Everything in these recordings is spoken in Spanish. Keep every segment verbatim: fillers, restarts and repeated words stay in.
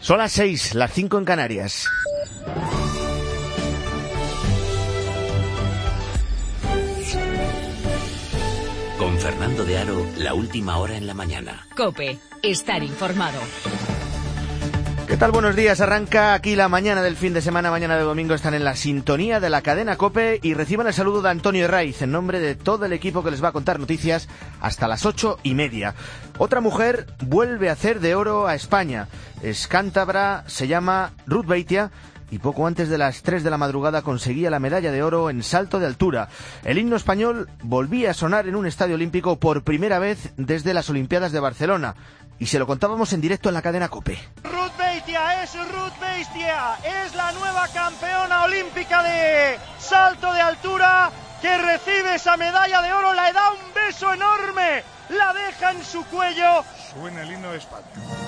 Son las seis, las cinco en Canarias. Con Fernando de Aro, la última hora en la mañana. COPE, estar informado. ¿Qué tal? Buenos días. Arranca aquí la mañana del fin de semana. Mañana de domingo están en la sintonía de la cadena COPE y reciban el saludo de Antonio Herraiz en nombre de todo el equipo que les va a contar noticias hasta las ocho y media. Otra mujer vuelve a hacer de oro a España. Es cántabra, se llama Ruth Beitia y poco antes de las tres de la madrugada conseguía la medalla de oro en salto de altura. El himno español volvía a sonar en un estadio olímpico por primera vez desde las Olimpiadas de Barcelona. Y se lo contábamos en directo en la cadena COPE. Ruth Beitia es Ruth Beitia, es la nueva campeona olímpica de salto de altura que recibe esa medalla de oro, le da un beso enorme, la deja en su cuello. Suena el himno de España.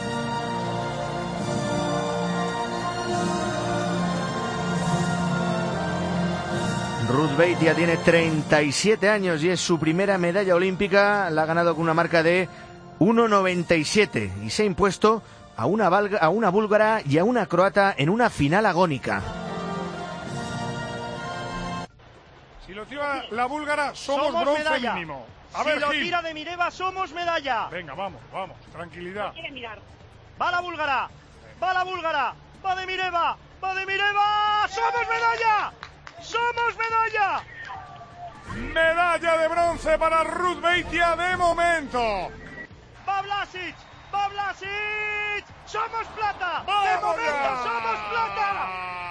Ruth Beitia tiene treinta y siete años y es su primera medalla olímpica. La ha ganado con una marca de uno noventa y siete y se ha impuesto a una, valga, a una búlgara y a una croata en una final agónica. Si lo tira la búlgara, somos, somos bronce medalla. Mínimo. A si ver, lo Gil. tira de Mireva, somos medalla. Venga, vamos, vamos, tranquilidad. No quiere mirar. Va la búlgara, va la búlgara, va de Mireva, va de Mireva, somos medalla. ¡Somos medalla! Medalla de bronce para Ruth Beitia de momento. ¡Va Vlasic! ¡Va Vlasic! ¡Somos plata! ¡Vamos ¡De momento ya! somos plata!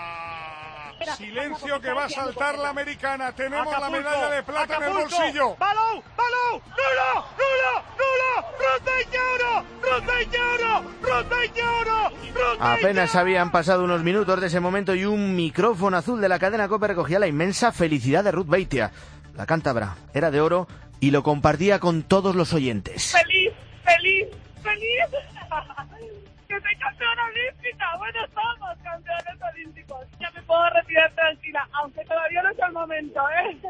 Silencio que va a saltar la americana. Tenemos Acapulco, la medalla de plata Acapulco. en el bolsillo. ¡Balou! ¡Balou! ¡Nulo! ¡Nulo! ¡Nulo! ¡Ruth Beitia oro! ¡Ruth Beitia oro! ¡Ruth Beitia oro! ¡Ruth Beitia! Apenas habían pasado unos minutos de ese momento y un micrófono azul de la cadena COPE recogía la inmensa felicidad de Ruth Beitia. La cántabra era de oro y lo compartía con todos los oyentes. ¡Feliz! ¡Feliz! ¡Feliz! ¡Que soy campeona olímpica! ¡Bueno, somos campeones olímpicos! Ya me puedo retirar tranquila, aunque todavía no es el momento, ¿eh?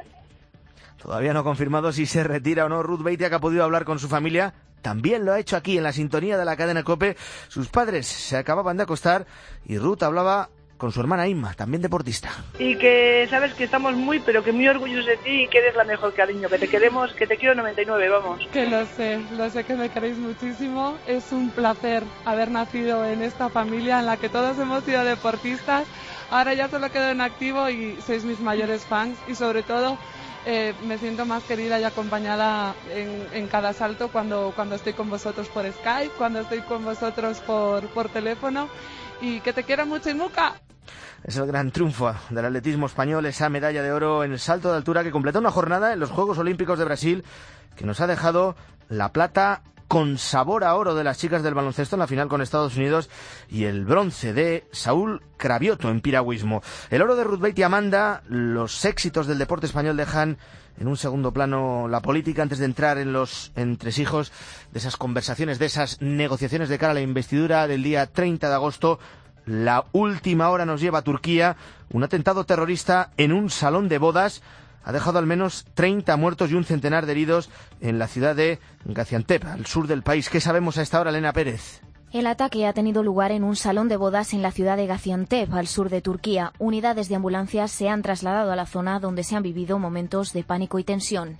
Todavía no confirmado si se retira o no Ruth Beitia, que ha podido hablar con su familia. También lo ha hecho aquí en la sintonía de la cadena COPE. Sus padres se acababan de acostar y Ruth hablaba con su hermana Inma, también deportista. Y que sabes que estamos muy, pero que muy orgullosos de ti y que eres la mejor, cariño, que te queremos, que te quiero noventa y nueve, vamos. Que lo sé, lo sé que me queréis muchísimo. Es un placer haber nacido en esta familia en la que todos hemos sido deportistas. Ahora ya solo quedo en activo y sois mis mayores fans y sobre todo eh, me siento más querida y acompañada en, en cada salto cuando, cuando estoy con vosotros por Skype, cuando estoy con vosotros por, por teléfono y que te quiero mucho, Imuka. Es el gran triunfo del atletismo español, esa medalla de oro en el salto de altura que completa una jornada en los Juegos Olímpicos de Brasil que nos ha dejado la plata con sabor a oro de las chicas del baloncesto en la final con Estados Unidos y el bronce de Saúl Cravioto en piragüismo. El oro de Ruth Beitia manda, los éxitos del deporte español dejan en un segundo plano la política antes de entrar en los entresijos de esas conversaciones, de esas negociaciones de cara a la investidura del día treinta de agosto. La última hora nos lleva a Turquía. Un atentado terrorista en un salón de bodas ha dejado al menos treinta muertos y un centenar de heridos en la ciudad de Gaziantep, al sur del país. ¿Qué sabemos a esta hora, Elena Pérez? El ataque ha tenido lugar en un salón de bodas en la ciudad de Gaziantep, al sur de Turquía. Unidades de ambulancias se han trasladado a la zona donde se han vivido momentos de pánico y tensión.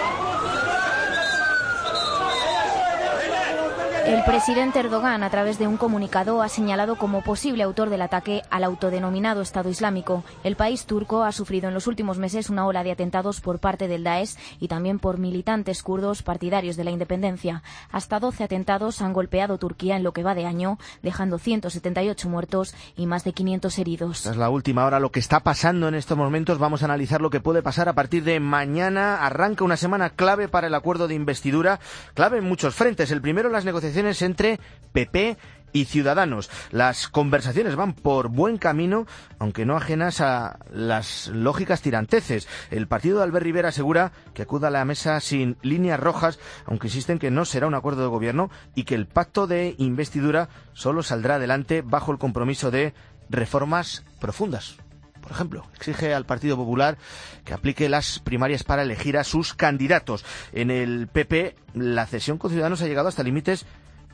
El presidente Erdogan, a través de un comunicado, ha señalado como posible autor del ataque al autodenominado Estado Islámico. El país turco ha sufrido en los últimos meses una ola de atentados por parte del Daesh y también por militantes kurdos partidarios de la independencia. Hasta doce atentados han golpeado Turquía en lo que va de año, dejando ciento setenta y ocho muertos y más de quinientos heridos. Esta es la última hora, lo que está pasando en estos momentos. Vamos a analizar lo que puede pasar a partir de mañana. Arranca una semana clave para el acuerdo de investidura, clave en muchos frentes. El primero, las negociaciones entre P P y Ciudadanos. Las conversaciones van por buen camino, aunque no ajenas a las lógicas tiranteces. El partido de Albert Rivera asegura que acuda a la mesa sin líneas rojas, aunque insisten que no será un acuerdo de gobierno y que el pacto de investidura solo saldrá adelante bajo el compromiso de reformas profundas. Por ejemplo, exige al Partido Popular que aplique las primarias para elegir a sus candidatos. En el P P, la cesión con Ciudadanos ha llegado hasta límites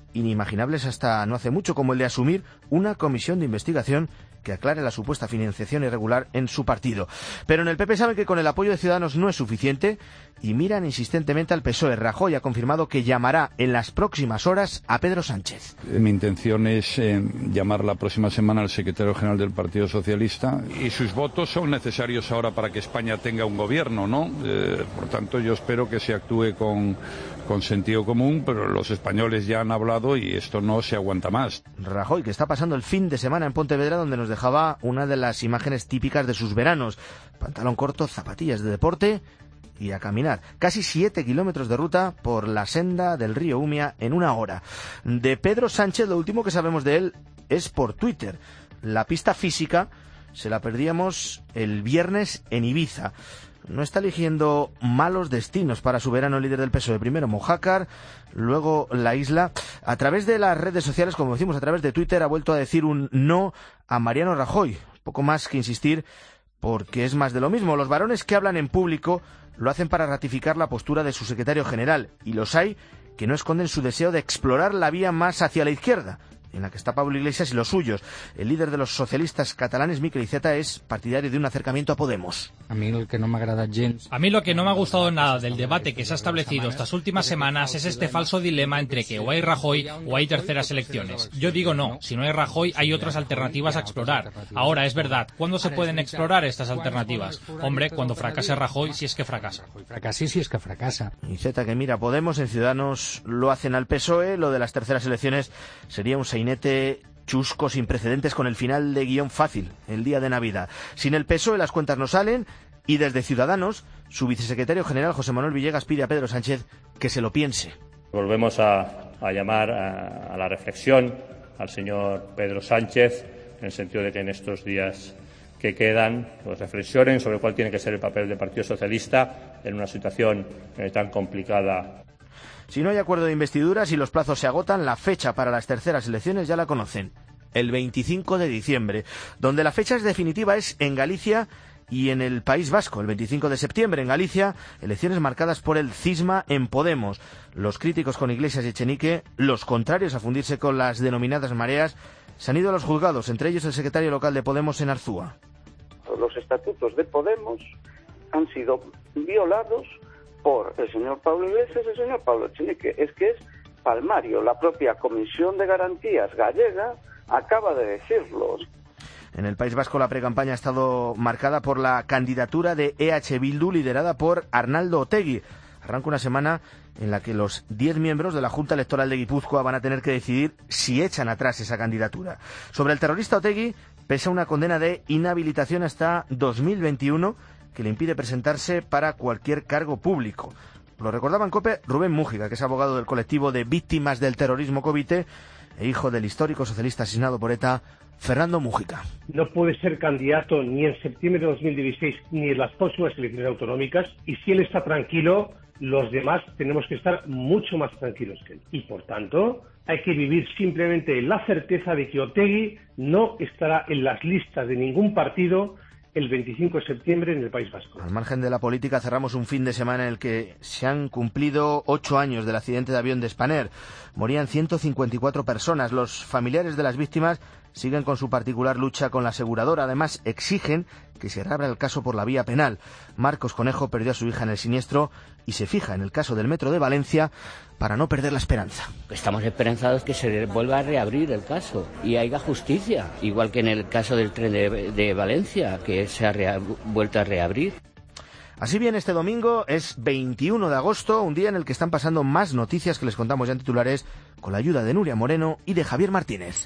inimaginables hasta no hace mucho, como el de asumir una comisión de investigación que aclare la supuesta financiación irregular en su partido. Pero en el P P saben que con el apoyo de Ciudadanos no es suficiente y miran insistentemente al P S O E. Rajoy ha confirmado que llamará en las próximas horas a Pedro Sánchez. Mi intención es eh, llamar la próxima semana al secretario general del Partido Socialista, y sus votos son necesarios ahora para que España tenga un gobierno, ¿no? Eh, por tanto, yo espero que se actúe con, con sentido común, pero los españoles ya han hablado y esto no se aguanta más. Rajoy, que está pasando el fin de semana en Pontevedra, donde nos dejaba una de las imágenes típicas de sus veranos: pantalón corto, zapatillas de deporte y a caminar. Casi siete kilómetros de ruta por la senda del río Umia en una hora. De Pedro Sánchez, lo último que sabemos de él es por Twitter. La pista física se la perdíamos el viernes en Ibiza. No está eligiendo malos destinos para su verano el líder del P S O E. Primero Mojácar, luego la isla. A través de las redes sociales, como decimos, a través de Twitter, ha vuelto a decir un no a Mariano Rajoy. Poco más que insistir, porque es más de lo mismo. Los varones que hablan en público lo hacen para ratificar la postura de su secretario general, y los hay que no esconden su deseo de explorar la vía más hacia la izquierda, en la que está Pablo Iglesias y los suyos. El líder de los socialistas catalanes, Miquel Iceta, es partidario de un acercamiento a Podemos. A mí lo que no me agrada gens... A mí lo que no me ha gustado nada del debate que se ha establecido estas últimas semanas es este falso dilema entre que o hay Rajoy o hay terceras elecciones. Yo digo no, si no hay Rajoy hay otras alternativas a explorar. Ahora, es verdad, ¿cuándo se pueden explorar estas alternativas? Hombre, cuando fracase Rajoy, si es que fracasa. Fracase si es que fracasa. Iceta, que mira Podemos, en Ciudadanos lo hacen al P S O E, lo de las terceras elecciones sería un sainete chusco sin precedentes, con el final de guión fácil el día de Navidad. Sin el P S O E las cuentas no salen, y desde Ciudadanos su vicesecretario general José Manuel Villegas pide a Pedro Sánchez que se lo piense. Volvemos a, a llamar a, a la reflexión al señor Pedro Sánchez, en el sentido de que en estos días que quedan pues reflexionen sobre cuál tiene que ser el papel del Partido Socialista en una situación eh, tan complicada. Si no hay acuerdo de investidura, si los plazos se agotan, la fecha para las terceras elecciones ya la conocen, el veinticinco de diciembre, donde la fecha es definitiva es en Galicia y en el País Vasco. El veinticinco de septiembre en Galicia, elecciones marcadas por el cisma en Podemos. Los críticos con Iglesias y Echenique, los contrarios a fundirse con las denominadas mareas, se han ido a los juzgados, entre ellos el secretario local de Podemos en Arzúa. Los estatutos de Podemos han sido violados por el señor Pablo Iglesias y el señor Pablo Echenique. Es que es palmario. La propia Comisión de Garantías gallega acaba de decirlo. En el País Vasco la precampaña ha estado marcada por la candidatura de E H Bildu, liderada por Arnaldo Otegi. Arranca una semana en la que los diez miembros de la Junta Electoral de Guipúzcoa van a tener que decidir si echan atrás esa candidatura. Sobre el terrorista Otegi pesa una condena de inhabilitación hasta dos mil veintiuno que le impide presentarse para cualquier cargo público. Lo recordaba en COPE Rubén Mújica, que es abogado del colectivo de víctimas del terrorismo Covite e hijo del histórico socialista asesinado por ETA, Fernando Mújica. No puede ser candidato ni en septiembre de dos mil dieciséis ni en las próximas elecciones autonómicas, y si él está tranquilo, los demás tenemos que estar mucho más tranquilos que él. Y por tanto, hay que vivir simplemente la certeza de que Otegi no estará en las listas de ningún partido el veinticinco de septiembre en el País Vasco. Al margen de la política, cerramos un fin de semana en el que se han cumplido ocho años del accidente de avión de Spanair. Morían ciento cincuenta y cuatro personas. Los familiares de las víctimas siguen con su particular lucha con la aseguradora. Además, exigen que se reabra el caso por la vía penal. Marcos Conejo perdió a su hija en el siniestro y se fija en el caso del metro de Valencia para no perder la esperanza. Estamos esperanzados que se vuelva a reabrir el caso y haya justicia, igual que en el caso del tren de, de Valencia, que se ha rea, vuelto a reabrir. Así bien, este domingo es veintiuno de agosto, un día en el que están pasando más noticias que les contamos ya en titulares, con la ayuda de Nuria Moreno y de Javier Martínez.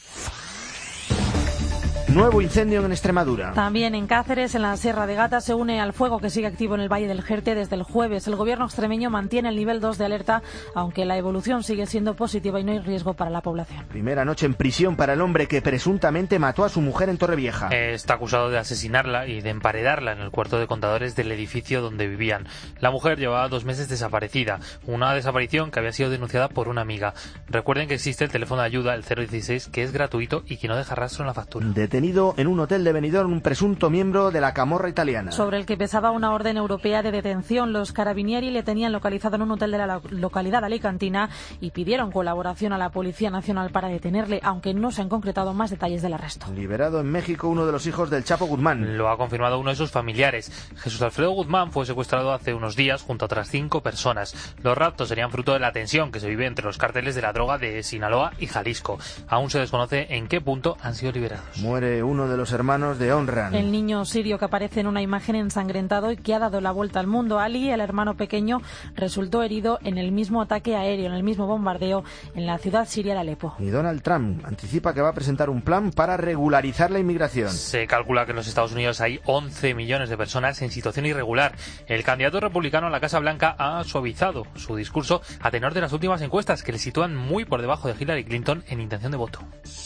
Nuevo incendio en Extremadura. También en Cáceres, en la Sierra de Gata, se une al fuego que sigue activo en el Valle del Jerte desde el jueves. El gobierno extremeño mantiene el nivel dos de alerta, aunque la evolución sigue siendo positiva y no hay riesgo para la población. Primera noche en prisión para el hombre que presuntamente mató a su mujer en Torrevieja. Está acusado de asesinarla y de emparedarla en el cuarto de contadores del edificio donde vivían. La mujer llevaba dos meses desaparecida, una desaparición que había sido denunciada por una amiga. Recuerden que existe el teléfono de ayuda, el cero dieciséis, que es gratuito y que no deja rastro en la factura. Detenido detenido en un hotel de Benidorm un presunto miembro de la camorra italiana. Sobre el que pesaba una orden europea de detención. Los carabinieri le tenían localizado en un hotel de la localidad alicantina y pidieron colaboración a la Policía Nacional para detenerle, aunque no se han concretado más detalles del arresto. Liberado en México uno de los hijos del Chapo Guzmán. Lo ha confirmado uno de sus familiares. Jesús Alfredo Guzmán fue secuestrado hace unos días junto a otras cinco personas. Los raptos serían fruto de la tensión que se vive entre los cárteles de la droga de Sinaloa y Jalisco. Aún se desconoce en qué punto han sido liberados. Muere uno de los hermanos de Onran. El niño sirio que aparece en una imagen ensangrentado y que ha dado la vuelta al mundo. Ali, el hermano pequeño, resultó herido en el mismo ataque aéreo, en el mismo bombardeo en la ciudad siria de Alepo. Y Donald Trump anticipa que va a presentar un plan para regularizar la inmigración. Se calcula que en los Estados Unidos hay once millones de personas en situación irregular. El candidato republicano a la Casa Blanca ha suavizado su discurso a tenor de las últimas encuestas que le sitúan muy por debajo de Hillary Clinton en intención de voto.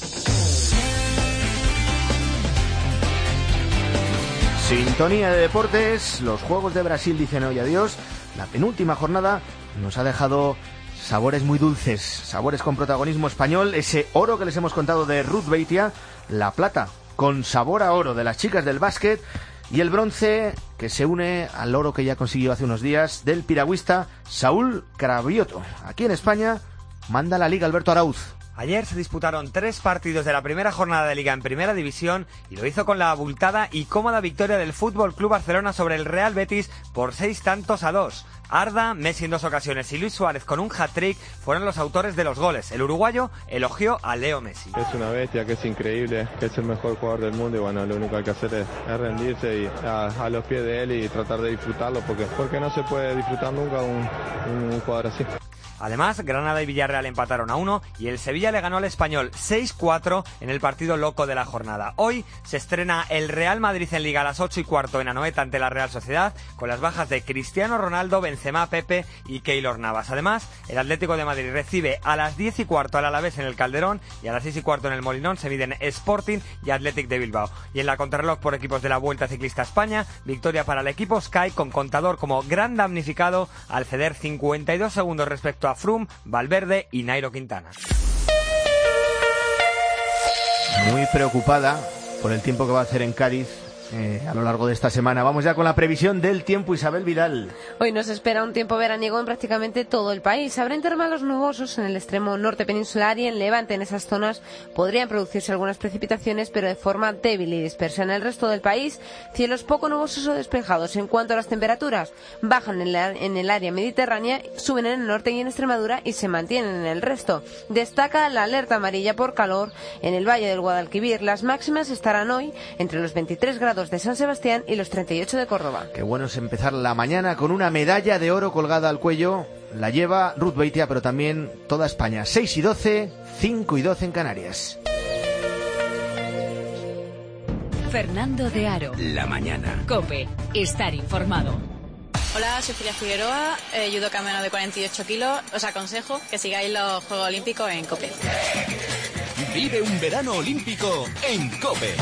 Sintonía de deportes. Los Juegos de Brasil dicen hoy adiós. La penúltima jornada nos ha dejado sabores muy dulces, sabores con protagonismo español. Ese oro que les hemos contado de Ruth Beitia, la plata con sabor a oro de las chicas del básquet y el bronce que se une al oro que ya consiguió hace unos días del piragüista Saúl Cravioto. Aquí en España manda la Liga Alberto Arauz. Ayer se disputaron tres partidos de la primera jornada de Liga en Primera División y lo hizo con la abultada y cómoda victoria del Fútbol Club Barcelona sobre el Real Betis por seis tantos a dos. Arda, Messi en dos ocasiones y Luis Suárez con un hat-trick fueron los autores de los goles. El uruguayo elogió a Leo Messi. Es una bestia, que es increíble, que es el mejor jugador del mundo y bueno, lo único que hay que hacer es, es rendirse y a, a los pies de él y tratar de disfrutarlo porque, porque no se puede disfrutar nunca un, un, un jugador así. Además, Granada y Villarreal empataron a uno y el Sevilla le ganó al Español seis cuatro en el partido loco de la jornada. Hoy se estrena el Real Madrid en Liga a las ocho y cuarto en Anoeta ante la Real Sociedad, con las bajas de Cristiano Ronaldo, Benzema, Pepe y Keylor Navas. Además, el Atlético de Madrid recibe a las diez y cuarto al Alavés en el Calderón y a las seis y cuarto en el Molinón se miden Sporting y Athletic de Bilbao. Y en la contrarreloj por equipos de la Vuelta Ciclista España, victoria para el equipo Sky con contador como gran damnificado al ceder cincuenta y dos segundos respecto a Froome, Valverde y Nairo Quintana. Muy preocupada por el tiempo que va a hacer en Cádiz eh, a lo largo de esta semana. Vamos ya con la previsión del tiempo. Isabel Vidal. Hoy nos espera un tiempo veraniego en prácticamente todo el país. Habrá intervalos nubosos en el extremo norte peninsular y en Levante. En esas zonas podrían producirse algunas precipitaciones, pero de forma débil y dispersa. En el resto del país, cielos poco nubosos o despejados. En cuanto a las temperaturas, bajan en, la, en el área mediterránea, suben en el norte y en Extremadura y se mantienen en el resto. Destaca la alerta amarilla por calor en el Valle del Guadalquivir. Las máximas estarán hoy entre los veintitrés grados de San Sebastián y los treinta y ocho de Córdoba. Qué bueno es empezar la mañana con una medalla de oro colgada al cuello. La lleva Ruth Beitia, pero también toda España. seis y doce, cinco y doce en Canarias. Fernando de Aro. La mañana. COPE. Estar informado. Hola, soy Julia Figueroa, eh, judoka menos de cuarenta y ocho kilos. Os aconsejo que sigáis los Juegos Olímpicos en COPE. Vive un verano olímpico en COPE.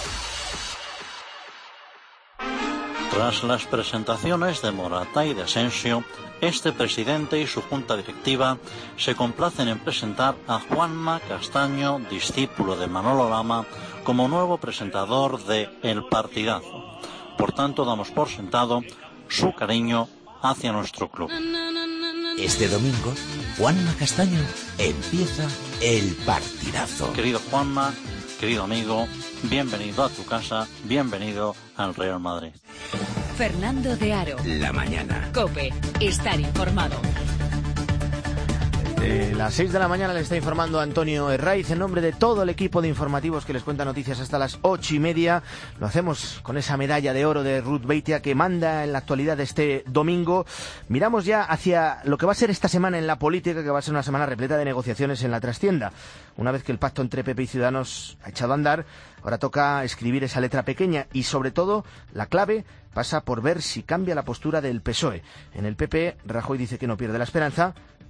Tras las presentaciones de Morata y de Asensio, este presidente y su junta directiva se complacen en presentar a Juanma Castaño, discípulo de Manolo Lama, como nuevo presentador de El Partidazo. Por tanto, damos por sentado su cariño hacia nuestro club. Este domingo, Juanma Castaño empieza El Partidazo. Querido Juanma, querido amigo, bienvenido a tu casa, bienvenido al Real Madrid. Fernando de Aro. La mañana. COPE. Estar informado. De las seis de la mañana le está informando Antonio Herraiz en nombre de todo el equipo de informativos que les cuenta noticias hasta las ocho y media. Lo hacemos con esa medalla de oro de Ruth Beitia que manda en la actualidad este domingo. Miramos ya hacia lo que va a ser esta semana en la política, que va a ser una semana repleta de negociaciones en la trastienda. Una vez que el pacto entre P P y Ciudadanos ha echado a andar, ahora toca escribir esa letra pequeña y sobre todo la clave pasa por ver si cambia la postura del P S O E. En el P P, Rajoy dice que no pierde la esperanza,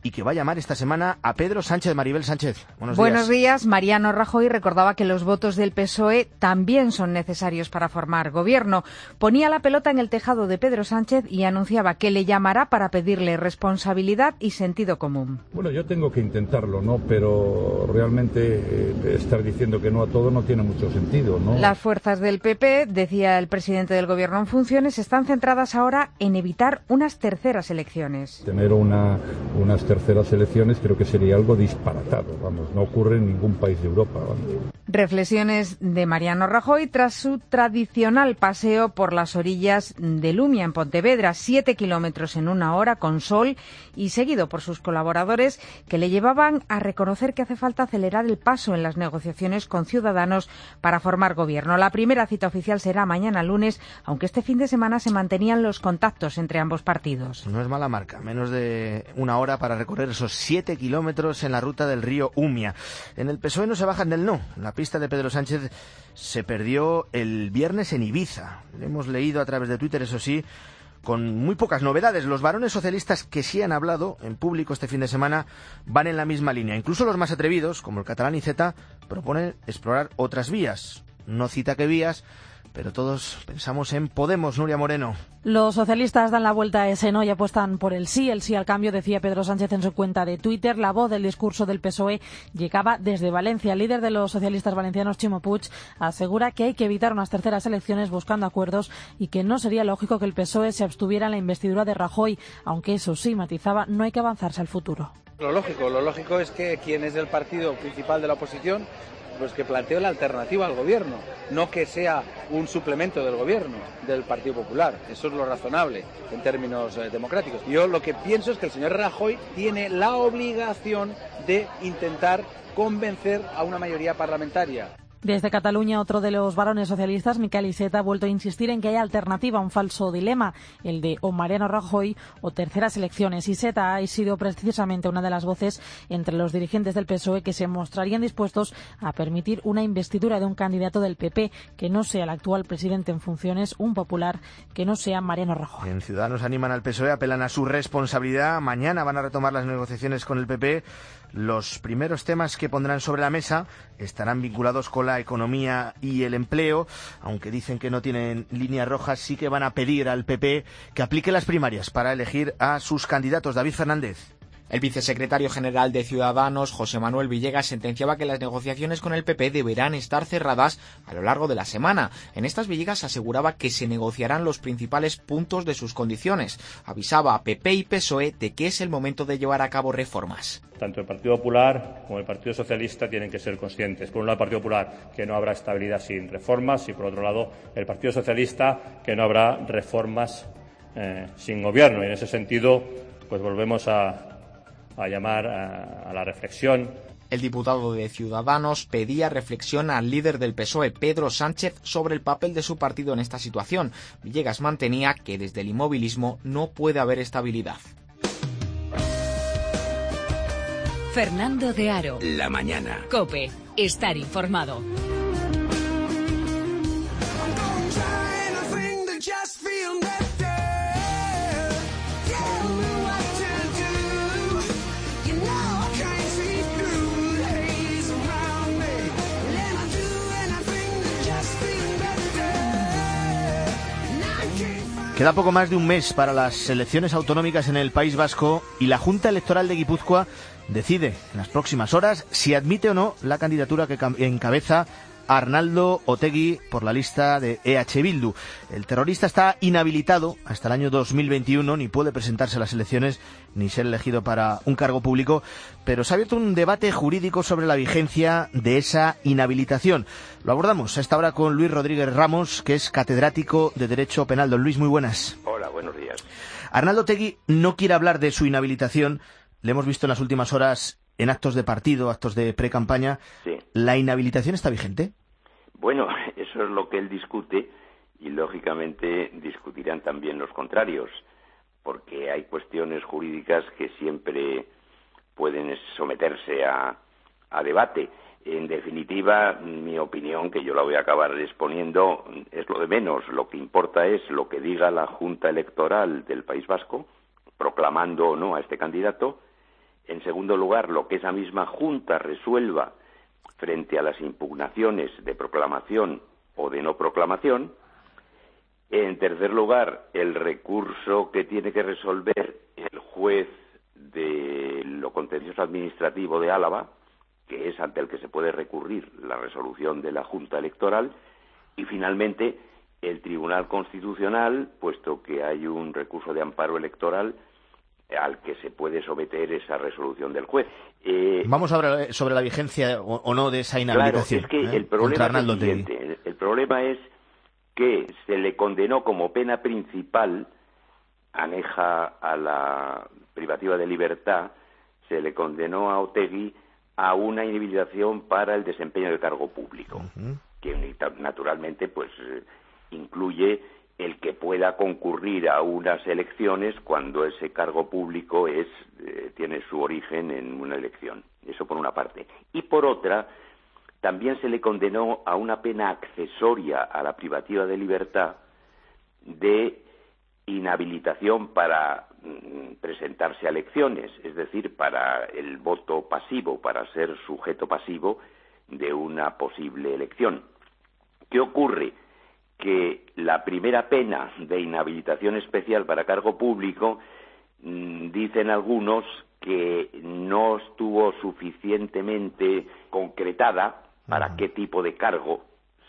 y que va a llamar esta semana a Pedro Sánchez. Maribel Sánchez, buenos días. Buenos días. Mariano Rajoy recordaba que los votos del P S O E también son necesarios para formar gobierno. Ponía la pelota en el tejado de Pedro Sánchez y anunciaba que le llamará para pedirle responsabilidad y sentido común. Bueno, yo tengo que intentarlo, ¿no? Pero realmente eh, estar diciendo que no a todo no tiene mucho sentido, ¿no? Las fuerzas del P P, decía el presidente del Gobierno en funciones, están centradas ahora en evitar unas terceras elecciones. Tener una, unas terceras elecciones creo que sería algo disparatado, vamos, no ocurre en ningún país de Europa, vamos. Reflexiones de Mariano Rajoy tras su tradicional paseo por las orillas de Lumia, en Pontevedra, siete kilómetros en una hora con sol y seguido por sus colaboradores que le llevaban a reconocer que hace falta acelerar el paso en las negociaciones con Ciudadanos para formar gobierno. La primera cita oficial será mañana lunes, aunque este fin de semana se mantenían los contactos entre ambos partidos. No es mala marca, menos de una hora para recorrer esos siete kilómetros en la ruta del río Umia. En el P S O E no se bajan del no. La pista de Pedro Sánchez se perdió el viernes en Ibiza. Lo hemos leído a través de Twitter, eso sí, con muy pocas novedades. Los varones socialistas que sí han hablado en público este fin de semana van en la misma línea. Incluso los más atrevidos, como el catalán Iceta, proponen explorar otras vías. No cita qué vías, pero todos pensamos en Podemos. Nuria Moreno. Los socialistas dan la vuelta a ese no y apuestan por el sí. El sí al cambio, decía Pedro Sánchez en su cuenta de Twitter. La voz del discurso del P S O E llegaba desde Valencia. El líder de los socialistas valencianos, Ximo Puig, asegura que hay que evitar unas terceras elecciones buscando acuerdos y que no sería lógico que el P S O E se abstuviera en la investidura de Rajoy, aunque eso sí, matizaba, no hay que avanzarse al futuro. Lo lógico, lo lógico es que quien es el partido principal de la oposición, pues que plantee la alternativa al gobierno, no que sea un suplemento del gobierno, del Partido Popular. Eso es lo razonable en términos eh, democráticos. Yo lo que pienso es que el señor Rajoy tiene la obligación de intentar convencer a una mayoría parlamentaria. Desde Cataluña, otro de los varones socialistas, Miquel Iceta, ha vuelto a insistir en que hay alternativa a un falso dilema, el de o Mariano Rajoy o terceras elecciones. Iceta ha sido precisamente una de las voces entre los dirigentes del P S O E que se mostrarían dispuestos a permitir una investidura de un candidato del P P que no sea el actual presidente en funciones, un popular que no sea Mariano Rajoy. En Ciudadanos animan al P S O E, apelan a su responsabilidad. Mañana van a retomar las negociaciones con el P P. Los primeros temas que pondrán sobre la mesa estarán vinculados con la economía y el empleo, aunque dicen que no tienen líneas rojas. Sí que van a pedir al P P que aplique las primarias para elegir a sus candidatos. David Fernández. El vicesecretario general de Ciudadanos, José Manuel Villegas, sentenciaba que las negociaciones con el P P deberán estar cerradas a lo largo de la semana. En estas, Villegas aseguraba que se negociarán los principales puntos de sus condiciones. Avisaba a P P y P S O E de que es el momento de llevar a cabo reformas. Tanto el Partido Popular como el Partido Socialista tienen que ser conscientes. Por un lado, el Partido Popular, que no habrá estabilidad sin reformas, y por otro lado, el Partido Socialista, que no habrá reformas eh, sin gobierno. Y en ese sentido, pues volvemos a a llamar a, a la reflexión. El diputado de Ciudadanos pedía reflexión al líder del P S O E, Pedro Sánchez, sobre el papel de su partido en esta situación. Villegas mantenía que desde el inmovilismo no puede haber estabilidad. Fernando de Aro. La mañana. COPE. Estar informado. Queda poco más de un mes para las elecciones autonómicas en el País Vasco y la Junta Electoral de Guipúzcoa decide en las próximas horas si admite o no la candidatura que encabeza Arnaldo Otegi por la lista de E H Bildu. El terrorista está inhabilitado hasta el año dos mil veintiuno, ni puede presentarse a las elecciones ni ser elegido para un cargo público, pero se ha abierto un debate jurídico sobre la vigencia de esa inhabilitación. Lo abordamos a esta hora con Luis Rodríguez Ramos, que es catedrático de Derecho Penal. Don Luis, muy buenas. Hola, buenos días. Arnaldo Otegi no quiere hablar de su inhabilitación. Le hemos visto en las últimas horas en actos de partido, actos de pre-campaña. Sí. ¿La inhabilitación está vigente? Bueno, eso es lo que él discute y, lógicamente, discutirán también los contrarios, porque hay cuestiones jurídicas que siempre pueden someterse a, a debate. En definitiva, mi opinión, que yo la voy a acabar exponiendo, es lo de menos. Lo que importa es lo que diga la Junta Electoral del País Vasco, proclamando o no a este candidato, En segundo lugar, lo que esa misma Junta resuelva frente a las impugnaciones de proclamación o de no proclamación. En tercer lugar, el recurso que tiene que resolver el juez de lo contencioso administrativo de Álava, que es ante el que se puede recurrir la resolución de la Junta Electoral. Y finalmente, el Tribunal Constitucional, puesto que hay un recurso de amparo electoral al que se puede someter esa resolución del juez. Eh, Vamos ahora sobre la vigencia o, o no de esa inhabilitación. Claro, es que ¿eh? el problema es el siguiente. El, el problema es que se le condenó como pena principal, aneja a la privativa de libertad, se le condenó a Otegi a una inhabilitación para el desempeño del cargo público, uh-huh. que naturalmente pues incluye el que pueda concurrir a unas elecciones cuando ese cargo público es eh, tiene su origen en una elección. Eso por una parte. Y por otra, también se le condenó a una pena accesoria a la privativa de libertad de inhabilitación para mm, presentarse a elecciones, es decir, para el voto pasivo, para ser sujeto pasivo de una posible elección. ¿Qué ocurre? Que la primera pena de inhabilitación especial para cargo público, mmm, dicen algunos que no estuvo suficientemente concretada para uh-huh. qué tipo de cargo,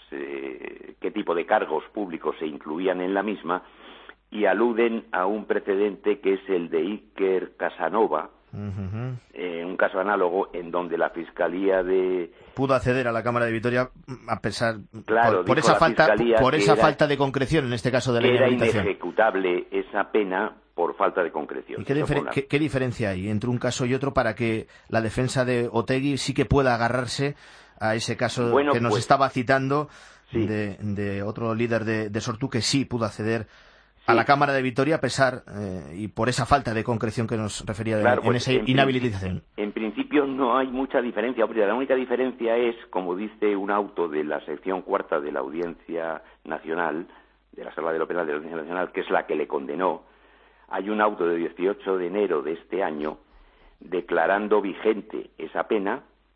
se, qué tipo de cargos públicos se incluían en la misma, y aluden a un precedente que es el de Iker Casanova, uh-huh. eh, un caso análogo en donde la Fiscalía de pudo acceder a la Cámara de Vitoria a pesar claro, por, por esa falta por esa era, falta de concreción en este caso de la era inhabilitación. Inejecutable esa pena por falta de concreción. ¿Y qué, difer- qué, qué diferencia hay entre un caso y otro para que la defensa de Otegi sí que pueda agarrarse a ese caso bueno, que nos pues, estaba citando sí. de, de otro líder de, de Sortu que sí pudo acceder a la Cámara de Vitoria a pesar eh, y por esa falta de concreción que nos refería de, claro, en pues, esa en inhabilitación? Principio, en principio no hay mucha diferencia. La única diferencia es, como dice un auto de la sección cuarta de la Audiencia Nacional, de la Sala de lo Penal de la Audiencia Nacional, que es la que le condenó, hay un auto de dieciocho de enero de este año declarando vigente esa pena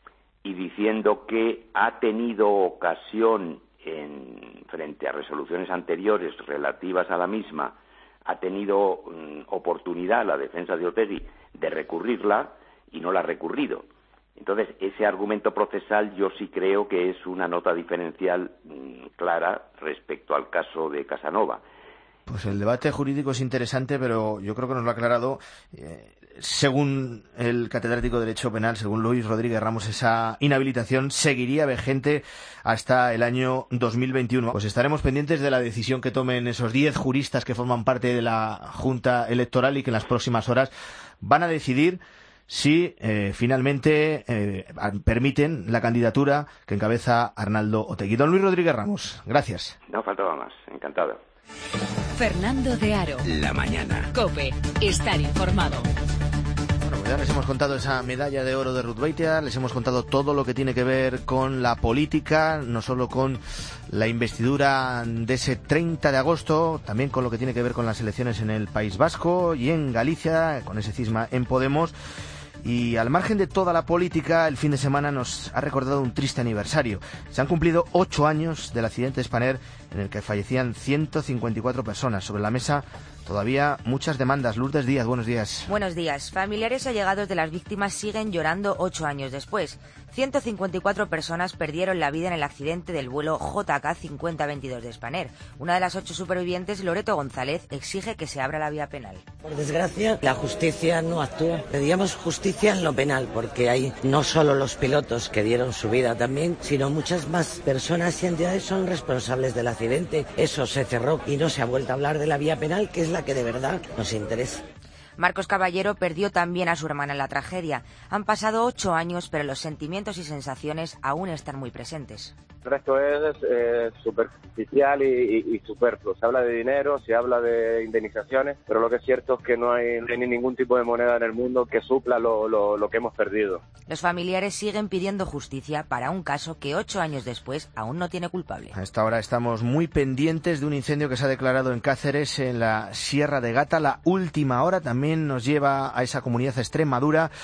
y diciendo que ha tenido ocasión en, frente a resoluciones anteriores relativas a la misma, ha tenido um, oportunidad la defensa de Otegi de recurrirla y no la ha recurrido. Entonces, ese argumento procesal yo sí creo que es una nota diferencial um, clara respecto al caso de Casanova. Pues el debate jurídico es interesante, pero yo creo que nos lo ha aclarado. Eh, según el catedrático de Derecho Penal, según Luis Rodríguez Ramos, esa inhabilitación seguiría vigente hasta el año dos mil veintiuno. Pues estaremos pendientes de la decisión que tomen esos diez juristas que forman parte de la Junta Electoral y que en las próximas horas van a decidir si eh, finalmente eh, permiten la candidatura que encabeza Arnaldo Otegi. Don Luis Rodríguez Ramos, gracias. No faltaba más, encantado. Fernando de Aro. La mañana. COPE. Estar informado. Bueno, pues ya les hemos contado esa medalla de oro de Ruth Beitia, les hemos contado todo lo que tiene que ver con la política, no solo con la investidura de ese treinta de agosto, también con lo que tiene que ver con las elecciones en el País Vasco y en Galicia, con ese cisma en Podemos. Y al margen de toda la política, el fin de semana nos ha recordado un triste aniversario. Se han cumplido ocho años del accidente de Spanair en el que fallecían ciento cincuenta y cuatro personas. Sobre la mesa todavía muchas demandas. Lourdes Díaz, buenos días. Buenos días. Familiares y allegados de las víctimas siguen llorando ocho años después. ciento cincuenta y cuatro personas perdieron la vida en el accidente del vuelo J K cincuenta veintidós de Spanair. Una de las ocho supervivientes, Loreto González, exige que se abra la vía penal. Por desgracia, la justicia no actúa. Pedíamos justicia en lo penal, porque hay no solo los pilotos que dieron su vida también, sino muchas más personas y entidades son responsables del accidente. Eso se cerró y no se ha vuelto a hablar de la vía penal, que es la que de verdad nos interesa. Marcos Caballero perdió también a su hermana en la tragedia. Han pasado ocho años, pero los sentimientos y sensaciones aún están muy presentes. El resto es eh, superficial y, y, y superfluo. Se habla de dinero, se habla de indemnizaciones, pero lo que es cierto es que no hay, no hay ningún tipo de moneda en el mundo que supla lo, lo, lo que hemos perdido. Los familiares siguen pidiendo justicia para un caso que ocho años después aún no tiene culpable. A esta hora estamos muy pendientes de un incendio que se ha declarado en Cáceres, en la Sierra de Gata. La última hora también nos lleva a esa comunidad Extremadura,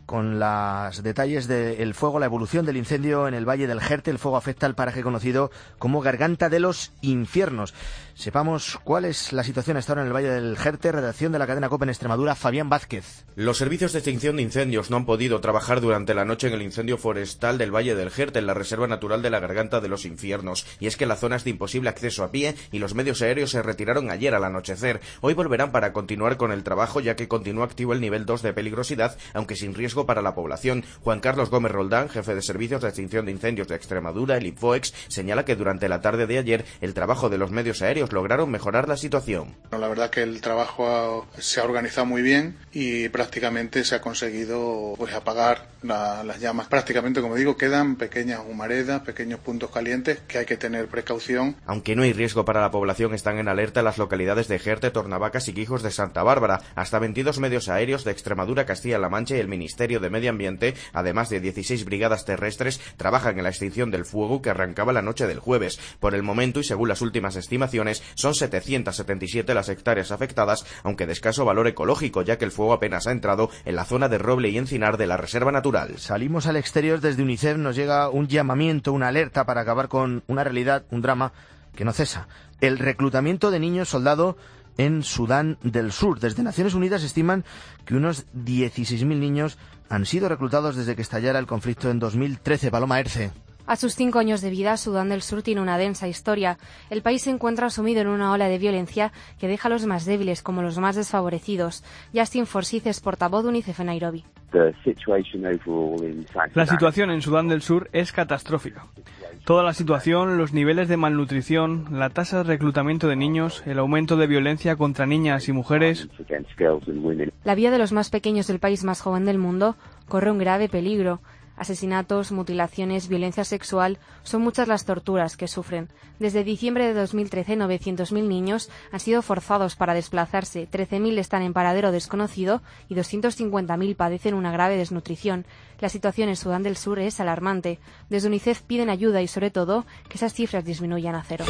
con los detalles del fuego, la evolución del incendio en el Valle del Jerte. El fuego afecta al paraje conocido como Garganta de los Infiernos. Sepamos cuál es la situación hasta ahora en el Valle del Jerte. Redacción de la cadena COPE en Extremadura, Fabián Vázquez. Los servicios de extinción de incendios no han podido trabajar durante la noche en el incendio forestal del Valle del Jerte, en la Reserva Natural de la Garganta de los Infiernos. Y es que la zona es de imposible acceso a pie y los medios aéreos se retiraron ayer al anochecer. Hoy volverán para continuar con el trabajo, ya que continúa activo el nivel dos de peligrosidad, aunque sin riesgo para la población. Juan Carlos Gómez Roldán, jefe de servicios de extinción de incendios de Extremadura, el Infoex, señala que durante la tarde de ayer el trabajo de los medios aéreos lograron mejorar la situación. La verdad que el trabajo se ha organizado muy bien y prácticamente se ha conseguido pues apagar la, las llamas. Prácticamente, como digo, quedan pequeñas humaredas, pequeños puntos calientes que hay que tener precaución. Aunque no hay riesgo para la población, están en alerta las localidades de Jerte, Tornavacas y Quijos de Santa Bárbara. Hasta veintidós medios aéreos de Extremadura, Castilla-La Mancha y el Ministerio de Medio Ambiente, además de dieciséis brigadas terrestres, trabajan en la extinción del fuego que arrancaba la noche del jueves. Por el momento, y según las últimas estimaciones, son setecientas setenta y siete las hectáreas afectadas, aunque de escaso valor ecológico, ya que el fuego apenas ha entrado en la zona de roble y encinar de la reserva natural. Salimos al exterior. Desde UNICEF nos llega un llamamiento, una alerta para acabar con una realidad, un drama que no cesa: el reclutamiento de niños soldado en Sudán del Sur. Desde Naciones Unidas estiman que unos dieciséis mil niños han sido reclutados desde que estallara el conflicto en dos mil trece. Paloma Erce. A sus cinco años de vida, Sudán del Sur tiene una densa historia. El país se encuentra sumido en una ola de violencia que deja a los más débiles como los más desfavorecidos. Justin Forsyth es portavoz de UNICEF en Nairobi. La situación en Sudán del Sur es catastrófica. Toda la situación, los niveles de malnutrición, la tasa de reclutamiento de niños, el aumento de violencia contra niñas y mujeres. La vida de los más pequeños del país más joven del mundo corre un grave peligro. Asesinatos, mutilaciones, violencia sexual, son muchas las torturas que sufren. Desde diciembre de dos mil trece, novecientos mil niños han sido forzados para desplazarse, trece mil están en paradero desconocido y doscientos cincuenta mil padecen una grave desnutrición. La situación en Sudán del Sur es alarmante. Desde UNICEF piden ayuda y, sobre todo, que esas cifras disminuyan a cero.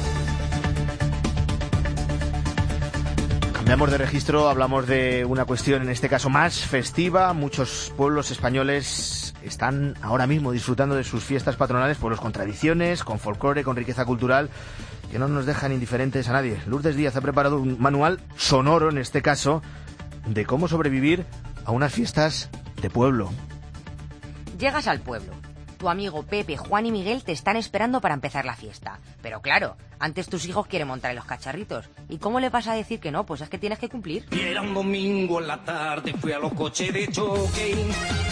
Cambiamos de registro, hablamos de una cuestión en este caso más festiva. Muchos pueblos españoles están ahora mismo disfrutando de sus fiestas patronales, pueblos con tradiciones, con folclore, con riqueza cultural, que no nos dejan indiferentes a nadie. Lourdes Díaz ha preparado un manual sonoro, en este caso, de cómo sobrevivir a unas fiestas de pueblo. Llegas al pueblo. Tu amigo Pepe, Juan y Miguel te están esperando para empezar la fiesta. Pero claro, antes tus hijos quieren montar en los cacharritos. ¿Y cómo le vas a decir que no? Pues es que tienes que cumplir. Y era un domingo en la tarde, fui a los coches de choque.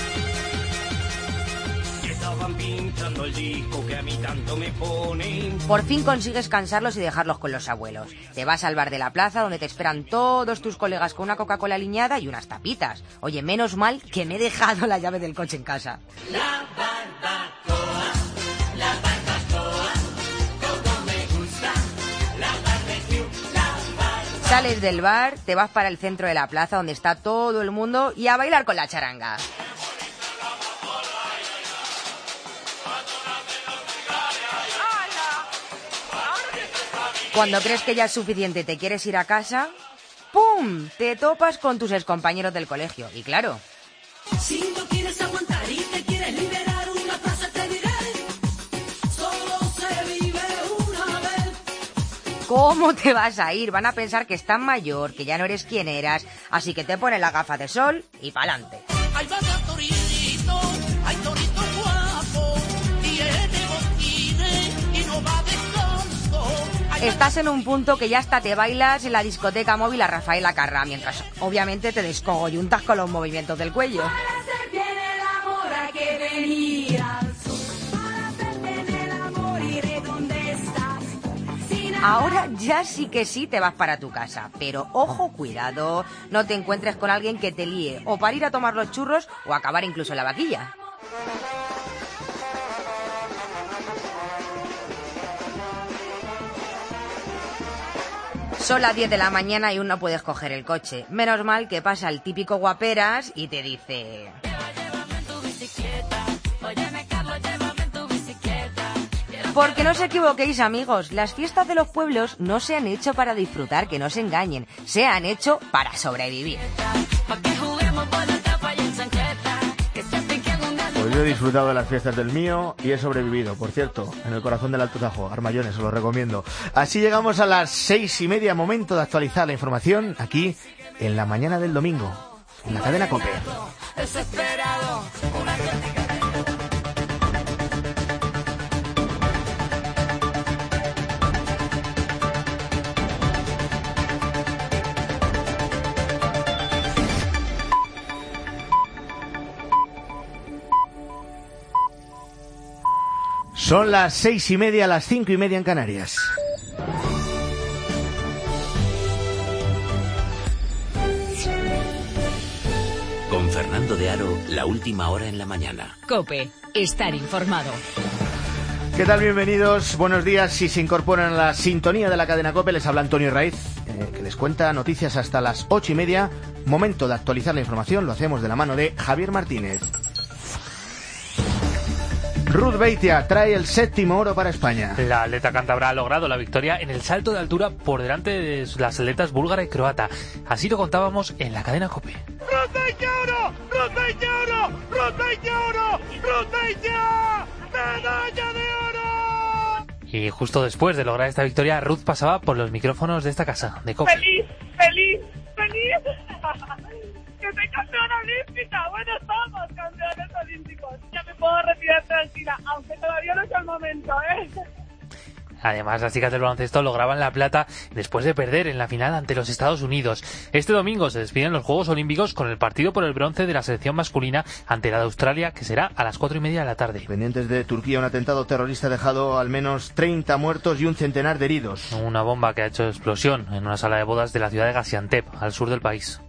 Y estaban pinchando el disco que a mí tanto me ponen. Por fin consigues cansarlos y dejarlos con los abuelos. Te vas al bar de la plaza donde te esperan todos tus colegas con una Coca-Cola aliñada y unas tapitas. Oye, menos mal que me he dejado la llave del coche en casa. La barbacoa, la barbacoa, como me gusta, la barbecue, la barbacoa. Sales del bar, te vas para el centro de la plaza donde está todo el mundo y a bailar con la charanga. Cuando crees que ya es suficiente y te quieres ir a casa, ¡pum!, te topas con tus excompañeros del colegio. Y claro... Si no quieres aguantar y te quieres liberar, una frase te diré: solo se vive una vez. ¿Cómo te vas a ir? Van a pensar que estás mayor, que ya no eres quien eras, así que te pones la gafa de sol y pa'lante. Ay, vaya torito, ay, torito guapo, tiene botines y no va descalzo. Estás en un punto que ya hasta te bailas en la discoteca móvil a Rafaela Carrà, mientras obviamente te descogolluntas con los movimientos del cuello. Ahora ya sí que sí te vas para tu casa, pero ojo, cuidado, no te encuentres con alguien que te líe, o para ir a tomar los churros o acabar incluso en la vaquilla. Son las diez de la mañana y aún no puedes coger el coche. Menos mal que pasa el típico guaperas y te dice... Porque no os equivoquéis, amigos, las fiestas de los pueblos no se han hecho para disfrutar, que no se engañen, se han hecho para sobrevivir. Pues yo he disfrutado de las fiestas del mío y he sobrevivido, por cierto, en el corazón del Alto Tajo. Armayones, os lo recomiendo. Así llegamos a las seis y media, momento de actualizar la información aquí en la mañana del domingo, en la cadena COPE. Desesperado, una crítica. Son las seis y media, las cinco y media en Canarias. Con Fernando de Aro, la última hora en la mañana. COPE, estar informado. ¿Qué tal? Bienvenidos, buenos días. Si se incorporan a la sintonía de la cadena COPE, les habla Antonio Raiz, eh, que les cuenta noticias hasta las ocho y media. Momento de actualizar la información, lo hacemos de la mano de Javier Martínez. Ruth Beitia trae el séptimo oro para España. La atleta cántabra ha logrado la victoria en el salto de altura por delante de las atletas búlgara y croata. Así lo contábamos en la cadena COPE. ¡Ruth Beitia oro! ¡Ruth Beitia oro! ¡Ruth Beitia oro! ¡Ruth Beitia! ¡Medalla de oro! Y justo después de lograr esta victoria, Ruth pasaba por los micrófonos de esta casa, de COPE. ¡Feliz! ¡Feliz! ¡Feliz! ¡Que soy campeona olímpica! ¡Bueno, somos campeones olímpicos! Ya me puedo retirar tranquila, aunque todavía no es el momento, ¿eh? Además, las chicas del baloncesto lograban la plata después de perder en la final ante los Estados Unidos. Este domingo se despiden los Juegos Olímpicos con el partido por el bronce de la selección masculina ante la de Australia, que será a las cuatro y media de la tarde. Pendientes de Turquía, un atentado terrorista ha dejado al menos treinta muertos y un centenar de heridos. Una bomba que ha hecho explosión en una sala de bodas de la ciudad de Gaziantep, al sur del país.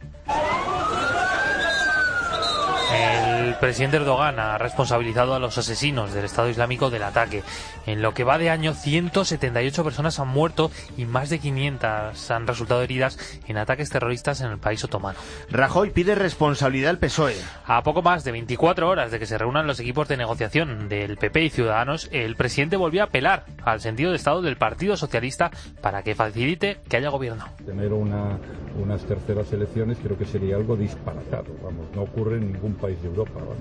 El presidente Erdogan ha responsabilizado a los asesinos del Estado Islámico del ataque. En lo que va de año, ciento setenta y ocho personas han muerto y más de quinientas han resultado heridas en ataques terroristas en el país otomano. Rajoy pide responsabilidad al P S O E. A poco más de veinticuatro horas de que se reúnan los equipos de negociación del P P y Ciudadanos, el presidente volvió a apelar al sentido de Estado del Partido Socialista para que facilite que haya gobierno. Tener una, unas terceras elecciones creo que sería algo disparatado. Vamos, no ocurre en ningún país de Europa. Vamos.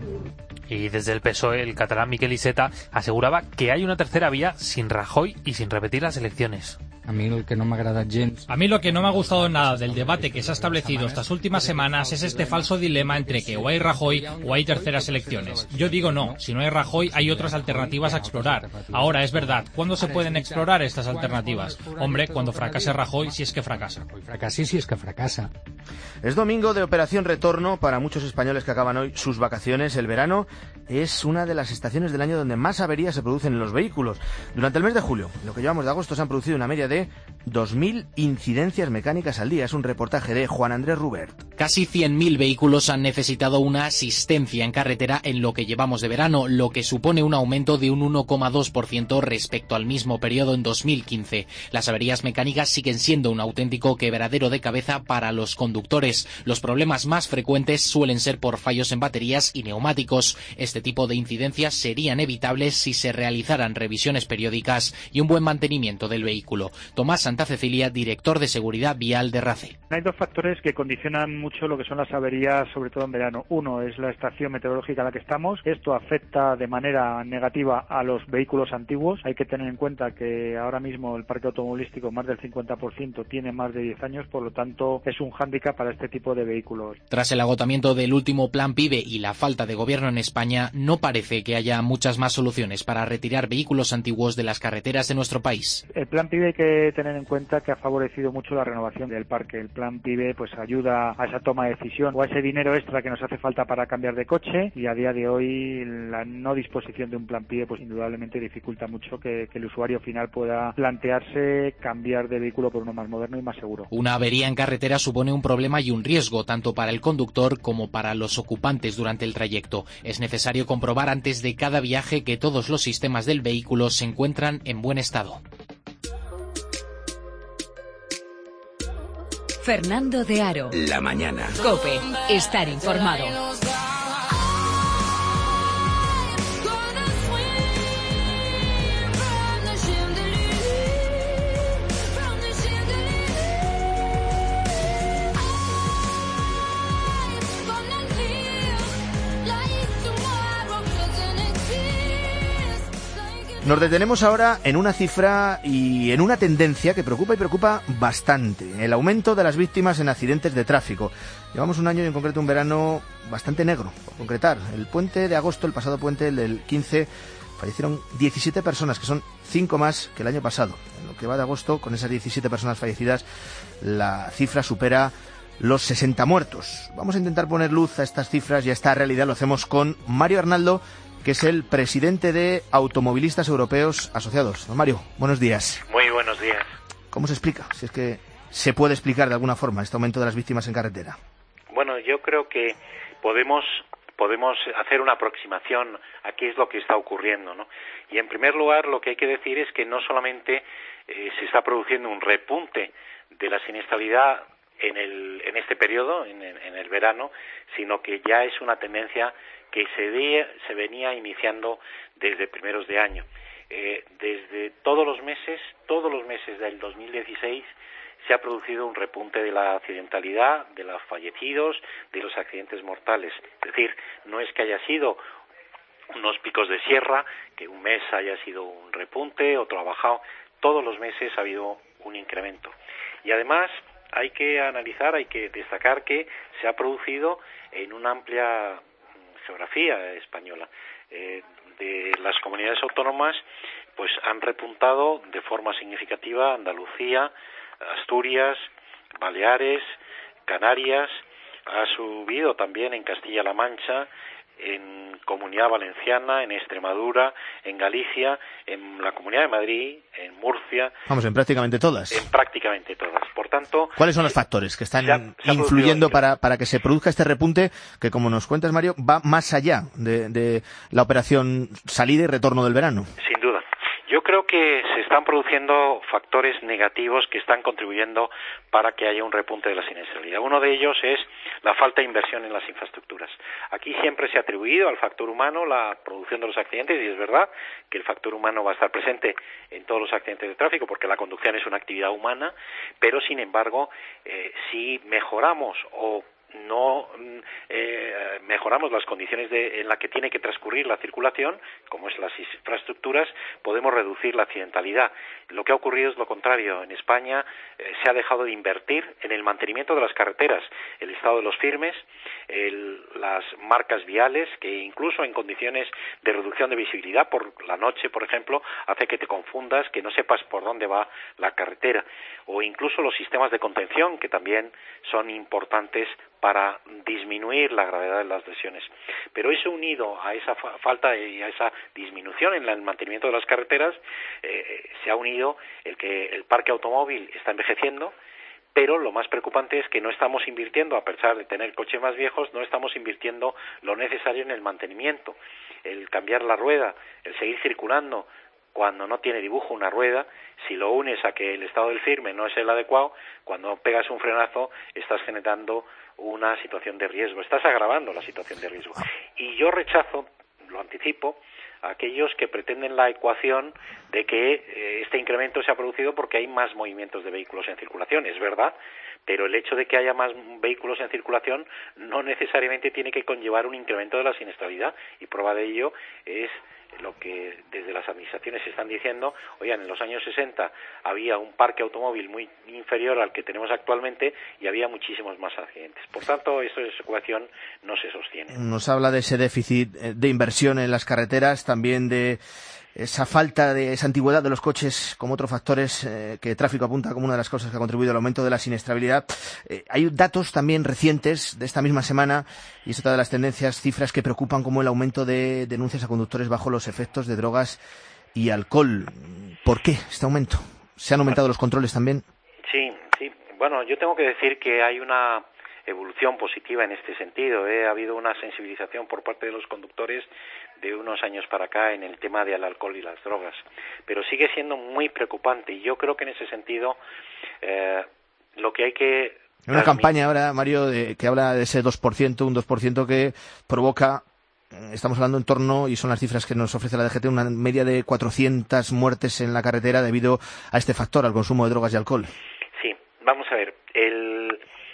Y desde el P S O E, el catalán Miquel Iceta aseguraba que hay una tercera vía sin Rajoy y sin repetir las elecciones. A mí lo que no me agrada gens. A mí lo que no me ha gustado nada del debate que se ha establecido estas últimas semanas es este falso dilema entre que o hay Rajoy o hay terceras elecciones. Yo digo no, si no hay Rajoy hay otras alternativas a explorar. Ahora, es verdad, ¿cuándo se pueden explorar estas alternativas? Hombre, cuando fracase Rajoy, si es que fracasa. Fracase si es que fracasa. Es domingo de Operación Retorno para muchos españoles que acaban hoy sus vacaciones. El verano es una de las estaciones del año donde más averías se producen en los vehículos. Durante el mes de julio, en lo que llevamos de agosto, se han producido una media de dos mil incidencias mecánicas al día. Es un reportaje de Juan Andrés Rubert. Casi cien mil vehículos han necesitado una asistencia en carretera en lo que llevamos de verano, lo que supone un aumento de un uno coma dos por ciento respecto al mismo periodo en dos mil quince. Las averías mecánicas siguen siendo un auténtico quebradero de cabeza para los conductores. Los problemas más frecuentes suelen ser por fallos en baterías y neumáticos. Este tipo de incidencias serían evitables si se realizaran revisiones periódicas y un buen mantenimiento del vehículo. Tomás Santa Cecilia, director de Seguridad Vial de RACE. Hay dos factores que condicionan mucho lo que son las averías, sobre todo en verano. Uno es la estación meteorológica en la que estamos. Esto afecta de manera negativa a los vehículos antiguos. Hay que tener en cuenta que ahora mismo el parque automovilístico, más del cincuenta por ciento, tiene más de diez años, por lo tanto es un hándicap para este tipo de vehículos. Tras el agotamiento del último Plan PIBE y la falta de gobierno en España, no parece que haya muchas más soluciones para retirar vehículos antiguos de las carreteras de nuestro país. El Plan PIBE hay que tener en cuenta que ha favorecido mucho la renovación del parque. El Plan PIBE pues ayuda a esa toma de decisión o a ese dinero extra que nos hace falta para cambiar de coche, y a día de hoy la no disposición de un Plan PIBE pues indudablemente dificulta mucho que, que el usuario final pueda plantearse cambiar de vehículo por uno más moderno y más seguro. Una avería en carretera supone un problema y un riesgo tanto para el conductor como para los ocupantes durante el trayecto. Es necesario comprobar antes de cada viaje que todos los sistemas del vehículo se encuentran en buen estado. Fernando de Aro. La mañana. COPE. Estar informado. Nos detenemos ahora en una cifra y en una tendencia que preocupa y preocupa bastante. El aumento de las víctimas en accidentes de tráfico. Llevamos un año y en concreto un verano bastante negro, por concretar. El puente de agosto, el pasado puente, el del quince, fallecieron diecisiete personas, que son cinco más que el año pasado. En lo que va de agosto, con esas diecisiete personas fallecidas, la cifra supera los sesenta muertos. Vamos a intentar poner luz a estas cifras y a esta realidad. Lo hacemos con Mario Arnaldo, que es el presidente de Automovilistas Europeos Asociados. Don Mario, buenos días. Muy buenos días. ¿Cómo se explica? Si es que se puede explicar de alguna forma este aumento de las víctimas en carretera. Bueno, yo creo que podemos podemos hacer una aproximación a qué es lo que está ocurriendo, ¿no? Y en primer lugar, lo que hay que decir es que no solamente eh, se está produciendo un repunte de la siniestralidad en el en este periodo, en, en el verano, sino que ya es una tendencia que se, ve, se venía iniciando desde primeros de año. Eh, desde todos los meses, todos los meses del dos mil dieciséis, se ha producido un repunte de la accidentalidad, de los fallecidos, de los accidentes mortales. Es decir, no es que haya sido unos picos de sierra, que un mes haya sido un repunte, otro ha bajado. Todos los meses ha habido un incremento. Y además hay que analizar, hay que destacar que se ha producido en una amplia geografía española. Eh, de las comunidades autónomas, pues han repuntado de forma significativa Andalucía, Asturias, Baleares, Canarias, ha subido también en Castilla-La Mancha, en Comunidad Valenciana, en Extremadura, en Galicia, en la Comunidad de Madrid, en Murcia. Vamos, en prácticamente todas. En prácticamente todas. Por tanto, ¿cuáles son los factores que están se ha, se influyendo para, para que se produzca este repunte que, como nos cuentas, Mario, va más allá de, de la operación salida y retorno del verano? Sin duda. Yo creo que se están produciendo factores negativos que están contribuyendo para que haya un repunte de la siniestralidad. Uno de ellos es la falta de inversión en las infraestructuras. Aquí siempre se ha atribuido al factor humano la producción de los accidentes, y es verdad que el factor humano va a estar presente en todos los accidentes de tráfico porque la conducción es una actividad humana, pero sin embargo, eh, si mejoramos o no eh, mejoramos las condiciones de, en las que tiene que transcurrir la circulación, como es las infraestructuras, podemos reducir la accidentalidad. Lo que ha ocurrido es lo contrario. En España eh, se ha dejado de invertir en el mantenimiento de las carreteras, el estado de los firmes, el, las marcas viales, que incluso en condiciones de reducción de visibilidad por la noche, por ejemplo, hace que te confundas, que no sepas por dónde va la carretera, o incluso los sistemas de contención, que también son importantes para disminuir la gravedad de las lesiones. Pero eso unido a esa fa falta y a esa disminución en la, el mantenimiento de las carreteras, eh, se ha unido el que el parque automóvil está envejeciendo, pero lo más preocupante es que no estamos invirtiendo, a pesar de tener coches más viejos, no estamos invirtiendo lo necesario en el mantenimiento, el cambiar la rueda, el seguir circulando. Cuando no tiene dibujo una rueda, si lo unes a que el estado del firme no es el adecuado, cuando pegas un frenazo estás generando una situación de riesgo, estás agravando la situación de riesgo. Y yo rechazo, lo anticipo, a aquellos que pretenden la ecuación de que eh, este incremento se ha producido porque hay más movimientos de vehículos en circulación. Es verdad, pero el hecho de que haya más vehículos en circulación no necesariamente tiene que conllevar un incremento de la siniestralidad, y prueba de ello es lo que desde las administraciones se están diciendo. Oigan, en los años sesenta había un parque automóvil muy inferior al que tenemos actualmente y había muchísimos más accidentes. Por tanto, esta ecuación no se sostiene. Nos habla de ese déficit de inversión en las carreteras, también de esa falta de esa antigüedad de los coches como otros factores eh, que tráfico apunta como una de las cosas que ha contribuido al aumento de la siniestrabilidad. Eh, hay datos también recientes de esta misma semana, y es otra de las tendencias, cifras que preocupan, como el aumento de denuncias a conductores bajo los efectos de drogas y alcohol. ¿Por qué este aumento? ¿Se han aumentado los controles también? Sí, sí. Bueno, yo tengo que decir que hay una evolución positiva en este sentido. ¿eh? Ha habido una sensibilización por parte de los conductores de unos años para acá en el tema del alcohol y las drogas, pero sigue siendo muy preocupante, y yo creo que en ese sentido eh, lo que hay que... Hay una campaña ahora, Mario, de, que habla de ese dos por ciento, un dos por ciento que provoca, estamos hablando en torno, y son las cifras que nos ofrece la D G T, una media de cuatrocientas muertes en la carretera debido a este factor, al consumo de drogas y alcohol. Sí, vamos a ver, el... Eh,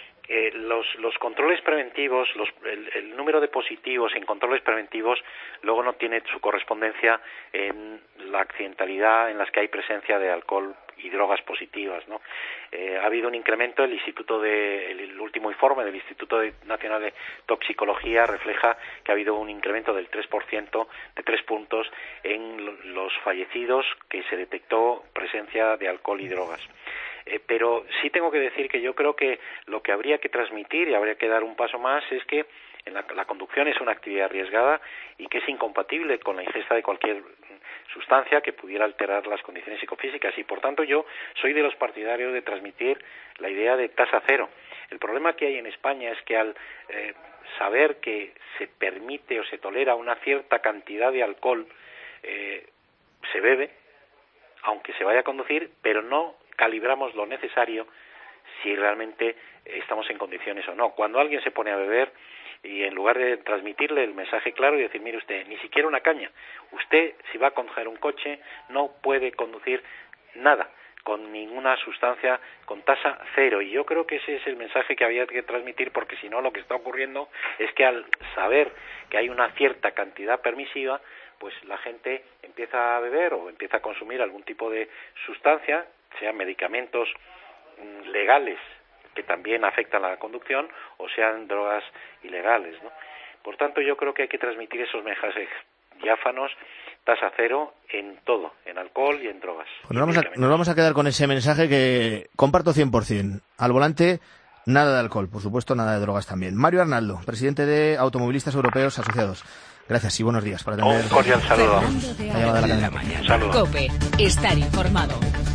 eh, los, los controles preventivos, los, el, el número de positivos en controles preventivos luego no tiene su correspondencia en la accidentalidad en las que hay presencia de alcohol y drogas positivas, ¿no? Eh, ha habido un incremento, el Instituto de, el, el último informe del Instituto de, Nacional de Toxicología refleja que ha habido un incremento del tres por ciento, de tres puntos, en lo, los fallecidos que se detectó presencia de alcohol y drogas. Eh, pero sí tengo que decir que yo creo que lo que habría que transmitir y habría que dar un paso más es que en la, la conducción es una actividad arriesgada y que es incompatible con la ingesta de cualquier sustancia que pudiera alterar las condiciones psicofísicas y por tanto yo soy de los partidarios de transmitir la idea de tasa cero. El problema que hay en España es que al eh, saber que se permite o se tolera una cierta cantidad de alcohol, eh, se bebe, aunque se vaya a conducir, pero no calibramos lo necesario si realmente estamos en condiciones o no. Cuando alguien se pone a beber y en lugar de transmitirle el mensaje claro y decir, mire usted, ni siquiera una caña, usted si va a conducir un coche no puede conducir nada con ninguna sustancia con tasa cero, y yo creo que ese es el mensaje que había que transmitir, porque si no lo que está ocurriendo es que al saber que hay una cierta cantidad permisiva, pues la gente empieza a beber o empieza a consumir algún tipo de sustancia, sean medicamentos mmm, legales que también afectan a la conducción o sean drogas ilegales, ¿no? Por tanto, yo creo que hay que transmitir esos mensajes diáfanos, tasa cero en todo, en alcohol y en drogas. Pues nos, vamos a, nos vamos a quedar con ese mensaje que comparto cien por ciento. Al volante, nada de alcohol, por supuesto, nada de drogas también. Mario Arnaldo, presidente de Automovilistas Europeos Asociados. Gracias y buenos días por atender. Un cordial saludo. La llamada de la cadena. Saludo. COPE, estar informado.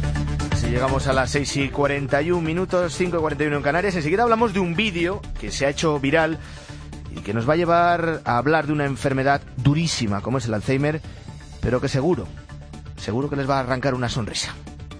Si llegamos a las seis y cuarenta y un minutos, cinco y cuarenta y uno en Canarias, enseguida hablamos de un vídeo que se ha hecho viral y que nos va a llevar a hablar de una enfermedad durísima como es el Alzheimer, pero que seguro, seguro que les va a arrancar una sonrisa.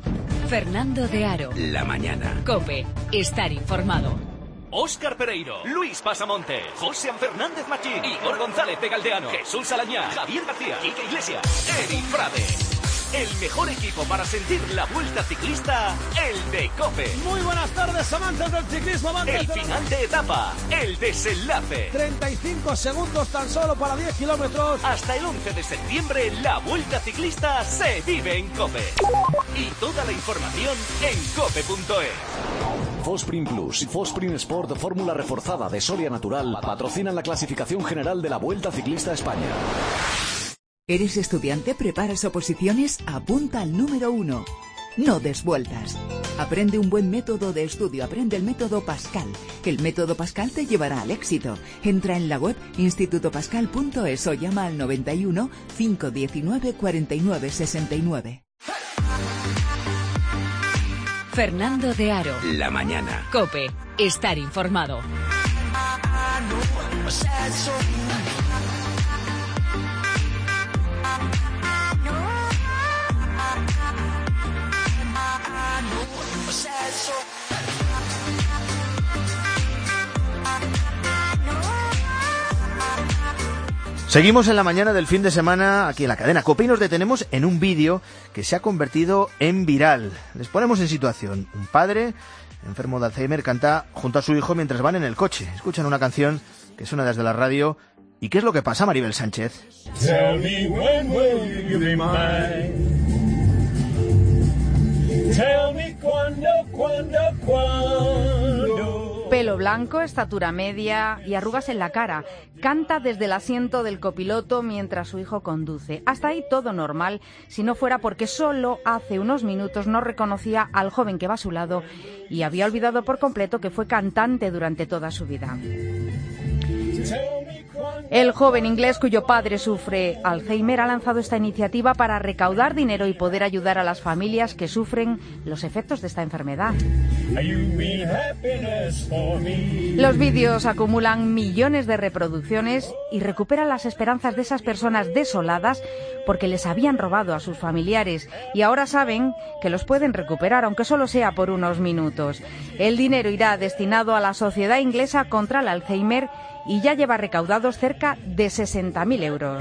Fernando de Aro. La mañana. COPE, estar informado. Óscar Pereiro, Luis Pasamonte, José Fernández Machín, Igor González de Galdeano, Jesús Alañá, Javier García, Quique Iglesias, Eri Frade. El mejor equipo para sentir la Vuelta Ciclista, el de COPE. Muy buenas tardes, amantes del ciclismo, amantes El final de etapa, el desenlace. treinta y cinco segundos tan solo para diez kilómetros. Hasta el once de septiembre, la Vuelta Ciclista se vive en COPE. Y toda la información en cope punto es. Fosprin Plus y Fosprin Sport Fórmula Reforzada de Soria Natural patrocinan la clasificación general de la Vuelta Ciclista a España. ¿Eres estudiante? ¿Preparas oposiciones? Apunta al número uno. No des vueltas. Aprende un buen método de estudio. Aprende el método Pascal. El método Pascal te llevará al éxito. Entra en la web instituto pascal punto es o llama al noventa y uno, cinco diecinueve, cuarenta y nueve sesenta y nueve. Fernando de Aro. La mañana. COPE, estar informado. Seguimos en la mañana del fin de semana aquí en la cadena COPE y nos detenemos en un vídeo que se ha convertido en viral. Les ponemos en situación. Un padre enfermo de Alzheimer canta junto a su hijo mientras van en el coche. Escuchan una canción que suena desde la radio. ¿Y qué es lo que pasa, Maribel Sánchez? Tell me when will you be mine? Tell me cuándo, cuándo, cuándo. Pelo blanco, estatura media y arrugas en la cara. Canta desde el asiento del copiloto mientras su hijo conduce. Hasta ahí todo normal, si no fuera porque solo hace unos minutos no reconocía al joven que va a su lado y había olvidado por completo que fue cantante durante toda su vida. El joven inglés cuyo padre sufre Alzheimer ha lanzado esta iniciativa para recaudar dinero y poder ayudar a las familias que sufren los efectos de esta enfermedad. Los vídeos acumulan millones de reproducciones y recuperan las esperanzas de esas personas desoladas porque les habían robado a sus familiares y ahora saben que los pueden recuperar, aunque solo sea por unos minutos. El dinero irá destinado a la Sociedad Inglesa contra el Alzheimer y ya lleva recaudados cerca de sesenta mil euros.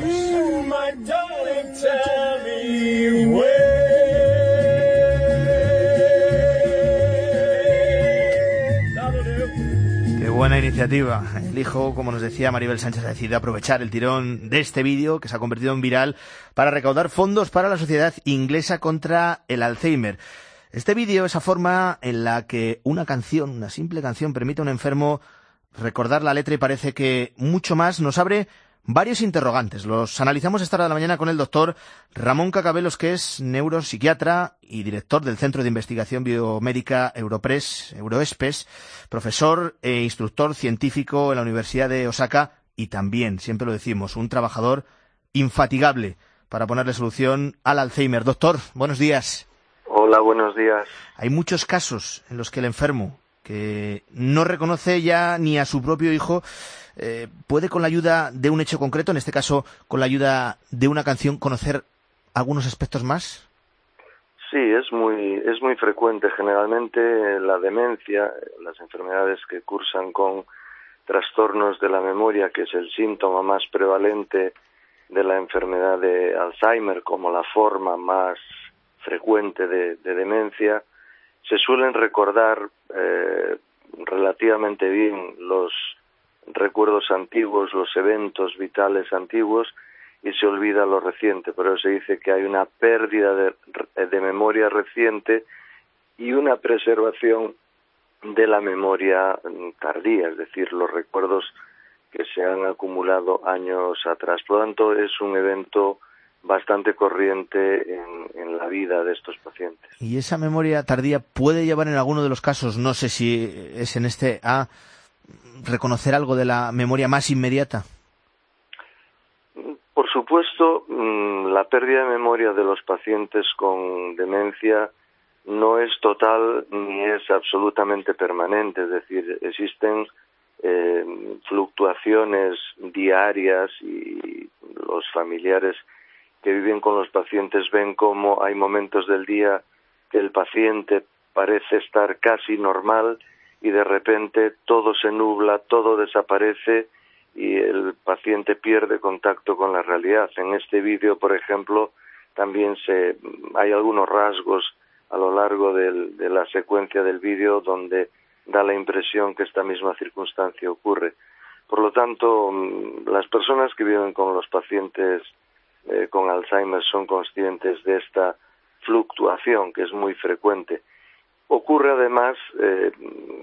Qué buena iniciativa. El hijo, como nos decía Maribel Sánchez, ha decidido aprovechar el tirón de este vídeo que se ha convertido en viral para recaudar fondos para la Sociedad Inglesa contra el Alzheimer. Este vídeo, esa forma en la que una canción, una simple canción, permite a un enfermo recordar la letra y parece que mucho más, nos abre varios interrogantes. Los analizamos esta hora de la mañana con el doctor Ramón Cacabelos, que es neuropsiquiatra y director del Centro de Investigación Biomédica Europres, Euroespes, profesor e instructor científico en la Universidad de Osaka y también, siempre lo decimos, un trabajador infatigable para ponerle solución al Alzheimer. Doctor, buenos días. Hola, buenos días. Hay muchos casos en los que el enfermo, que no reconoce ya ni a su propio hijo, eh, puede con la ayuda de un hecho concreto, en este caso con la ayuda de una canción, conocer algunos aspectos más. Sí, es muy es muy frecuente. Generalmente la demencia, las enfermedades que cursan con trastornos de la memoria, que es el síntoma más prevalente de la enfermedad de Alzheimer, como la forma más frecuente de, de demencia, se suelen recordar eh, relativamente bien los recuerdos antiguos, los eventos vitales antiguos, y se olvida lo reciente. Por eso se dice que hay una pérdida de, de memoria reciente y una preservación de la memoria tardía, es decir, los recuerdos que se han acumulado años atrás. Por lo tanto, es un evento bastante corriente en, en la vida de estos pacientes. ¿Y esa memoria tardía puede llevar en alguno de los casos, no sé si es en este, a reconocer algo de la memoria más inmediata? Por supuesto, la pérdida de memoria de los pacientes con demencia no es total ni es absolutamente permanente, es decir, existen eh, fluctuaciones diarias y los familiares que viven con los pacientes ven cómo hay momentos del día que el paciente parece estar casi normal y de repente todo se nubla, todo desaparece y el paciente pierde contacto con la realidad. En este vídeo, por ejemplo, también se hay algunos rasgos a lo largo del, de la secuencia del vídeo donde da la impresión que esta misma circunstancia ocurre. Por lo tanto, las personas que viven con los pacientes eh, con Alzheimer son conscientes de esta fluctuación que es muy frecuente. Ocurre además, eh,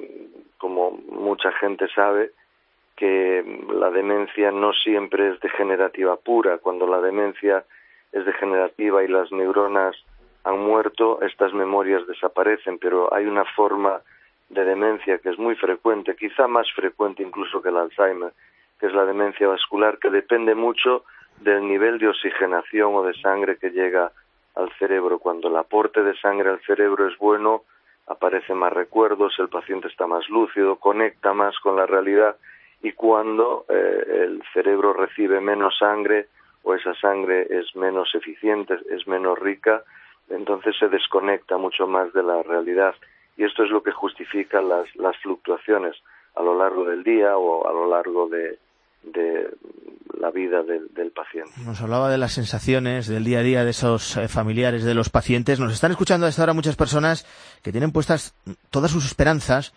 como mucha gente sabe, que la demencia no siempre es degenerativa pura. Cuando la demencia es degenerativa y las neuronas han muerto, estas memorias desaparecen, pero hay una forma de demencia que es muy frecuente, quizá más frecuente incluso que el Alzheimer, que es la demencia vascular, que depende mucho del nivel de oxigenación o de sangre que llega al cerebro. Cuando el aporte de sangre al cerebro es bueno, aparecen más recuerdos, el paciente está más lúcido, conecta más con la realidad, y cuando eh, el cerebro recibe menos sangre o esa sangre es menos eficiente, es menos rica, entonces se desconecta mucho más de la realidad. Y esto es lo que justifica las, las fluctuaciones a lo largo del día o a lo largo de, de la vida del, del paciente. Nos hablaba de las sensaciones del día a día de esos eh, familiares de los pacientes. Nos están escuchando a esta hora muchas personas que tienen puestas todas sus esperanzas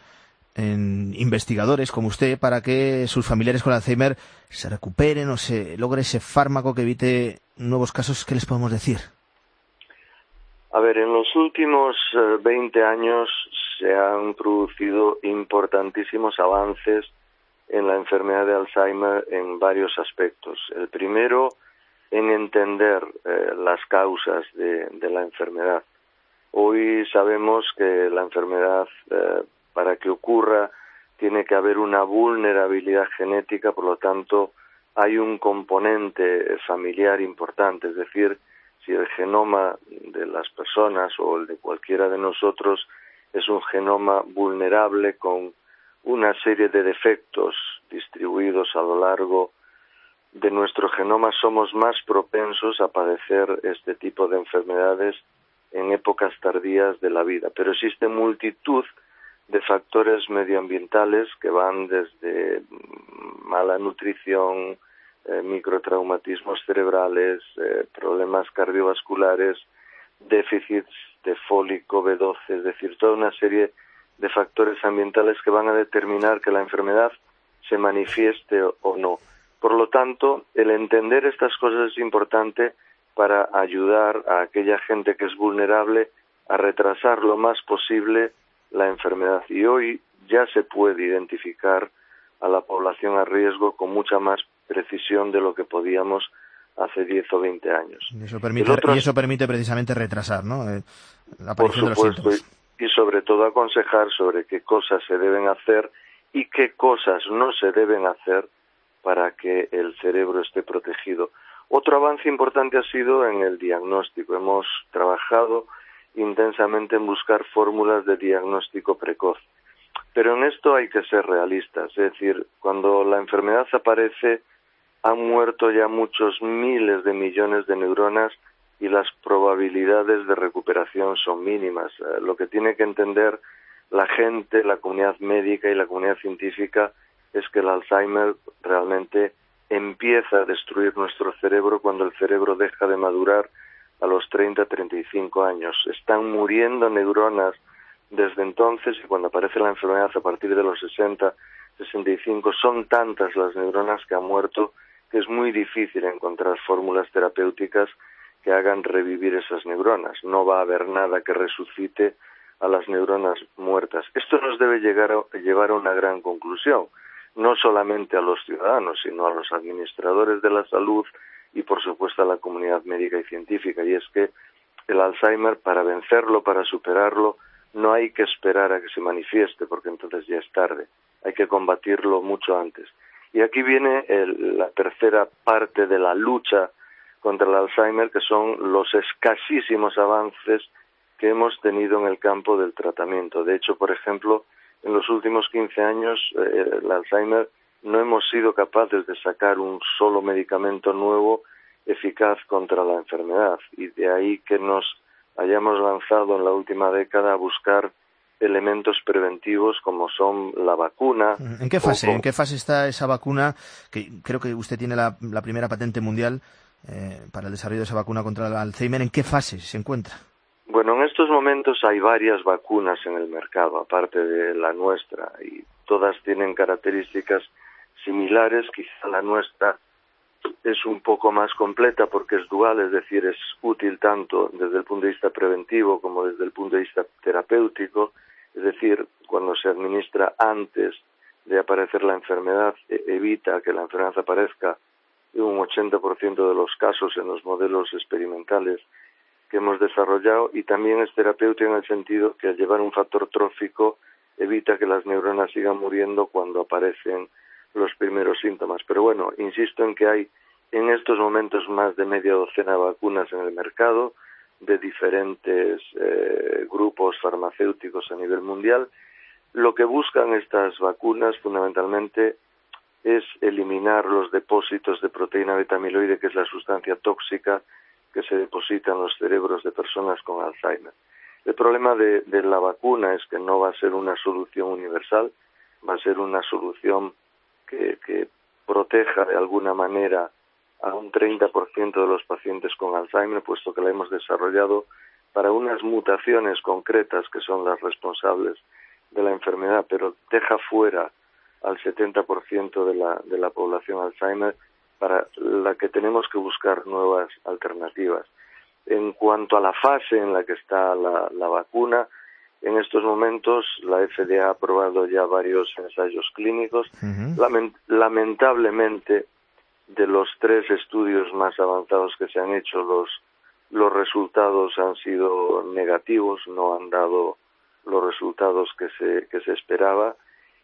en investigadores como usted para que sus familiares con Alzheimer se recuperen o se logre ese fármaco que evite nuevos casos. ¿Qué les podemos decir? A ver, en los últimos eh, veinte años se han producido importantísimos avances en la enfermedad de Alzheimer en varios aspectos. El primero, en entender eh, las causas de, de la enfermedad. Hoy sabemos que la enfermedad, eh, para que ocurra, tiene que haber una vulnerabilidad genética, por lo tanto, hay un componente familiar importante, es decir, si el genoma de las personas o el de cualquiera de nosotros es un genoma vulnerable con una serie de defectos distribuidos a lo largo de nuestro genoma, somos más propensos a padecer este tipo de enfermedades en épocas tardías de la vida. Pero existe multitud de factores medioambientales que van desde mala nutrición, Eh, microtraumatismos cerebrales, eh, problemas cardiovasculares, déficits de fólico B doce, es decir, toda una serie de factores ambientales que van a determinar que la enfermedad se manifieste o no. Por lo tanto, el entender estas cosas es importante para ayudar a aquella gente que es vulnerable a retrasar lo más posible la enfermedad. Y hoy ya se puede identificar a la población a riesgo con mucha más precisión de lo que podíamos hace diez o veinte años. Y eso permite, otro... y eso permite precisamente retrasar, ¿no?, eh, la aparición Por supuesto, de los síntomas. Y, y sobre todo aconsejar sobre qué cosas se deben hacer y qué cosas no se deben hacer para que el cerebro esté protegido. Otro avance importante ha sido en el diagnóstico. Hemos trabajado intensamente en buscar fórmulas de diagnóstico precoz. Pero en esto hay que ser realistas, es decir, cuando la enfermedad aparece, han muerto ya muchos miles de millones de neuronas y las probabilidades de recuperación son mínimas. Eh, lo que tiene que entender la gente, la comunidad médica y la comunidad científica es que el Alzheimer realmente empieza a destruir nuestro cerebro cuando el cerebro deja de madurar a los treinta a treinta y cinco años. Están muriendo neuronas desde entonces y cuando aparece la enfermedad a partir de los sesenta, sesenta y cinco, son tantas las neuronas que han muerto que es muy difícil encontrar fórmulas terapéuticas que hagan revivir esas neuronas. No va a haber nada que resucite a las neuronas muertas. Esto nos debe llegar a, llevar a una gran conclusión, no solamente a los ciudadanos, sino a los administradores de la salud y, por supuesto, a la comunidad médica y científica, y es que el Alzheimer, para vencerlo, para superarlo, no hay que esperar a que se manifieste, porque entonces ya es tarde. Hay que combatirlo mucho antes. Y aquí viene el, la tercera parte de la lucha contra el Alzheimer, que son los escasísimos avances que hemos tenido en el campo del tratamiento. De hecho, por ejemplo, en los últimos quince años, eh, el Alzheimer no hemos sido capaces de sacar un solo medicamento nuevo eficaz contra la enfermedad. Y de ahí que nos hayamos lanzado en la última década a buscar elementos preventivos como son la vacuna. ¿En qué fase? Con... ¿En qué fase está esa vacuna? Que creo que usted tiene la, la primera patente mundial eh, para el desarrollo de esa vacuna contra el Alzheimer. ¿En qué fase se encuentra? Bueno, en estos momentos hay varias vacunas en el mercado, aparte de la nuestra, y todas tienen características similares. Quizá la nuestra es un poco más completa porque es dual, es decir, es útil tanto desde el punto de vista preventivo como desde el punto de vista terapéutico. Es decir, cuando se administra antes de aparecer la enfermedad, evita que la enfermedad aparezca en un ochenta por ciento de los casos en los modelos experimentales que hemos desarrollado, y también es terapéutico en el sentido que al llevar un factor trófico evita que las neuronas sigan muriendo cuando aparecen los primeros síntomas. Pero bueno, insisto en que hay en estos momentos más de media docena de vacunas en el mercado de diferentes eh, grupos farmacéuticos a nivel mundial. Lo que buscan estas vacunas fundamentalmente es eliminar los depósitos de proteína beta-amiloide, que es la sustancia tóxica que se deposita en los cerebros de personas con Alzheimer. El problema de, de la vacuna es que no va a ser una solución universal, va a ser una solución que, que proteja de alguna manera a un treinta por ciento de los pacientes con Alzheimer, puesto que la hemos desarrollado para unas mutaciones concretas que son las responsables de la enfermedad, pero deja fuera al setenta por ciento de la, de la población Alzheimer, para la que tenemos que buscar nuevas alternativas. En cuanto a la fase en la que está la, la vacuna, en estos momentos la F D A ha aprobado ya varios ensayos clínicos. Uh-huh. Lament- lamentablemente, de los tres estudios más avanzados que se han hecho, los, los resultados han sido negativos, no han dado los resultados que se, que se esperaba,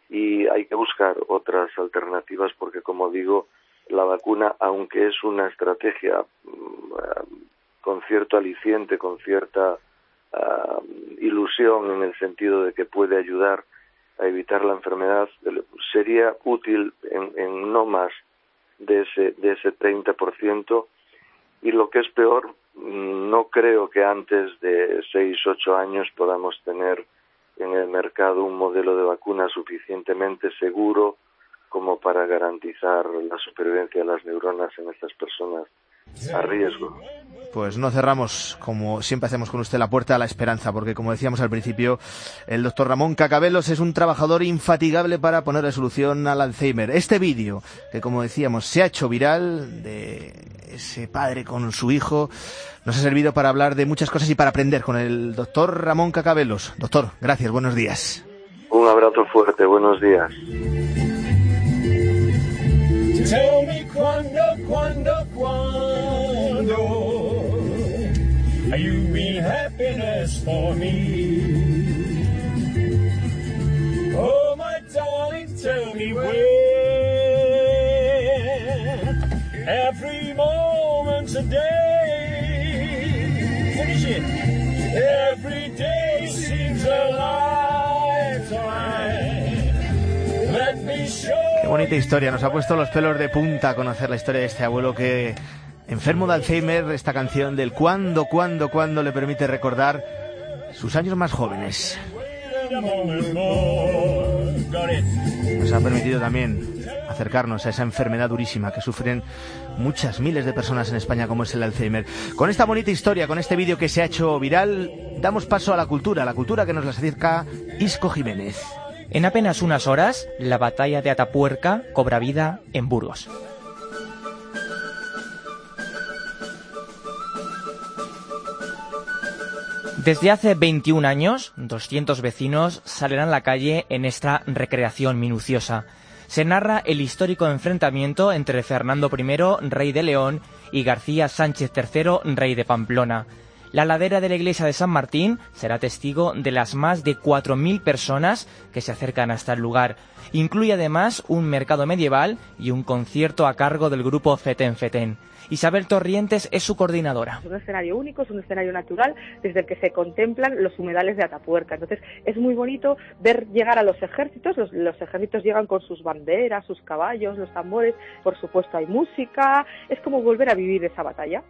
y hay que buscar otras alternativas porque, como digo, la vacuna, aunque es una estrategia uh, con cierto aliciente, con cierta uh, ilusión en el sentido de que puede ayudar a evitar la enfermedad, sería útil en, en no más de ese, de ese treinta por ciento, y lo que es peor, no creo que antes de seis u ocho años podamos tener en el mercado un modelo de vacuna suficientemente seguro como para garantizar la supervivencia de las neuronas en estas personas a riesgo. pues no cerramos, como siempre hacemos con usted, la puerta a la esperanza, porque como decíamos al principio, el doctor Ramón Cacabelos es un trabajador infatigable para ponerle solución al Alzheimer. Este vídeo, que como decíamos, se ha hecho viral, de ese padre con su hijo, nos ha servido para hablar de muchas cosas y para aprender con el doctor Ramón Cacabelos. Doctor, gracias, buenos días. Un abrazo fuerte, buenos días. Tell me cuándo, cuándo, cuándo you mean happiness for me. Oh, my darling, tell me when. Every moment's a day. Finish it. Every day seems a lifetime. Let me show. Qué bonita historia, nos ha puesto los pelos de punta a conocer la historia de este abuelo que, enfermo de Alzheimer, esta canción del cuándo, cuándo, cuándo le permite recordar sus años más jóvenes. Nos ha permitido también acercarnos a esa enfermedad durísima que sufren muchas miles de personas en España, como es el Alzheimer. Con esta bonita historia, con este vídeo que se ha hecho viral, damos paso a la cultura, la cultura que nos la acerca Isco Jiménez. En apenas unas horas, la batalla de Atapuerca cobra vida en Burgos. Desde hace veintiún años, doscientos vecinos salen a la calle en esta recreación minuciosa. Se narra el histórico enfrentamiento entre Fernando primero, rey de León, y García Sánchez tercero, rey de Pamplona. La ladera de la iglesia de San Martín será testigo de las más de cuatro mil personas que se acercan hasta el lugar. Incluye además un mercado medieval y un concierto a cargo del grupo Feten Feten. Isabel Torrientes es su coordinadora. Es un escenario único, es un escenario natural desde el que se contemplan los humedales de Atapuerca. Entonces es muy bonito ver llegar a los ejércitos, los, los ejércitos llegan con sus banderas, sus caballos, los tambores, por supuesto hay música, es como volver a vivir esa batalla.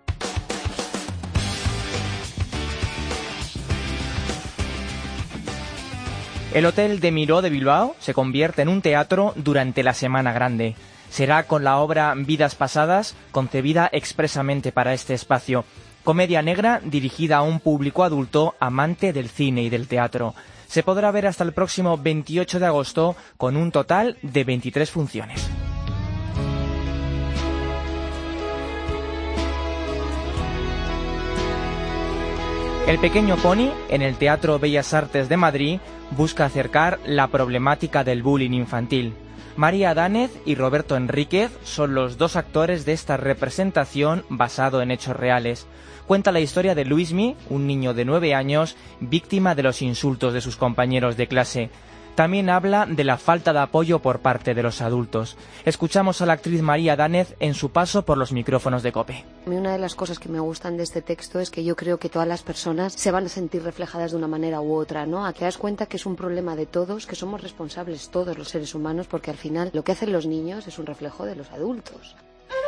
El Hotel de Miró de Bilbao se convierte en un teatro durante la Semana Grande. Será con la obra Vidas Pasadas, concebida expresamente para este espacio. Comedia negra dirigida a un público adulto amante del cine y del teatro. Se podrá ver hasta el próximo veintiocho de agosto con un total de veintitrés funciones. El Pequeño Pony, en el Teatro Bellas Artes de Madrid, busca acercar la problemática del bullying infantil. María Adánez y Roberto Enríquez son los dos actores de esta representación basado en hechos reales. Cuenta la historia de Luismi, un niño de nueve años, víctima de los insultos de sus compañeros de clase. También habla de la falta de apoyo por parte de los adultos. Escuchamos a la actriz María Adánez en su paso por los micrófonos de COPE. Una de las cosas que me gustan de este texto es que yo creo que todas las personas se van a sentir reflejadas de una manera u otra, ¿no? A que te das cuenta que es un problema de todos, que somos responsables todos los seres humanos, porque al final lo que hacen los niños es un reflejo de los adultos.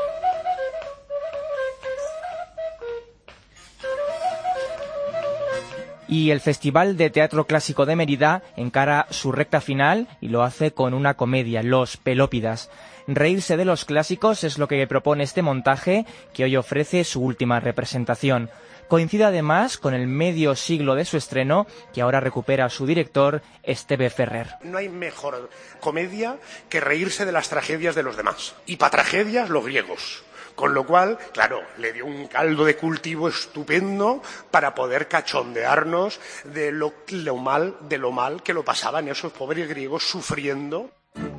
Y el Festival de Teatro Clásico de Mérida encara su recta final y lo hace con una comedia, Los Pelópidas. Reírse de los clásicos es lo que propone este montaje, que hoy ofrece su última representación. Coincide además con el medio siglo de su estreno, que ahora recupera su director, Esteve Ferrer. No hay mejor comedia que reírse de las tragedias de los demás. Y para tragedias, los griegos. Con lo cual, claro, le dio un caldo de cultivo estupendo para poder cachondearnos de lo, lo mal, de lo mal que lo pasaban esos pobres griegos sufriendo.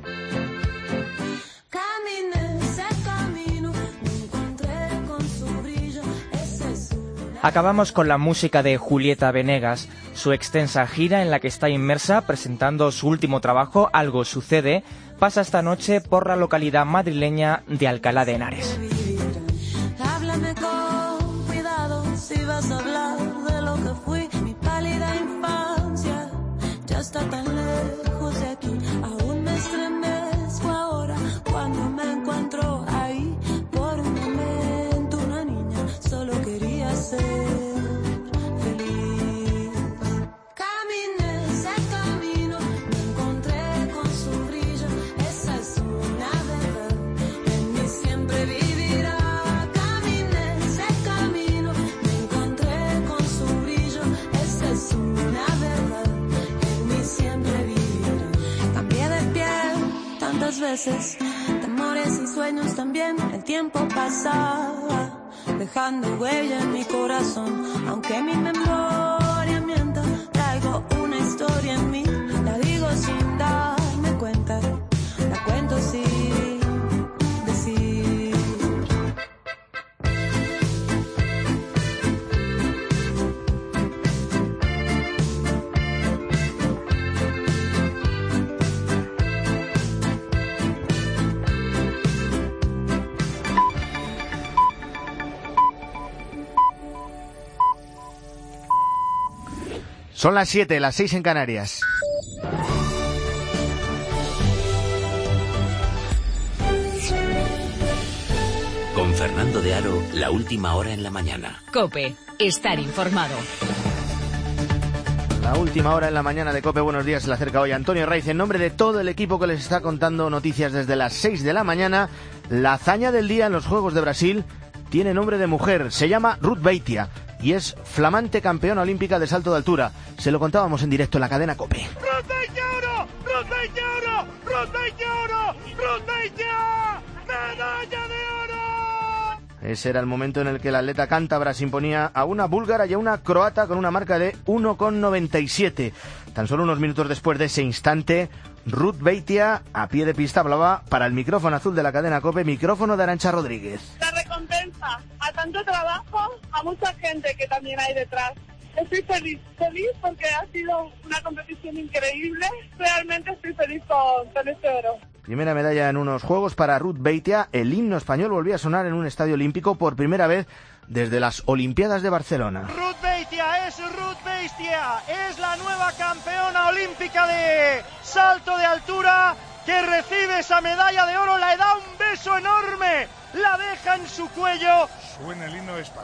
Acabamos con la música de Julieta Venegas, su extensa gira en la que está inmersa presentando su último trabajo, Algo sucede, pasa esta noche por la localidad madrileña de Alcalá de Henares. Háblame con cuidado si vas a hablar de lo que fui, mi pálida infancia ya está tan lejos de aquí, aún me estremezco ahora cuando me encuentro ahí, por un momento una niña solo quería ser feliz. Caminé ese camino, me encontré con su brillo, esa es una verdad, en mí siempre vivirá. Caminé ese camino. veces, temores y sueños también. El tiempo pasaba, dejando huella en mi corazón. Aunque mi memoria mienta, traigo una historia en mí. La digo sin darme cuenta, la cuento sin decir. Son las siete, las seis en Canarias. Con Fernando de Aro, la última hora en la mañana. COPE, estar informado. La última hora en la mañana de COPE. Buenos días, se le acerca hoy Antonio Raiz en nombre de todo el equipo que les está contando noticias desde las seis de la mañana. La hazaña del día en los Juegos de Brasil tiene nombre de mujer, se llama Ruth Beitia y es flamante campeona olímpica de salto de altura. Se lo contábamos en directo en la cadena COPE. ¡Ruth Beitia oro! ¡Ruth Beitia oro! ¡Ruth Beitia oro! ¡Ruth Beitia! ¡Medalla de oro! Ese era el momento en el que la atleta cántabra se imponía a una búlgara y a una croata con una marca de uno con noventa y siete. Tan solo unos minutos después de ese instante, Ruth Beitia, a pie de pista, hablaba para el micrófono azul de la cadena COPE, micrófono de Arantxa Rodríguez. La recompensa a tanto trabajo, a mucha gente que también hay detrás. Estoy feliz, feliz porque ha sido una competición increíble. Realmente estoy feliz con, con este oro. Primera medalla en unos Juegos para Ruth Beitia. El himno español volvió a sonar en un estadio olímpico por primera vez desde las Olimpiadas de Barcelona. Ruth Beitia es Ruth Beitia, es la nueva campeona olímpica de salto de altura que recibe esa medalla de oro, le da un beso enorme, la deja en su cuello. Suena el himno de España.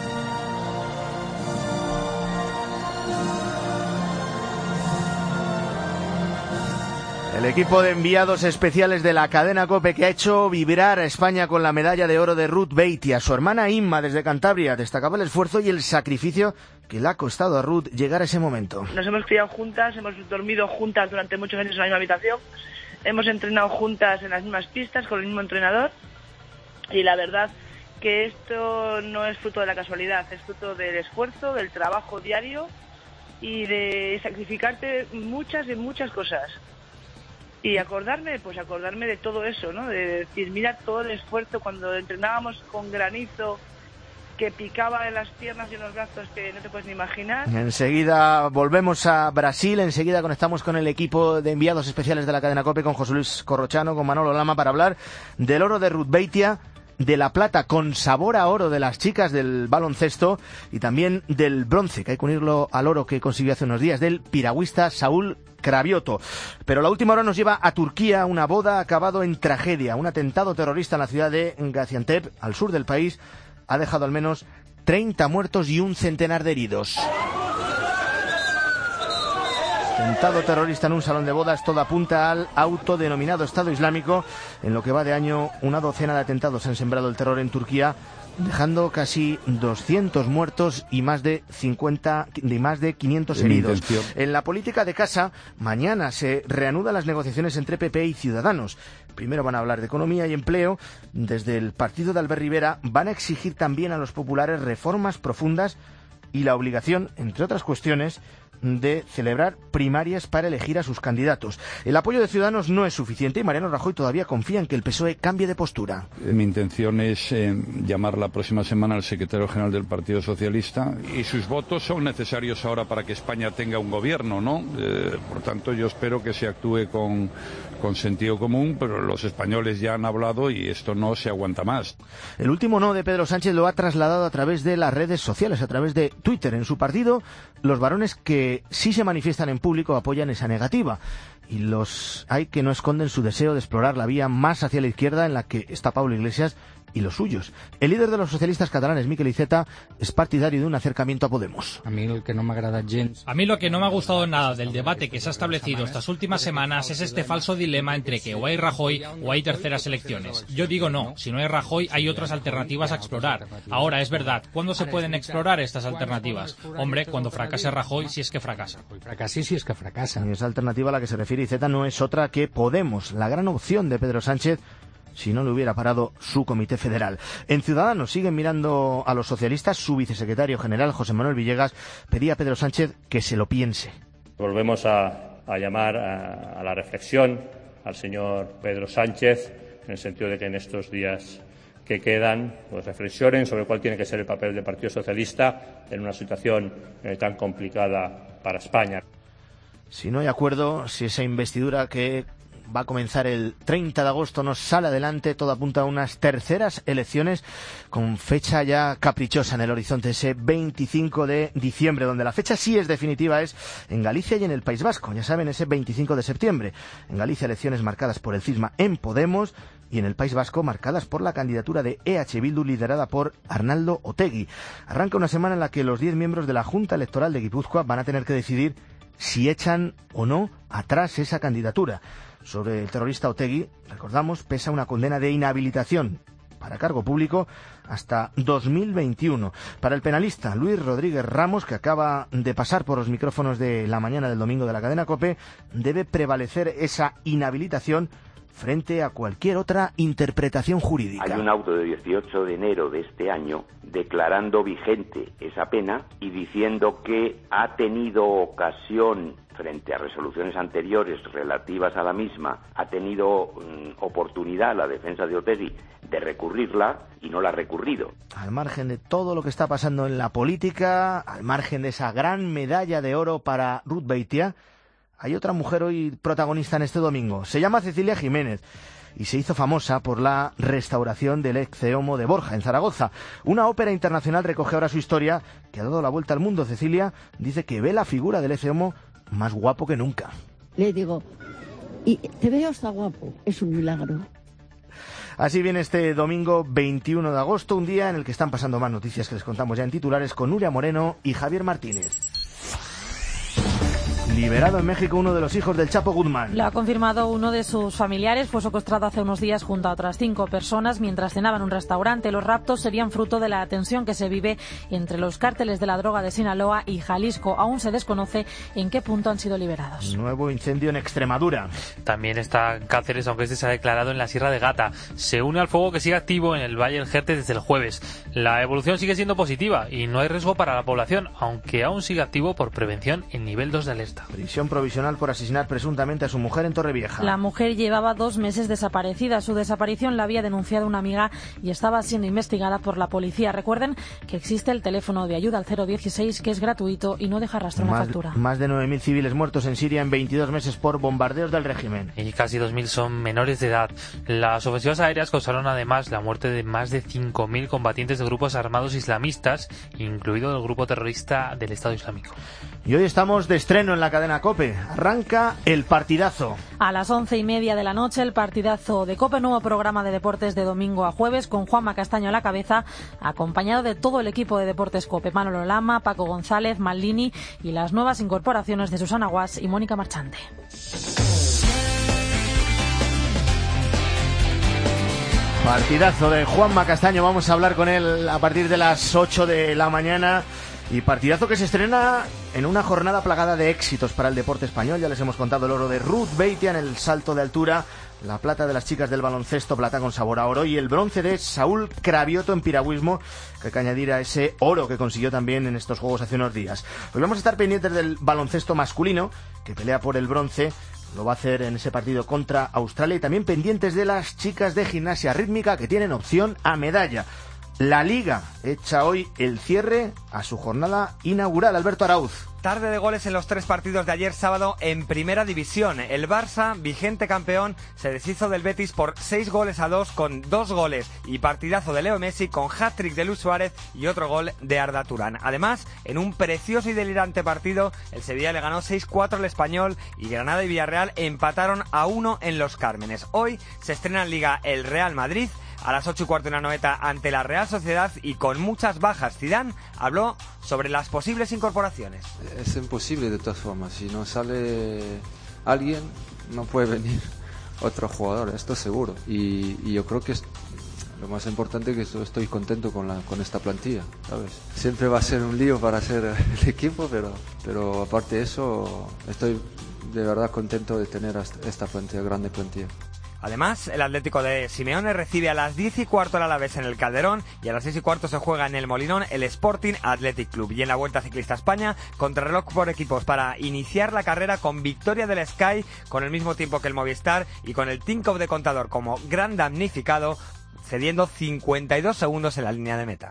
El equipo de enviados especiales de la cadena COPE que ha hecho vibrar a España con la medalla de oro de Ruth Beitia. Su hermana Inma, desde Cantabria, destacaba el esfuerzo y el sacrificio que le ha costado a Ruth llegar a ese momento. Nos hemos criado juntas, hemos dormido juntas durante muchos años en la misma habitación, hemos entrenado juntas en las mismas pistas con el mismo entrenador y la verdad que esto no es fruto de la casualidad, es fruto del esfuerzo, del trabajo diario y de sacrificarte muchas y muchas cosas. Y acordarme, pues acordarme de todo eso, ¿no? De decir, mira todo el esfuerzo cuando entrenábamos con granizo que picaba en las piernas y en los brazos que no te puedes ni imaginar. Enseguida volvemos a Brasil, enseguida conectamos con el equipo de enviados especiales de la cadena COPE, con José Luis Corrochano, con Manolo Lama, para hablar del oro de Ruth Beitia, de la plata con sabor a oro de las chicas del baloncesto y también del bronce, que hay que unirlo al oro que consiguió hace unos días, del piragüista Saúl Cravioto. Pero la última hora nos lleva a Turquía. Una boda ha acabado en tragedia. Un atentado terrorista en la ciudad de Gaziantep, al sur del país, ha dejado al menos treinta muertos y un centenar de heridos. Atentado terrorista en un salón de bodas, todo apunta al autodenominado Estado Islámico. En lo que va de año, una docena de atentados han sembrado el terror en Turquía, dejando casi doscientos muertos y más de cincuenta y más de quinientos heridos. En la política de casa, mañana se reanudan las negociaciones entre P P y Ciudadanos. Primero van a hablar de economía y empleo. Desde el partido de Albert Rivera van a exigir también a los populares reformas profundas y la obligación, entre otras cuestiones, de celebrar primarias para elegir a sus candidatos. El apoyo de Ciudadanos no es suficiente y Mariano Rajoy todavía confía en que el P S O E cambie de postura. Mi intención es eh, llamar la próxima semana al secretario general del Partido Socialista y sus votos son necesarios ahora para que España tenga un gobierno, ¿no? Eh, por tanto, yo espero que se actúe con, con sentido común, pero los españoles ya han hablado y esto no se aguanta más. El último no de Pedro Sánchez lo ha trasladado a través de las redes sociales, a través de Twitter. En su partido, los varones que si se manifiestan en público apoyan esa negativa y los hay que no esconden su deseo de explorar la vía más hacia la izquierda en la que está Pablo Iglesias y los suyos. El líder de los socialistas catalanes, Miquel Iceta, es partidario de un acercamiento a Podemos. A mí lo que no me agrada gens. A mí lo que no me ha gustado nada del debate que se ha establecido estas últimas semanas es este falso dilema entre que o hay Rajoy o hay terceras elecciones. Yo digo no, si no hay Rajoy hay otras alternativas a explorar. Ahora, es verdad, ¿cuándo se pueden explorar estas alternativas? Hombre, cuando fracase Rajoy, si es que fracasa. Fracasí si es que fracasa. Y esa alternativa a la que se refiere Iceta no es otra que Podemos, la gran opción de Pedro Sánchez, si no le hubiera parado su comité federal. En Ciudadanos siguen mirando a los socialistas. Su vicesecretario general, José Manuel Villegas, pedía a Pedro Sánchez que se lo piense. Volvemos a, a llamar a, a la reflexión al señor Pedro Sánchez, en el sentido de que en estos días que quedan, pues reflexionen sobre cuál tiene que ser el papel del Partido Socialista en una situación eh, tan complicada para España. Si no hay acuerdo, si esa investidura que va a comenzar el treinta de agosto no sale adelante, todo apunta a unas terceras elecciones con fecha ya caprichosa en el horizonte, ese veinticinco de diciembre, donde la fecha sí es definitiva, es en Galicia y en el País Vasco, ya saben, ese veinticinco de septiembre. En Galicia elecciones marcadas por el cisma en Podemos y en el País Vasco marcadas por la candidatura de E H Bildu liderada por Arnaldo Otegi. Arranca una semana en la que los diez miembros de la Junta Electoral de Guipúzcoa van a tener que decidir si echan o no atrás esa candidatura. Sobre el terrorista Otegi, recordamos, pesa una condena de inhabilitación para cargo público hasta dos mil veintiuno. Para el penalista Luis Rodríguez Ramos, que acaba de pasar por los micrófonos de la mañana del domingo de la cadena COPE, debe prevalecer esa inhabilitación frente a cualquier otra interpretación jurídica. Hay un auto de dieciocho de enero de este año declarando vigente esa pena y diciendo que ha tenido ocasión, frente a resoluciones anteriores relativas a la misma, ha tenido um, oportunidad la defensa de Otegi de recurrirla y no la ha recurrido. Al margen de todo lo que está pasando en la política, al margen de esa gran medalla de oro para Ruth Beitia, hay otra mujer hoy protagonista en este domingo. Se llama Cecilia Jiménez y se hizo famosa por la restauración del Ecce-Homo de Borja, en Zaragoza. Una ópera internacional recoge ahora su historia, que ha dado la vuelta al mundo. Cecilia dice que ve la figura del Ecce-Homo más guapo que nunca. Le digo, y te veo hasta guapo, es un milagro. Así viene este domingo veintiuno de agosto, un día en el que están pasando más noticias que les contamos ya en titulares con Nuria Moreno y Javier Martínez. Liberado en México uno de los hijos del Chapo Guzmán. Lo ha confirmado uno de sus familiares. Fue secuestrado hace unos días junto a otras cinco personas mientras cenaba en un restaurante. Los raptos serían fruto de la tensión que se vive entre los cárteles de la droga de Sinaloa y Jalisco. Aún se desconoce en qué punto han sido liberados. Nuevo incendio en Extremadura. También está Cáceres, aunque este se ha declarado en la Sierra de Gata. Se une al fuego que sigue activo en el Valle del Jerte desde el jueves. La evolución sigue siendo positiva y no hay riesgo para la población, aunque aún sigue activo por prevención en nivel dos de alerta. Prisión provisional por asesinar presuntamente a su mujer en Torrevieja. La mujer llevaba dos meses desaparecida. Su desaparición la había denunciado una amiga y estaba siendo investigada por la policía. Recuerden que existe el teléfono de ayuda al cero dieciséis, que es gratuito y no deja rastro en la factura. Más de nueve mil civiles muertos en Siria en veintidós meses por bombardeos del régimen. Y casi dos mil son menores de edad. Las ofensivas aéreas causaron además la muerte de más de cinco mil combatientes de grupos armados islamistas, incluido el grupo terrorista del Estado Islámico. Y hoy estamos de estreno en la cadena COPE. Arranca el partidazo. A las once y media de la noche, el partidazo de COPE, nuevo programa de deportes de domingo a jueves, con Juanma Castaño a la cabeza, acompañado de todo el equipo de deportes COPE: Manolo Lama, Paco González, Maldini y las nuevas incorporaciones de Susana Guas y Mónica Marchante. Partidazo de Juanma Castaño. Vamos a hablar con él a partir de las ocho de la mañana. Y partidazo que se estrena en una jornada plagada de éxitos para el deporte español. Ya les hemos contado el oro de Ruth Beitia en el salto de altura, la plata de las chicas del baloncesto, plata con sabor a oro, y el bronce de Saúl Cravioto en piragüismo, que hay que añadir a ese oro que consiguió también en estos Juegos hace unos días. Hoy vamos a estar pendientes del baloncesto masculino, que pelea por el bronce. Lo va a hacer en ese partido contra Australia, y también pendientes de las chicas de gimnasia rítmica, que tienen opción a medalla. La Liga echa hoy el cierre a su jornada inaugural. Alberto Arauz. Tarde de goles en los tres partidos de ayer sábado en Primera División. El Barça, vigente campeón, se deshizo del Betis por seis goles a dos con dos goles y partidazo de Leo Messi con hat-trick de Luis Suárez y otro gol de Arda Turán. Además, en un precioso y delirante partido, el Sevilla le ganó seis cuatro al Español y Granada y Villarreal empataron a uno en Los Cármenes. Hoy se estrena en Liga el Real Madrid, A las ocho y cuarto una noveta ante la Real Sociedad y con muchas bajas. Zidane habló sobre las posibles incorporaciones. Es imposible de todas formas, si no sale alguien no puede venir otro jugador, esto seguro. Y, y yo creo que es lo más importante, que estoy contento con, la, con esta plantilla, ¿sabes? Siempre va a ser un lío para hacer el equipo, pero, pero aparte de eso, estoy de verdad contento de tener esta plantilla, grande plantilla. Además, el Atlético de Simeone recibe a las diez y cuarto al Alavés en el Calderón y a las seis y cuarto se juega en el Molinón el Sporting Athletic Club. Y en la Vuelta Ciclista España, contrarreloj por equipos para iniciar la carrera con victoria del Sky, con el mismo tiempo que el Movistar y con el Tinkoff de Contador como gran damnificado, cediendo cincuenta y dos segundos en la línea de meta.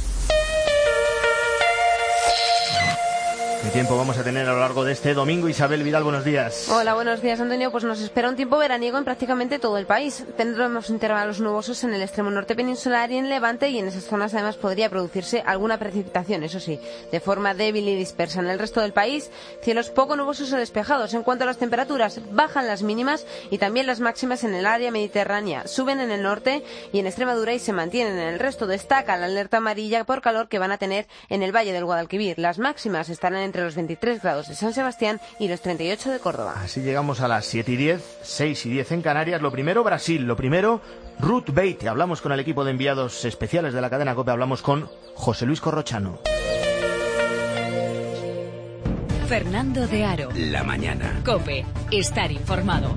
¿Qué tiempo vamos a tener a lo largo de este domingo? Isabel Vidal, buenos días. Hola, buenos días, Antonio. Pues nos espera un tiempo veraniego en prácticamente todo el país. Tendremos intervalos nubosos en el extremo norte peninsular y en Levante, y en esas zonas además podría producirse alguna precipitación, eso sí, de forma débil y dispersa. En el resto del país, cielos poco nubosos o despejados. En cuanto a las temperaturas, bajan las mínimas y también las máximas en el área mediterránea. Suben en el norte y en Extremadura y se mantienen en el resto. Destaca la alerta amarilla por calor que van a tener en el Valle del Guadalquivir. Las máximas estarán entre los veintitrés grados de San Sebastián y los treinta y ocho de Córdoba. Así llegamos a las siete y diez, seis y diez en Canarias. Lo primero, Brasil. Lo primero, Ruth Beite. Hablamos con el equipo de enviados especiales de la cadena COPE. Hablamos con José Luis Corrochano. Fernando de Aro. La mañana. COPE. Estar informado.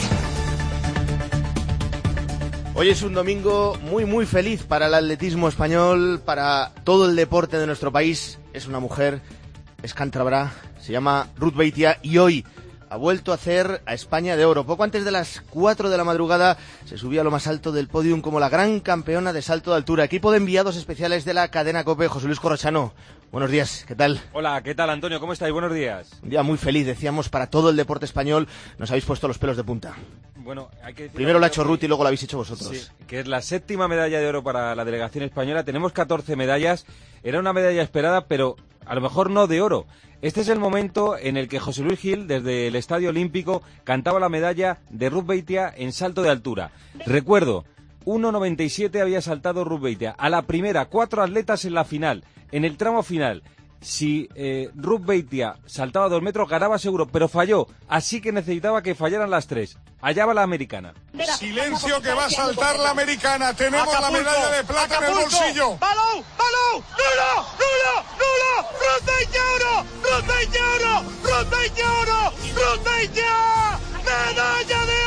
Hoy es un domingo muy muy feliz para el atletismo español, para todo el deporte de nuestro país. Es una mujer, es cántabra, se llama Ruth Beitia y hoy ha vuelto a hacer a España de oro. Poco antes de las cuatro de la madrugada se subía a lo más alto del podium como la gran campeona de salto de altura. Equipo de enviados especiales de la cadena COPE, José Luis Corrochano. Buenos días, ¿qué tal? Hola, ¿qué tal, Antonio? ¿Cómo estáis? Buenos días. Un día muy feliz, decíamos, para todo el deporte español. Nos habéis puesto los pelos de punta. Bueno, hay que decir Primero la ha hecho Ruth y luego la habéis hecho vosotros. Sí, que es la séptima medalla de oro para la delegación española. Tenemos catorce medallas. Era una medalla esperada, pero a lo mejor no de oro. Este es el momento en el que José Luis Gil, desde el Estadio Olímpico, cantaba la medalla de Ruth Beitia en salto de altura. Recuerdo, uno noventa y siete había saltado Ruth Beitia. A la primera, cuatro atletas en la final, en el tramo final. Si eh, Ruth Beitia saltaba dos metros, ganaba seguro, pero falló. Así que necesitaba que fallaran las tres. Allá va la americana. Silencio, que va a saltar la americana. Tenemos Acapulco, la medalla de plata Acapulco, en el bolsillo. ¡Balón! ¡Balón! ¡Nulo! ¡Nulo! ¡Nulo! ¡Ruth Beitia oro! ¡Ruth Beitia oro! ¡Ruth Beitia oro! ¡Ruth Beitia! ¡Medalla de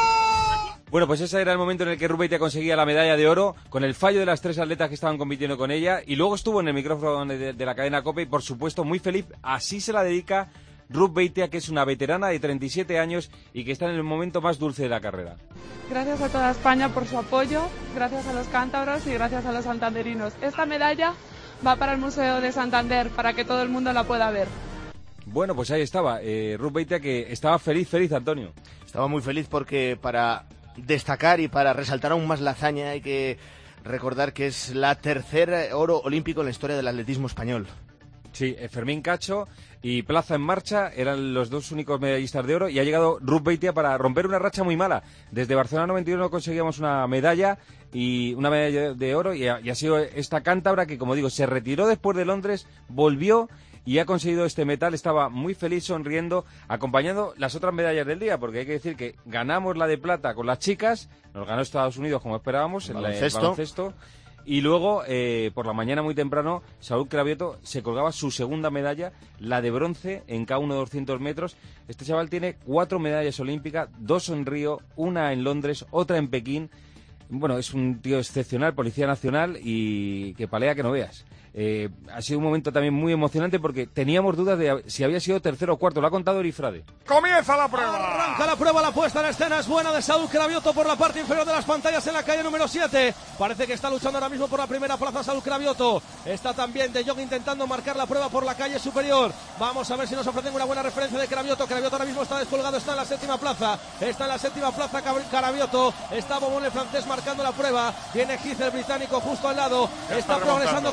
oro! Bueno, pues ese era el momento en el que Ruth Beitia conseguía la medalla de oro, con el fallo de las tres atletas que estaban compitiendo con ella, y luego estuvo en el micrófono de, de la cadena COPE y, por supuesto, muy feliz. Así se la dedica Ruth Beitia, que es una veterana de treinta y siete años y que está en el momento más dulce de la carrera. Gracias a toda España por su apoyo, gracias a los cántabros y gracias a los santanderinos. Esta medalla va para el Museo de Santander, para que todo el mundo la pueda ver. Bueno, pues ahí estaba, eh, Ruth Beitia, que estaba feliz, feliz, Antonio. Estaba muy feliz porque para destacar y para resaltar aún más la hazaña hay que recordar que es la tercer oro olímpico en la historia del atletismo español. Sí, Fermín Cacho y Plaza en Marcha eran los dos únicos medallistas de oro y ha llegado Ruth Beitia para romper una racha muy mala. Desde Barcelona noventa y uno conseguíamos una medalla y una medalla de oro y ha, y ha sido esta cántabra que, como digo, se retiró después de Londres, volvió y ha conseguido este metal. Estaba muy feliz, sonriendo, acompañando las otras medallas del día, porque hay que decir que ganamos la de plata con las chicas, nos ganó Estados Unidos como esperábamos, en el baloncesto, y luego, eh, por la mañana muy temprano, Saúl Cravioto se colgaba su segunda medalla, la de bronce en K uno de doscientos metros. Este chaval tiene cuatro medallas olímpicas, dos en Río, una en Londres, otra en Pekín. Bueno, es un tío excepcional, policía nacional y que palea que no veas. Eh, ha sido un momento también muy emocionante porque teníamos dudas de si había sido tercero o cuarto. Lo ha contado Erifrade. Comienza la prueba. Arranca la prueba, la puesta en escena es buena de Saúl Cravioto por la parte inferior de las pantallas en la calle número siete. Parece que está luchando ahora mismo por la primera plaza Saúl Cravioto. Está también De Jong intentando marcar la prueba por la calle superior. Vamos a ver si nos ofrecen una buena referencia de Cravioto. Cravioto ahora mismo está descolgado, está en la séptima plaza. Está en la séptima plaza Cravioto. Está Bobón el francés marcando la prueba. Tiene Heath el británico justo al lado. Está, está progresando Cravioto.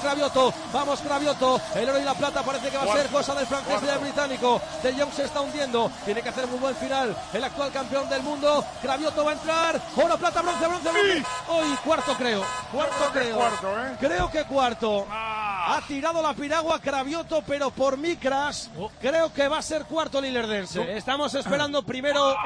Cravioto, vamos Cravioto, el oro y la plata parece que va a ser cosa del francés y del británico. De Jong se está hundiendo, tiene que hacer muy buen final el actual campeón del mundo. Cravioto va a entrar, oro, plata, bronce, bronce, bronce. Hoy cuarto creo, cuarto creo, cuarto, ¿eh? creo que cuarto. Ha tirado la piragua Cravioto, pero por micras creo que va a ser cuarto el ilerdense. Estamos esperando primero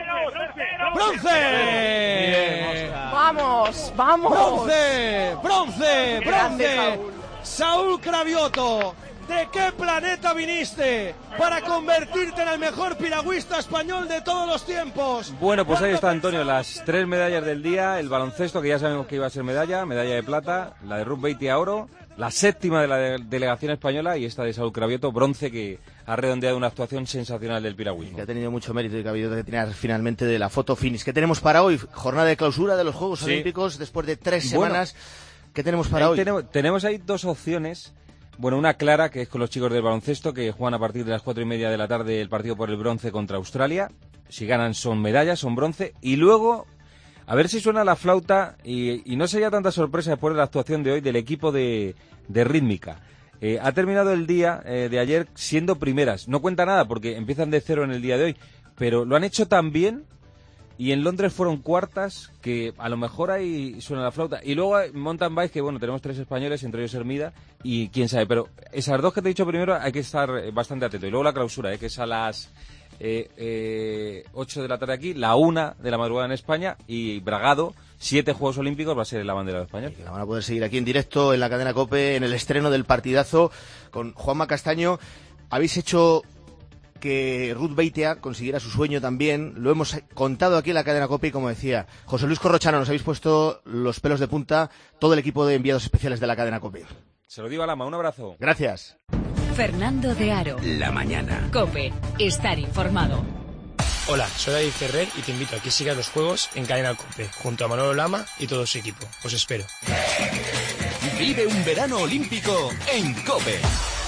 bronce. Vamos, vamos. Bronce, bronce, Grande bronce. Saúl Cravioto, ¿de qué planeta viniste para convertirte en el mejor piragüista español de todos los tiempos? Bueno, pues ahí está, Antonio, las tres medallas del día, el baloncesto, que ya sabemos que iba a ser medalla, medalla de plata, la de Ruth Beitia oro, la séptima de la de delegación española y esta de Saúl Cravioto, bronce, que ha redondeado una actuación sensacional del piragüismo. Que ha tenido mucho mérito y que ha habido que tener finalmente de la foto finish. ¿Qué tenemos para hoy? Jornada de clausura de los Juegos Sí. Olímpicos después de tres Bueno, semanas. ¿Qué tenemos para ahí hoy? Tenemos, tenemos ahí dos opciones. Bueno, una clara, que es con los chicos del baloncesto, que juegan a partir de las cuatro y media de la tarde el partido por el bronce contra Australia. Si ganan son medallas, son bronce. Y luego, a ver si suena la flauta y, y no sería tanta sorpresa después de la actuación de hoy del equipo de, de rítmica. Eh, ha terminado el día eh, de ayer siendo primeras. No cuenta nada porque empiezan de cero en el día de hoy, pero lo han hecho tan bien. Y en Londres fueron cuartas, que a lo mejor ahí suena la flauta. Y luego en mountain bike, que bueno, tenemos tres españoles, entre ellos Hermida, y quién sabe. Pero esas dos que te he dicho primero hay que estar bastante atento. Y luego la clausura, ¿eh? Que es a las eh, eh, ocho de la tarde aquí, la una de la madrugada en España, y Bragado, siete Juegos Olímpicos, va a ser la bandera de España. La van a poder seguir aquí en directo en la cadena COPE, en el estreno del partidazo con Juanma Castaño. Habéis hecho que Ruth Beitia consiguiera su sueño también, lo hemos contado aquí en la cadena COPE y como decía José Luis Corrochano, nos habéis puesto los pelos de punta todo el equipo de enviados especiales de la cadena COPE. Se lo digo a Lama, un abrazo. Gracias. Fernando de Aro. La mañana. COPE. Estar informado. Hola, soy David Ferrer y te invito a que sigas los juegos en cadena COPE, junto a Manolo Lama y todo su equipo. Os espero. Vive un verano olímpico en COPE.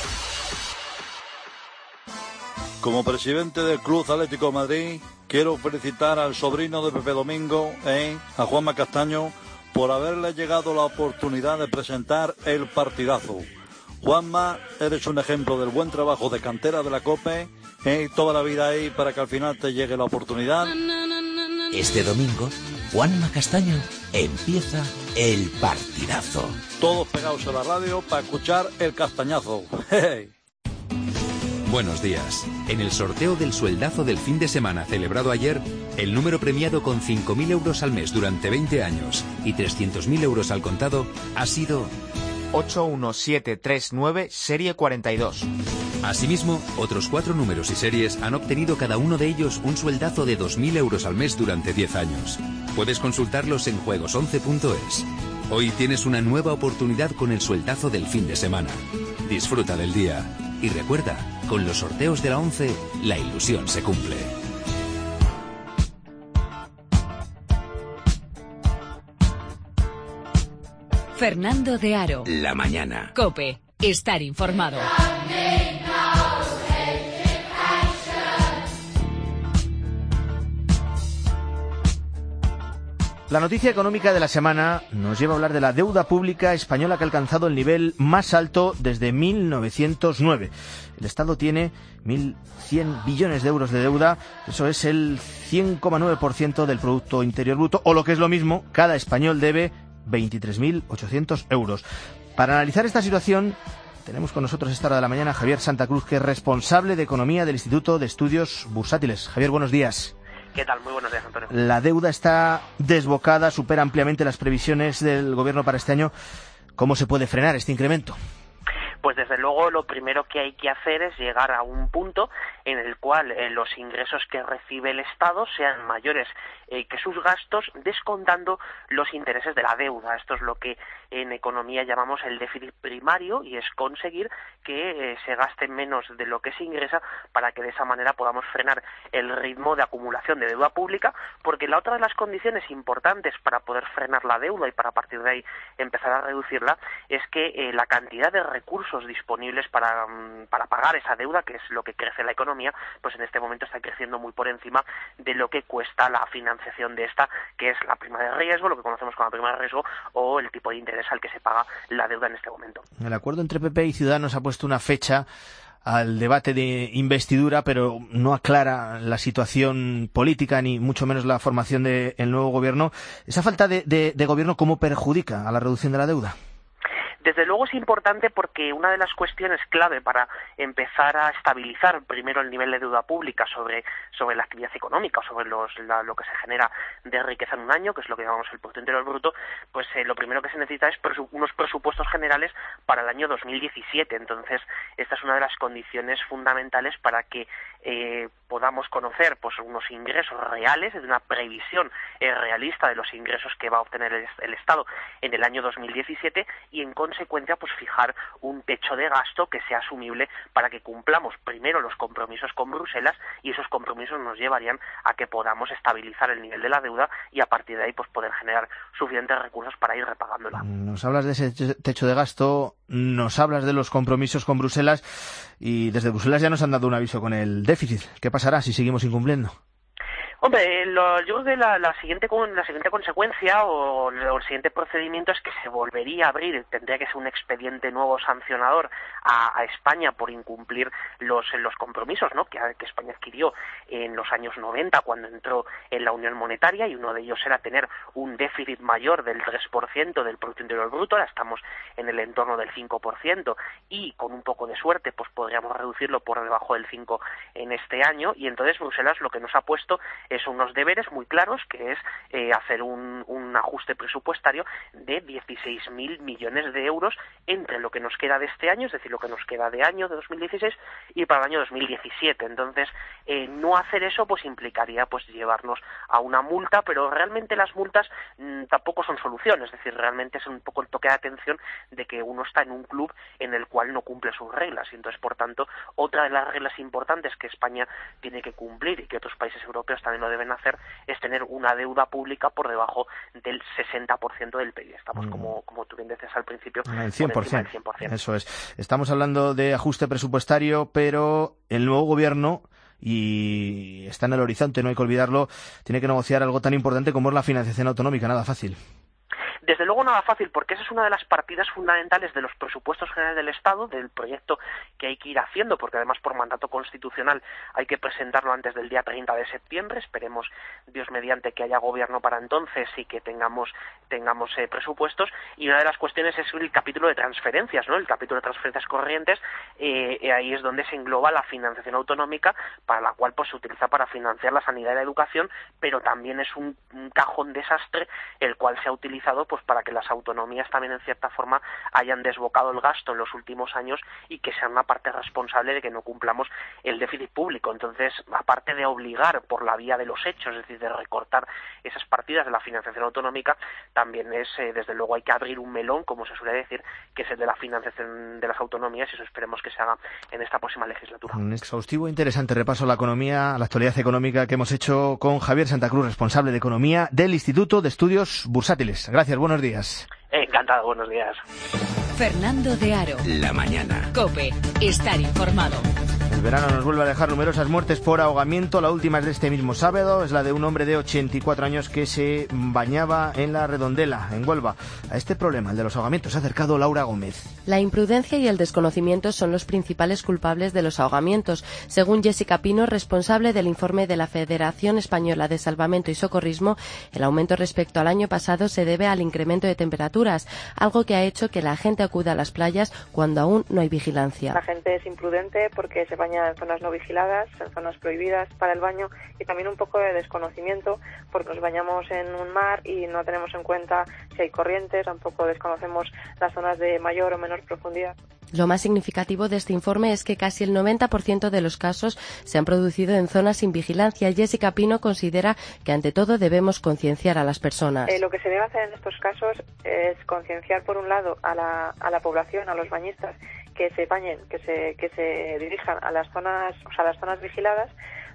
Como presidente del Club Atlético de Madrid, quiero felicitar al sobrino de Pepe Domingo, eh, a Juanma Castaño, por haberle llegado la oportunidad de presentar el partidazo. Juanma, eres un ejemplo del buen trabajo de cantera de la COPE, eh, toda la vida ahí para que al final te llegue la oportunidad. Este domingo, Juanma Castaño empieza el partidazo. Todos pegados a la radio para escuchar el castañazo. Hey. Buenos días. En el sorteo del sueldazo del fin de semana celebrado ayer, el número premiado con cinco mil euros al mes durante veinte años y trescientos mil euros al contado ha sido ocho uno siete tres nueve, serie cuarenta y dos. Asimismo, otros cuatro números y series han obtenido cada uno de ellos un sueldazo de dos mil euros al mes durante diez años. Puedes consultarlos en juegos once punto es. Hoy tienes una nueva oportunidad con el sueldazo del fin de semana. Disfruta del día. Y recuerda, con los sorteos de la once, la ilusión se cumple. Fernando de Aro. La mañana. COPE. Estar informado. La noticia económica de la semana nos lleva a hablar de la deuda pública española que ha alcanzado el nivel más alto desde mil novecientos nueve. El Estado tiene mil cien billones de euros de deuda, eso es el cien coma nueve por ciento del Producto Interior Bruto, o lo que es lo mismo, cada español debe veintitrés mil ochocientos euros. Para analizar esta situación, tenemos con nosotros a esta hora de la mañana a Javier Santa Cruz, que es responsable de Economía del Instituto de Estudios Bursátiles. Javier, buenos días. ¿Qué tal? Muy buenos días, Antonio. La deuda está desbocada, supera ampliamente las previsiones del Gobierno para este año. ¿Cómo se puede frenar este incremento? Pues desde luego lo primero que hay que hacer es llegar a un punto en el cual eh, los ingresos que recibe el Estado sean mayores eh, que sus gastos, descontando los intereses de la deuda. Esto es lo que en economía llamamos el déficit primario, y es conseguir que eh, se gaste menos de lo que se ingresa para que de esa manera podamos frenar el ritmo de acumulación de deuda pública, porque la otra de las condiciones importantes para poder frenar la deuda y para a partir de ahí empezar a reducirla es que eh, la cantidad de recursos disponibles para, para pagar esa deuda, que es lo que crece la economía, economía, pues en este momento está creciendo muy por encima de lo que cuesta la financiación de esta, que es la prima de riesgo, lo que conocemos como la prima de riesgo, o el tipo de interés al que se paga la deuda en este momento. El acuerdo entre P P y Ciudadanos ha puesto una fecha al debate de investidura, pero no aclara la situación política ni mucho menos la formación del nuevo gobierno. ¿Esa falta de, de, de gobierno cómo perjudica a la reducción de la deuda? Desde luego es importante porque una de las cuestiones clave para empezar a estabilizar primero el nivel de deuda pública sobre, sobre la actividad económica, sobre los, la, lo que se genera de riqueza en un año, que es lo que llamamos el Producto Interior Bruto, pues eh, lo primero que se necesita es presu- unos presupuestos generales para el año dos mil diecisiete. Entonces, esta es una de las condiciones fundamentales para que eh, podamos conocer pues unos ingresos reales, una previsión eh, realista de los ingresos que va a obtener el, el Estado en el año dos mil diecisiete y en consecuencia pues fijar un techo de gasto que sea asumible para que cumplamos primero los compromisos con Bruselas, y esos compromisos nos llevarían a que podamos estabilizar el nivel de la deuda y a partir de ahí pues poder generar suficientes recursos para ir repagándola. Nos hablas de ese techo de gasto, nos hablas de los compromisos con Bruselas, y desde Bruselas ya nos han dado un aviso con el déficit. ¿Qué pasará si seguimos incumpliendo? Hombre, lo, yo creo que la, la siguiente la siguiente consecuencia o, o el siguiente procedimiento es que se volvería a abrir, tendría que ser un expediente nuevo sancionador a, a España por incumplir los los compromisos, ¿no?, que, que España adquirió en los años noventa cuando entró en la Unión Monetaria, y uno de ellos era tener un déficit mayor del tres por ciento del Producto Interior Bruto. Ahora estamos en el entorno del cinco por ciento y con un poco de suerte pues podríamos reducirlo por debajo del cinco en este año, y entonces Bruselas lo que nos ha puesto es unos deberes muy claros, que es eh, hacer un, un ajuste presupuestario de dieciséis mil millones de euros entre lo que nos queda de este año, es decir, lo que nos queda de año de dos mil dieciséis y para el año dos mil diecisiete. Entonces, eh, no hacer eso pues implicaría pues llevarnos a una multa, pero realmente las multas mmm, tampoco son solución, es decir, realmente es un poco el toque de atención de que uno está en un club en el cual no cumple sus reglas, y entonces, por tanto, otra de las reglas importantes que España tiene que cumplir y que otros países europeos también lo deben hacer es tener una deuda pública por debajo del sesenta por ciento del P I B. Estamos, mm. como, como tú bien decías al principio, el cien por ciento. Por cien por ciento. Eso es. Estamos hablando de ajuste presupuestario, pero el nuevo gobierno, y está en el horizonte, no hay que olvidarlo, tiene que negociar algo tan importante como es la financiación autonómica. Nada fácil. Desde luego nada fácil, porque esa es una de las partidas fundamentales de los presupuestos generales del Estado, del proyecto que hay que ir haciendo, porque además por mandato constitucional hay que presentarlo antes del día treinta de septiembre. Esperemos, Dios mediante, que haya gobierno para entonces y que tengamos tengamos eh, presupuestos. Y una de las cuestiones es el capítulo de transferencias, ¿no? El capítulo de transferencias corrientes, eh, ahí es donde se engloba la financiación autonómica, para la cual pues se utiliza para financiar la sanidad y la educación, pero también es un, un cajón desastre el cual se ha utilizado pues para que las autonomías también en cierta forma hayan desbocado el gasto en los últimos años y que sean una parte responsable de que no cumplamos el déficit público. Entonces, aparte de obligar por la vía de los hechos, es decir, de recortar esas partidas de la financiación autonómica, también es, eh, desde luego, hay que abrir un melón, como se suele decir, que es el de la financiación de las autonomías, y eso esperemos que se haga en esta próxima legislatura. Un exhaustivo e interesante repaso a la economía, a la actualidad económica que hemos hecho con Javier Santa Cruz, responsable de Economía del Instituto de Estudios Bursátiles. Gracias, buenos días. Encantado, buenos días. Fernando de Aro. La mañana. COPE. Estar informado. El verano nos vuelve a dejar numerosas muertes por ahogamiento. La última es de este mismo sábado, es la de un hombre de ochenta y cuatro años que se bañaba en la Redondela, en Huelva. A este problema, el de los ahogamientos, se ha acercado Laura Gómez. La imprudencia y el desconocimiento son los principales culpables de los ahogamientos, según Jessica Pino, responsable del informe de la Federación Española de Salvamento y Socorrismo. El aumento respecto al año pasado se debe al incremento de temperaturas, algo que ha hecho que la gente acuda a las playas cuando aún no hay vigilancia. La gente es imprudente porque se baña en zonas no vigiladas, en zonas prohibidas para el baño, y también un poco de desconocimiento porque nos bañamos en un mar y no tenemos en cuenta si hay corrientes, tampoco desconocemos las zonas de mayor o menor profundidad. Lo más significativo de este informe es que casi el noventa por ciento de los casos se han producido en zonas sin vigilancia. Jessica Pino considera que ante todo debemos concienciar a las personas. Eh, lo que se debe hacer en estos casos es concienciar por un lado a la, a la población, a los bañistas, que se bañen, que se, que se dirijan a las zonas, o sea, a las zonas vigiladas,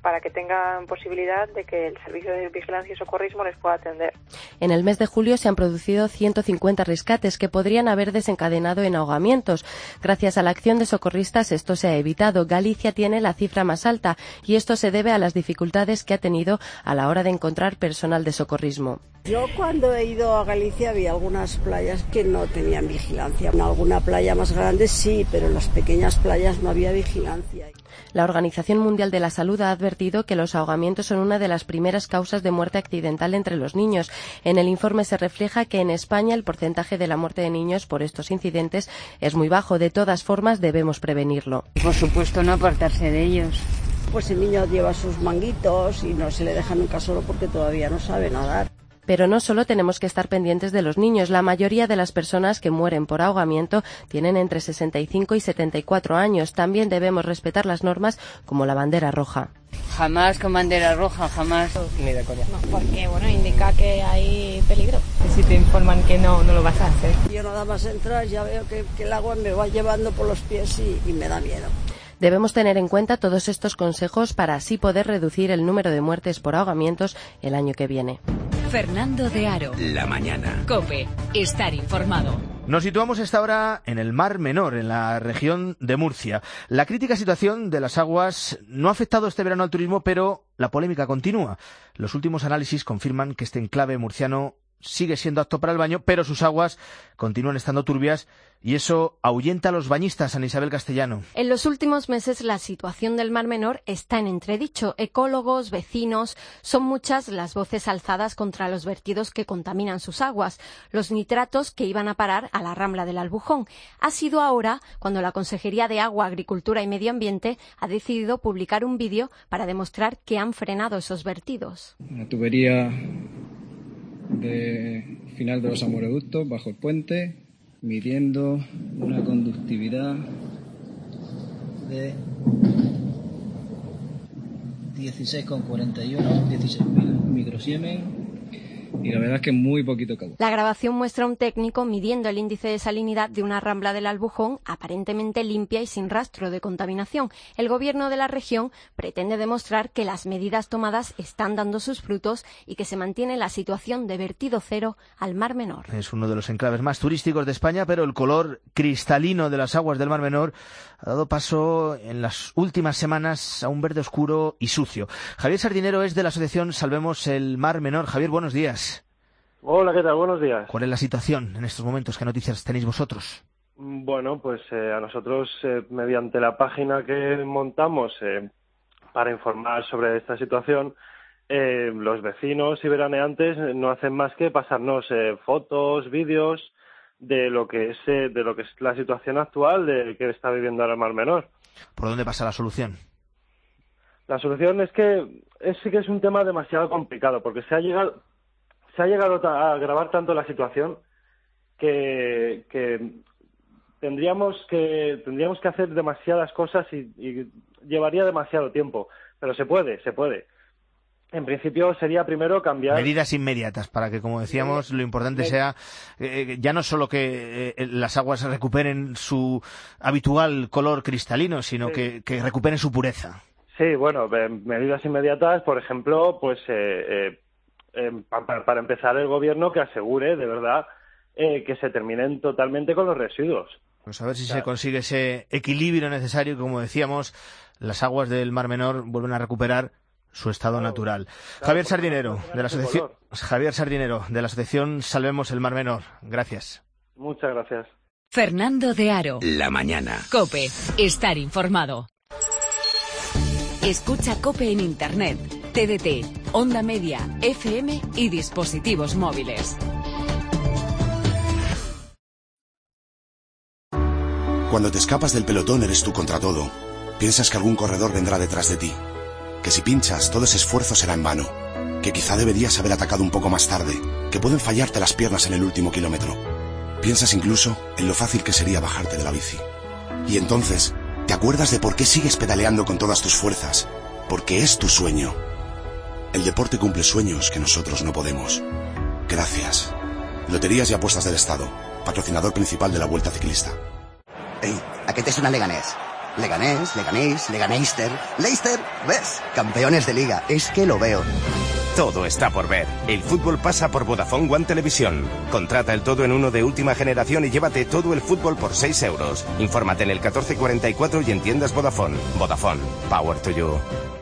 para que tengan posibilidad de que el Servicio de Vigilancia y Socorrismo les pueda atender. En el mes de julio se han producido ciento cincuenta rescates que podrían haber desencadenado en ahogamientos. Gracias a la acción de socorristas esto se ha evitado. Galicia tiene la cifra más alta y esto se debe a las dificultades que ha tenido a la hora de encontrar personal de socorrismo. Yo cuando he ido a Galicia vi algunas playas que no tenían vigilancia. En alguna playa más grande sí, pero en las pequeñas playas no había vigilancia. La Organización Mundial de la Salud ha advertido que los ahogamientos son una de las primeras causas de muerte accidental entre los niños. En el informe se refleja que en España el porcentaje de la muerte de niños por estos incidentes es muy bajo. De todas formas, debemos prevenirlo. Por supuesto, no apartarse de ellos. Pues el niño lleva sus manguitos y no se le deja nunca solo porque todavía no sabe nadar. Pero no solo tenemos que estar pendientes de los niños. La mayoría de las personas que mueren por ahogamiento tienen entre sesenta y cinco y setenta y cuatro años. También debemos respetar las normas como la bandera roja. Jamás con bandera roja, jamás. Ni de coña. No, porque bueno, indica que hay peligro. Si te informan que no, no lo vas a hacer. Yo nada más entrar ya veo que, que el agua me va llevando por los pies y, y me da miedo. Debemos tener en cuenta todos estos consejos para así poder reducir el número de muertes por ahogamientos el año que viene. Fernando de Aro. La mañana. COPE. Estar informado. Nos situamos a esta hora en el Mar Menor, en la región de Murcia. La crítica situación de las aguas no ha afectado este verano al turismo, pero la polémica continúa. Los últimos análisis confirman que este enclave murciano sigue siendo apto para el baño, pero sus aguas continúan estando turbias y eso ahuyenta a los bañistas. Ana Isabel Castellano. En los últimos meses la situación del Mar Menor está en entredicho. Ecólogos, vecinos, son muchas las voces alzadas contra los vertidos que contaminan sus aguas, los nitratos que iban a parar a la Rambla del Albujón. Ha sido ahora cuando la Consejería de Agua, Agricultura y Medio Ambiente ha decidido publicar un vídeo para demostrar que han frenado esos vertidos. Una tubería de final de los amoreductos bajo el puente, midiendo una conductividad de dieciséis coma cuarenta y uno, dieciséis mil microsiemen, y la verdad es que muy poquito cabo. La grabación muestra a un técnico midiendo el índice de salinidad de una rambla del Albujón aparentemente limpia y sin rastro de contaminación. El gobierno de la región pretende demostrar que las medidas tomadas están dando sus frutos y que se mantiene la situación de vertido cero al Mar Menor. Es uno de los enclaves más turísticos de España, pero el color cristalino de las aguas del Mar Menor ha dado paso en las últimas semanas a un verde oscuro y sucio. Javier Sardinero es de la asociación Salvemos el Mar Menor. Javier, buenos días. Hola, ¿qué tal? Buenos días. ¿Cuál es la situación en estos momentos? ¿Qué noticias tenéis vosotros? Bueno, pues eh, a nosotros, eh, mediante la página que montamos eh, para informar sobre esta situación, eh, los vecinos y veraneantes no hacen más que pasarnos eh, fotos, vídeos de lo que es eh, de lo que es la situación actual de que está viviendo ahora el Mar Menor. ¿Por dónde pasa la solución? La solución es que es, sí que es un tema demasiado complicado, porque se ha llegado se ha llegado a agravar tanto la situación que, que tendríamos que tendríamos que hacer demasiadas cosas y, y llevaría demasiado tiempo, pero se puede, se puede. En principio sería primero cambiar... Medidas inmediatas para que, como decíamos, lo importante Med... sea eh, ya no solo que eh, las aguas recuperen su habitual color cristalino, sino sí. que, que recuperen su pureza. Sí, bueno, eh, medidas inmediatas, por ejemplo, pues eh, eh, eh, para, para empezar el gobierno que asegure, de verdad, eh, que se terminen totalmente con los residuos. Pues a ver si claro. se consigue ese equilibrio necesario, como decíamos, las aguas del Mar Menor vuelven a recuperar su estado claro, natural. Claro, Javier Sardinero, de la asociación Javier Sardinero, de la asociación Salvemos el Mar Menor. Gracias. Muchas gracias. Fernando de Aro. La mañana. COPE. Estar informado. Escucha COPE en Internet, T D T, Onda Media, F M y dispositivos móviles. Cuando te escapas del pelotón eres tú contra todo. Piensas que algún corredor vendrá detrás de ti. Que si pinchas, todo ese esfuerzo será en vano. Que quizá deberías haber atacado un poco más tarde. Que pueden fallarte las piernas en el último kilómetro. Piensas incluso en lo fácil que sería bajarte de la bici. Y entonces, te acuerdas de por qué sigues pedaleando con todas tus fuerzas. Porque es tu sueño. El deporte cumple sueños que nosotros no podemos. Gracias. Loterías y Apuestas del Estado. Patrocinador principal de la Vuelta Ciclista. Ei, aquest és una Leganés. Leganés, Leganés, Leganeister, Leicester, ¿ves? Campeones de Liga, es que lo veo. Todo está por ver. El fútbol pasa por Vodafone One Televisión. Contrata el todo en uno de última generación y llévate todo el fútbol por seis euros. Infórmate en el catorce cuarenta y cuatro y en tiendas Vodafone. Vodafone. Power to you.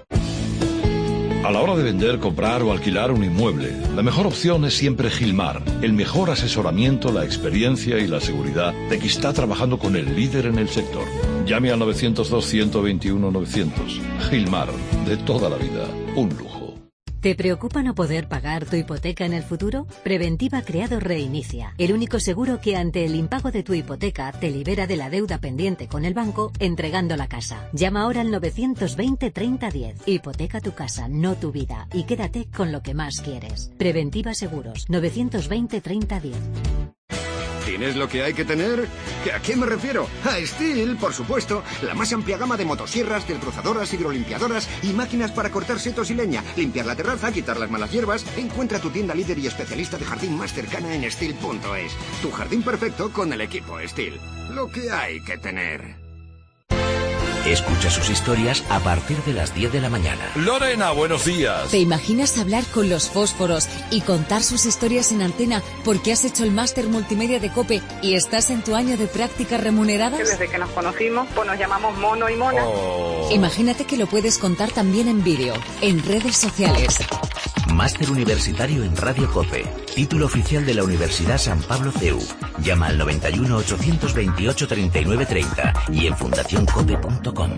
A la hora de vender, comprar o alquilar un inmueble, la mejor opción es siempre Gilmar. El mejor asesoramiento, la experiencia y la seguridad de que está trabajando con el líder en el sector. Llame al novecientos dos, ciento veintiuno, novecientos. Gilmar, de toda la vida, un lujo. ¿Te preocupa no poder pagar tu hipoteca en el futuro? Preventiva Creado Reinicia, el único seguro que ante el impago de tu hipoteca te libera de la deuda pendiente con el banco entregando la casa. Llama ahora al novecientos veinte, treinta, diez. Hipoteca tu casa, no tu vida, y quédate con lo que más quieres. Preventiva Seguros, novecientos veinte, treinta, diez. ¿Tienes lo que hay que tener? ¿A qué me refiero? A Stihl, por supuesto. La más amplia gama de motosierras, desbrozadoras, hidrolimpiadoras y máquinas para cortar setos y leña, limpiar la terraza, quitar las malas hierbas. Encuentra tu tienda líder y especialista de jardín más cercana en Stihl punto es. Tu jardín perfecto con el equipo Stihl. Lo que hay que tener. Escucha sus historias a partir de las diez de la mañana. Lorena, buenos días. ¿Te imaginas hablar con los fósforos y contar sus historias en antena porque has hecho el máster multimedia de COPE y estás en tu año de prácticas remuneradas? Que desde que nos conocimos, pues nos llamamos Mono y Mona. Oh. Imagínate que lo puedes contar también en vídeo, en redes sociales. Máster Universitario en Radio COPE. Título oficial de la Universidad San Pablo C E U. Llama al noventa y uno, ochocientos veintiocho, treinta y nueve treinta y en fundación cope punto com.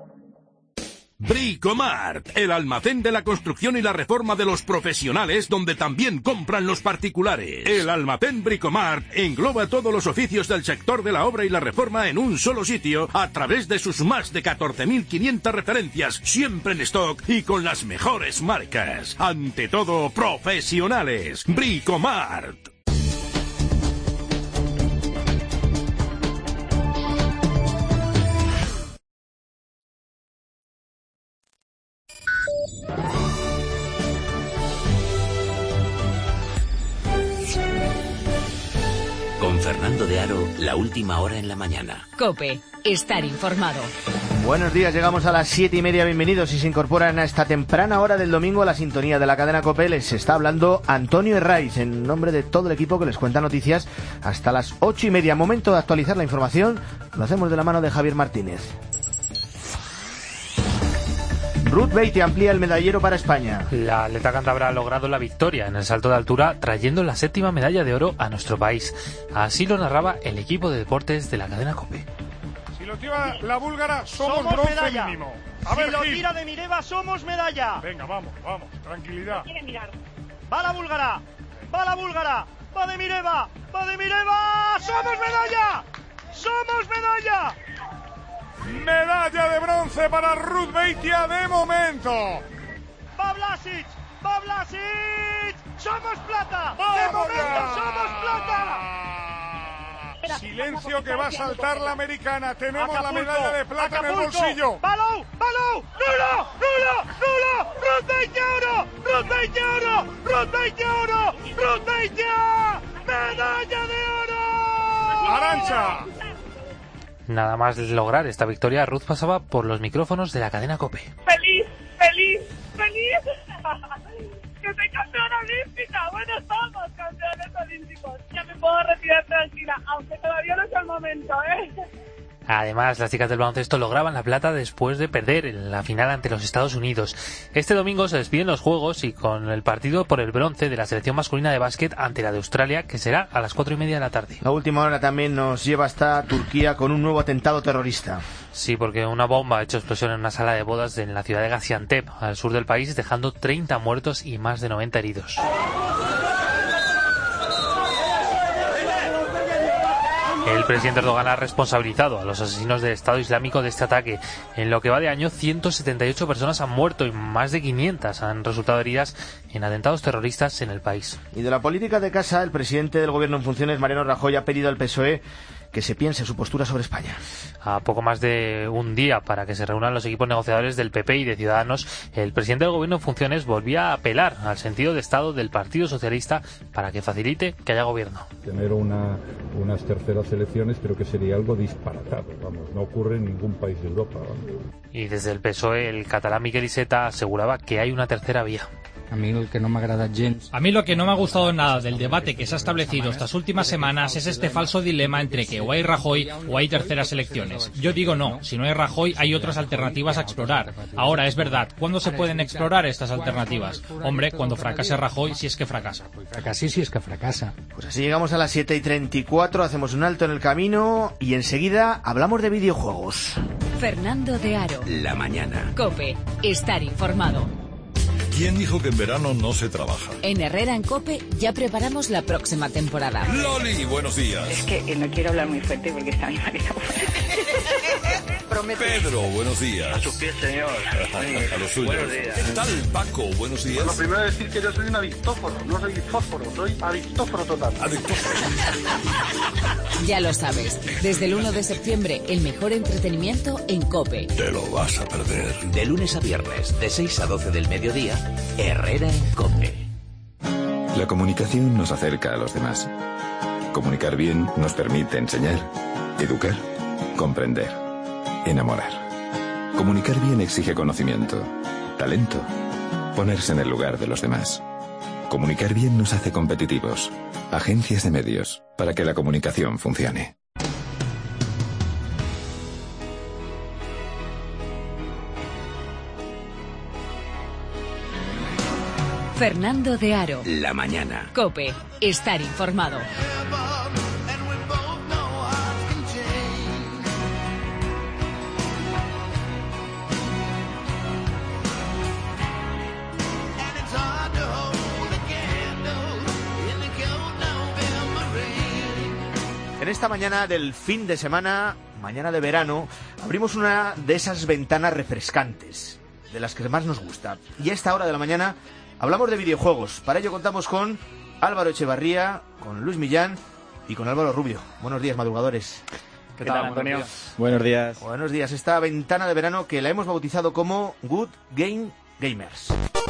Bricomart, el almacén de la construcción y la reforma de los profesionales, donde también compran los particulares. El almacén Bricomart engloba todos los oficios del sector de la obra y la reforma en un solo sitio, a través de sus más de catorce mil quinientas referencias, siempre en stock y con las mejores marcas. Ante todo, profesionales. Bricomart. Con Fernando de Aro, la última hora en la mañana. COPE, estar informado. Buenos días, llegamos a las siete y media, bienvenidos y se incorporan a esta temprana hora del domingo a la sintonía de la cadena COPE. Les está hablando Antonio Herraiz, en nombre de todo el equipo que les cuenta noticias hasta las ocho y media. Momento de actualizar la información, lo hacemos de la mano de Javier Martínez. Ruth Beatty amplía el medallero para España. La atleta cántabra ha logrado la victoria en el salto de altura, trayendo la séptima medalla de oro a nuestro país. Así lo narraba el equipo de deportes de la cadena COPE. Si lo tira la búlgara, somos, somos bronce medalla. Mínimo. A si ver, lo Gil. tira de Mireva, somos medalla. Venga, vamos, vamos, tranquilidad. Va la búlgara, va la búlgara, va de Mireva, va de Mireva, somos medalla, somos medalla. Medalla de bronce para Ruth Beatty de momento. Va Blasic, va Blasic, somos plata. ¡Vamos de momento ya! somos plata. Silencio que va a saltar la americana. Tenemos Acapulco, la medalla de plata Acapulco. en el bolsillo. ¡Balou! ¡Balou! ¡Nulo! ¡Nulo! ¡Nulo! ¡Ruth Beatty oro! ¡Ruth Beatty oro! ¡Ruth Beatty oro! ¡Ruth Beatty! ¡Medalla de oro! ¡Arancha! Nada más lograr esta victoria, Ruth pasaba por los micrófonos de la cadena COPE. ¡Feliz! ¡Feliz! ¡Feliz! ¡Que soy campeona olímpica! ¡Bueno, estamos campeones olímpicos! Ya me puedo retirar tranquila, aunque todavía no es el momento, ¿eh? Además, las chicas del baloncesto lograban la plata después de perder en la final ante los Estados Unidos. Este domingo se despiden los Juegos y con el partido por el bronce de la selección masculina de básquet ante la de Australia, que será a las cuatro y media de la tarde. La última hora también nos lleva hasta Turquía con un nuevo atentado terrorista. Sí, porque una bomba ha hecho explosión en una sala de bodas en la ciudad de Gaziantep, al sur del país, dejando treinta muertos y más de noventa heridos. El presidente Erdogan ha responsabilizado a los asesinos del Estado Islámico de este ataque. En lo que va de año, ciento setenta y ocho personas han muerto y más de quinientas han resultado heridas en atentados terroristas en el país. Y de la política de casa, el presidente del gobierno en funciones, Mariano Rajoy, ha pedido al P S O E que se piense su postura sobre España. A poco más de un día para que se reúnan los equipos negociadores del P P y de Ciudadanos, el presidente del Gobierno en funciones volvía a apelar al sentido de Estado del Partido Socialista para que facilite que haya gobierno. Tener una, unas terceras elecciones creo que sería algo disparatado, vamos, no ocurre en ningún país de Europa. Vamos. Y desde el P S O E, el catalán Miquel Iceta aseguraba que hay una tercera vía. A mí lo que no me agrada gens. A mí lo que no me ha gustado nada del debate que se ha establecido estas últimas semanas es este falso dilema entre que o hay Rajoy o hay terceras elecciones. Yo digo no, si no hay Rajoy hay otras alternativas a explorar. Ahora, es verdad, ¿cuándo se pueden explorar estas alternativas? Hombre, cuando fracase Rajoy, si es que fracasa. Fracasí si es que fracasa. Pues así llegamos a las siete y treinta y cuatro, hacemos un alto en el camino y enseguida hablamos de videojuegos. Fernando de Aro. La mañana. COPE. Estar informado. ¿Quién dijo que en verano no se trabaja? En Herrera en COPE ya preparamos la próxima temporada. Loli, buenos días. Es que no quiero hablar muy fuerte porque está mi marido. Pedro, buenos días. A sus pies, señor. A los suyos. Buenos días. ¿Qué tal, Paco? Buenos días. Bueno, primero decir que yo soy un adictóforo, no soy fósforo, soy adictóforo total. Adictóforo. Ya lo sabes, desde el uno de septiembre, el mejor entretenimiento en COPE. Te lo vas a perder. De lunes a viernes, de seis a doce del mediodía, Herrera en COPE. La comunicación nos acerca a los demás. Comunicar bien nos permite enseñar, educar, comprender, enamorar. Comunicar bien exige conocimiento, talento, ponerse en el lugar de los demás. Comunicar bien nos hace competitivos. Agencias de medios, para que la comunicación funcione. Fernando de Aro. La mañana. COPE. Estar informado. En esta mañana del fin de semana, mañana de verano, abrimos una de esas ventanas refrescantes, de las que más nos gusta. Y a esta hora de la mañana hablamos de videojuegos. Para ello contamos con Álvaro Echevarría, con Luis Millán y con Álvaro Rubio. Buenos días, madrugadores. ¿Qué tal, Antonio? Buenos días. Buenos días. Esta ventana de verano que la hemos bautizado como Good Game Gamers.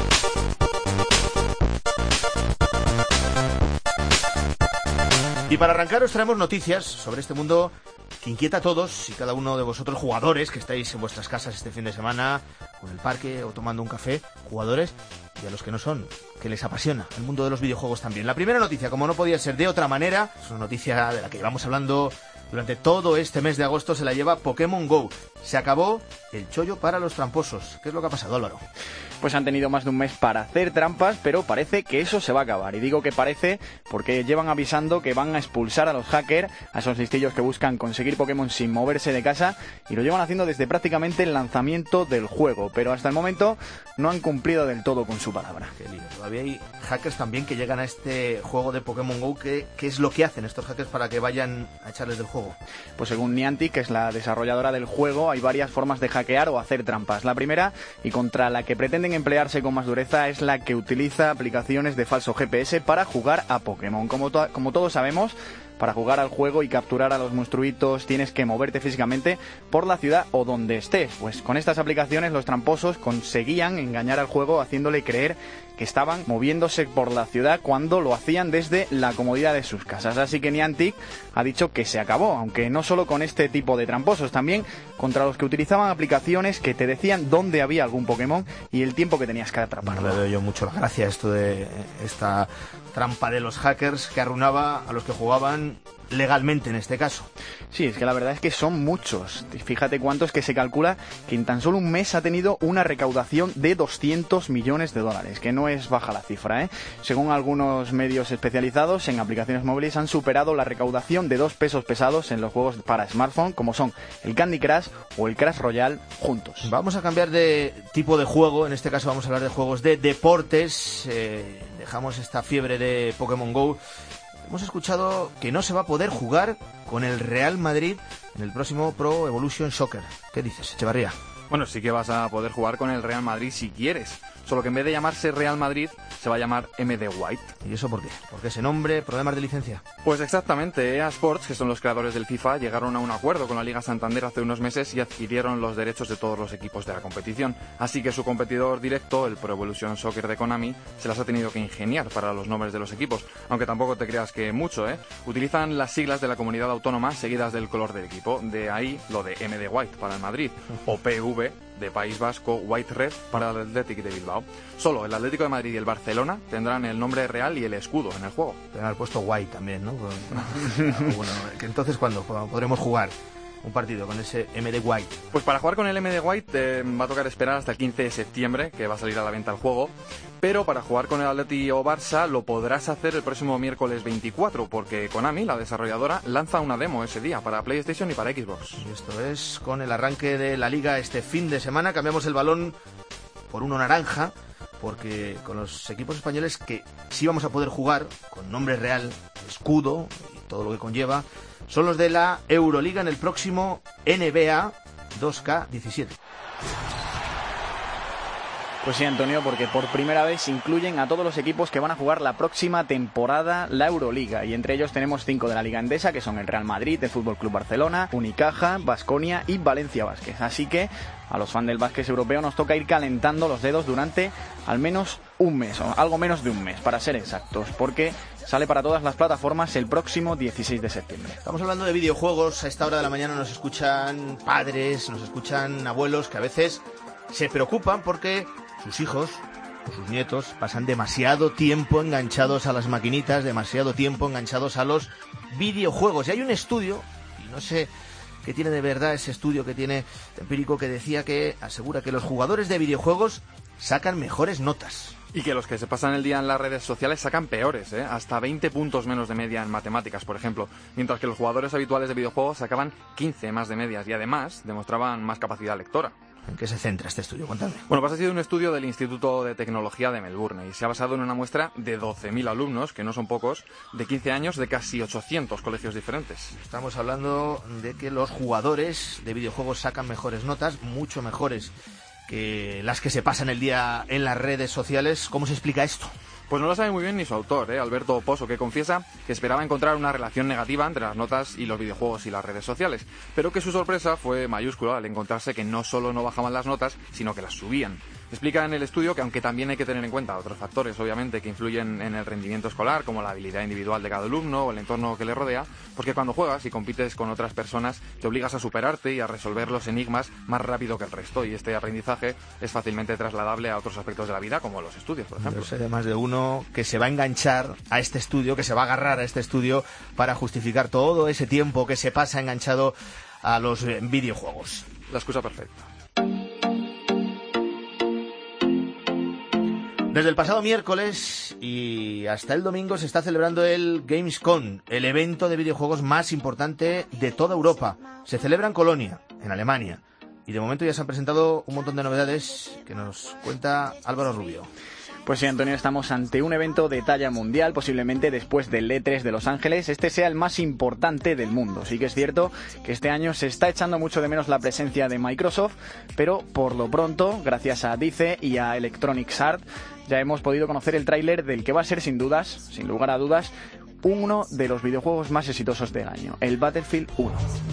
Y para arrancar os traemos noticias sobre este mundo que inquieta a todos y cada uno de vosotros, jugadores que estáis en vuestras casas este fin de semana, o en el parque o tomando un café, jugadores, y a los que no son, que les apasiona el mundo de los videojuegos también. La primera noticia, como no podía ser de otra manera, es una noticia de la que llevamos hablando durante todo este mes de agosto, se la lleva Pokémon GO. Se acabó el chollo para los tramposos. ¿Qué es lo que ha pasado, Álvaro? Pues han tenido más de un mes para hacer trampas, pero parece que eso se va a acabar. Y digo que parece porque llevan avisando que van a expulsar a los hackers, a esos listillos que buscan conseguir Pokémon sin moverse de casa, y lo llevan haciendo desde prácticamente el lanzamiento del juego. Pero hasta el momento no han cumplido del todo con su palabra. Qué lío. Todavía hay hackers también que llegan a este juego de Pokémon GO. ¿Qué, qué es lo que hacen estos hackers para que vayan a echarles del juego? Pues según Niantic, que es la desarrolladora del juego, hay varias formas de hackear o hacer trampas. La primera, y contra la que pretenden emplearse con más dureza, es la que utiliza aplicaciones de falso G P S para jugar a Pokémon. Como, to- como todos sabemos, para jugar al juego y capturar a los monstruitos tienes que moverte físicamente por la ciudad o donde estés. Pues con estas aplicaciones los tramposos conseguían engañar al juego haciéndole creer que estaban moviéndose por la ciudad cuando lo hacían desde la comodidad de sus casas. Así que Niantic ha dicho que se acabó, aunque no solo con este tipo de tramposos, también contra los que utilizaban aplicaciones que te decían dónde había algún Pokémon y el tiempo que tenías que atraparlo. No le veo yo mucho la gracia a esto de esta trampa de los hackers que arruinaba a los que jugaban legalmente en este caso. Sí, es que la verdad es que son muchos. Fíjate cuántos, que se calcula que en tan solo un mes ha tenido una recaudación de doscientos millones de dólares, que no es baja la cifra, ¿eh? Según algunos medios especializados en aplicaciones móviles, han superado la recaudación de dos pesos pesados en los juegos para smartphone, como son el Candy Crush o el Crash Royale juntos. Vamos a cambiar de tipo de juego, en este caso vamos a hablar de juegos de deportes. Eh, dejamos esta fiebre de Pokémon GO. Hemos escuchado que no se va a poder jugar con el Real Madrid en el próximo Pro Evolution Soccer. ¿Qué dices, Echevarría? Bueno, sí que vas a poder jugar con el Real Madrid si quieres. Solo que en vez de llamarse Real Madrid, se va a llamar M D White. ¿Y eso por qué? ¿Por qué ese nombre? ¿Problemas de licencia? Pues exactamente. E A Sports, que son los creadores del FIFA, llegaron a un acuerdo con la Liga Santander hace unos meses y adquirieron los derechos de todos los equipos de la competición. Así que su competidor directo, el Pro Evolution Soccer de Konami, se las ha tenido que ingeniar para los nombres de los equipos. Aunque tampoco te creas que mucho, ¿eh? Utilizan las siglas de la comunidad autónoma seguidas del color del equipo. De ahí lo de M D White para el Madrid, o P V de País Vasco, White Red para el Athletic de Bilbao. Solo el Atlético de Madrid y el Barcelona tendrán el nombre real y el escudo en el juego. Deben haber puesto White también, ¿no? Bueno, entonces, ¿cuándo podremos jugar un partido con ese M D White? Pues para jugar con el M D White eh, va a tocar esperar hasta el quince de septiembre, que va a salir a la venta el juego. Pero para jugar con el Atleti o Barça lo podrás hacer el próximo miércoles veinticuatro, porque Konami, la desarrolladora, lanza una demo ese día para PlayStation y para Xbox. Y esto es con el arranque de la Liga este fin de semana. Cambiamos el balón por uno naranja, porque con los equipos españoles que sí vamos a poder jugar con nombre real, escudo y todo lo que conlleva, son los de la Euroliga en el próximo N B A dos K diecisiete. Pues sí, Antonio, porque por primera vez incluyen a todos los equipos que van a jugar la próxima temporada la Euroliga, y entre ellos tenemos cinco de la Liga Endesa, que son el Real Madrid, el F C Barcelona, Unicaja, Baskonia y Valencia Basket. Así que a los fans del básquet europeo nos toca ir calentando los dedos durante al menos un mes, o algo menos de un mes, para ser exactos, porque sale para todas las plataformas el próximo dieciséis de septiembre. Estamos hablando de videojuegos. A esta hora de la mañana nos escuchan padres, nos escuchan abuelos que a veces se preocupan porque sus hijos o sus nietos pasan demasiado tiempo enganchados a las maquinitas, demasiado tiempo enganchados a los videojuegos. Y hay un estudio, y no sé qué tiene de verdad ese estudio que tiene empírico, que decía que asegura que los jugadores de videojuegos sacan mejores notas. Y que los que se pasan el día en las redes sociales sacan peores, ¿eh? Hasta veinte puntos menos de media en matemáticas, por ejemplo. Mientras que los jugadores habituales de videojuegos sacaban quince más de medias y además demostraban más capacidad lectora. ¿En qué se centra este estudio? Cuéntame. Bueno, pues ha sido un estudio del Instituto de Tecnología de Melbourne y se ha basado en una muestra de doce mil alumnos, que no son pocos, de quince años, de casi ochocientos colegios diferentes. Estamos hablando de que los jugadores de videojuegos sacan mejores notas, mucho mejores que las que se pasan el día en las redes sociales. ¿Cómo se explica esto? Pues no lo sabe muy bien ni su autor, ¿eh? Alberto Pozo, que confiesa que esperaba encontrar una relación negativa entre las notas y los videojuegos y las redes sociales, pero que su sorpresa fue mayúscula al encontrarse que no solo no bajaban las notas, sino que las subían. Explica en el estudio que aunque también hay que tener en cuenta otros factores, obviamente, que influyen en el rendimiento escolar, como la habilidad individual de cada alumno o el entorno que le rodea, porque cuando juegas y compites con otras personas te obligas a superarte y a resolver los enigmas más rápido que el resto, y este aprendizaje es fácilmente trasladable a otros aspectos de la vida, como los estudios, por ejemplo. Yo sé de más de uno que se va a enganchar a este estudio, que se va a agarrar a este estudio para justificar todo ese tiempo que se pasa enganchado a los videojuegos. La excusa perfecta. Desde el pasado miércoles y hasta el domingo se está celebrando el Gamescom, el evento de videojuegos más importante de toda Europa. Se celebra en Colonia, en Alemania, y de momento ya se han presentado un montón de novedades que nos cuenta Álvaro Rubio. Pues sí, Antonio, estamos ante un evento de talla mundial, posiblemente después del E tres de Los Ángeles, este sea el más importante del mundo. Sí que es cierto que este año se está echando mucho de menos la presencia de Microsoft, pero por lo pronto, gracias a DICE y a Electronic Arts, ya hemos podido conocer el tráiler del que va a ser sin dudas, sin lugar a dudas, uno de los videojuegos más exitosos del año, el Battlefield uno.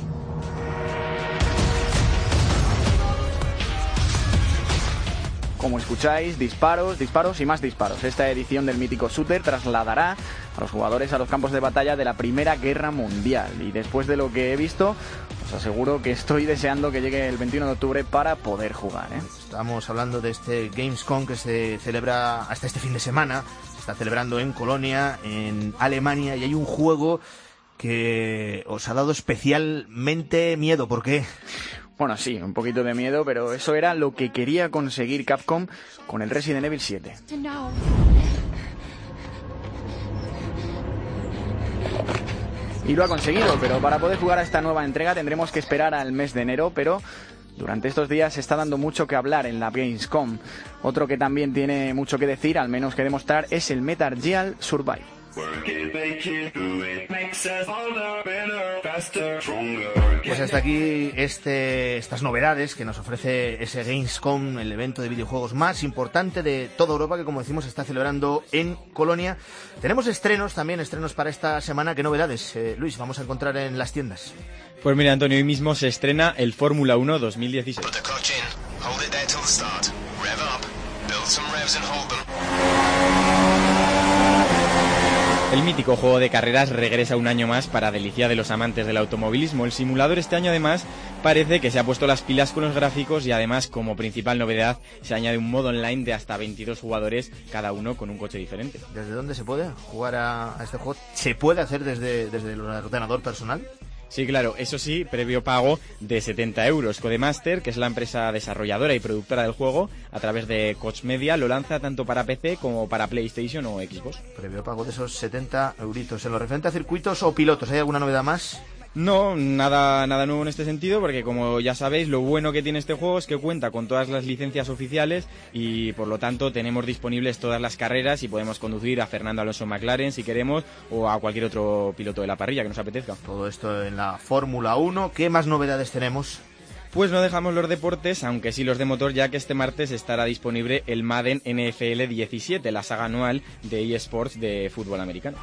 Como escucháis, disparos, disparos y más disparos. Esta edición del mítico shooter trasladará a los jugadores a los campos de batalla de la Primera Guerra Mundial. Y después de lo que he visto, os aseguro que estoy deseando que llegue el veintiuno de octubre para poder jugar, ¿eh? Estamos hablando de este Gamescom que se celebra hasta este fin de semana. Se está celebrando en Colonia, en Alemania, y hay un juego que os ha dado especialmente miedo. ¿Por qué? Bueno, sí, un poquito de miedo, pero eso era lo que quería conseguir Capcom con el Resident Evil siete. Y lo ha conseguido, pero para poder jugar a esta nueva entrega tendremos que esperar al mes de enero, pero durante estos días se está dando mucho que hablar en la Gamescom. Otro que también tiene mucho que decir, al menos que demostrar, es el Metal Gear Survive. Pues hasta aquí este, estas novedades que nos ofrece ese Gamescom, el evento de videojuegos más importante de toda Europa, que como decimos está celebrando en Colonia. Tenemos estrenos también, estrenos para esta semana. ¿Qué novedades, eh, Luis, vamos a encontrar en las tiendas? Pues mira, Antonio, hoy mismo se estrena el Fórmula uno dos mil dieciséis. El mítico juego de carreras regresa un año más para delicia de los amantes del automovilismo. El simulador este año además parece que se ha puesto las pilas con los gráficos y además como principal novedad se añade un modo online de hasta veintidós jugadores, cada uno con un coche diferente. ¿Desde dónde se puede jugar a, a este juego? ¿Se puede hacer desde, desde el ordenador personal? Sí, claro, eso sí, previo pago de setenta euros. Codemaster, que es la empresa desarrolladora y productora del juego, a través de Koch Media, lo lanza tanto para P C como para PlayStation o Xbox. Previo pago de esos setenta euritos. En lo referente a circuitos o pilotos, ¿hay alguna novedad más? No, nada, nada nuevo en este sentido, porque como ya sabéis, lo bueno que tiene este juego es que cuenta con todas las licencias oficiales y por lo tanto tenemos disponibles todas las carreras y podemos conducir a Fernando Alonso McLaren si queremos o a cualquier otro piloto de la parrilla que nos apetezca. Todo esto en la Fórmula uno. ¿Qué más novedades tenemos? Pues no dejamos los deportes, aunque sí los de motor, ya que este martes estará disponible el Madden N F L diecisiete, la saga anual de eSports de fútbol americano.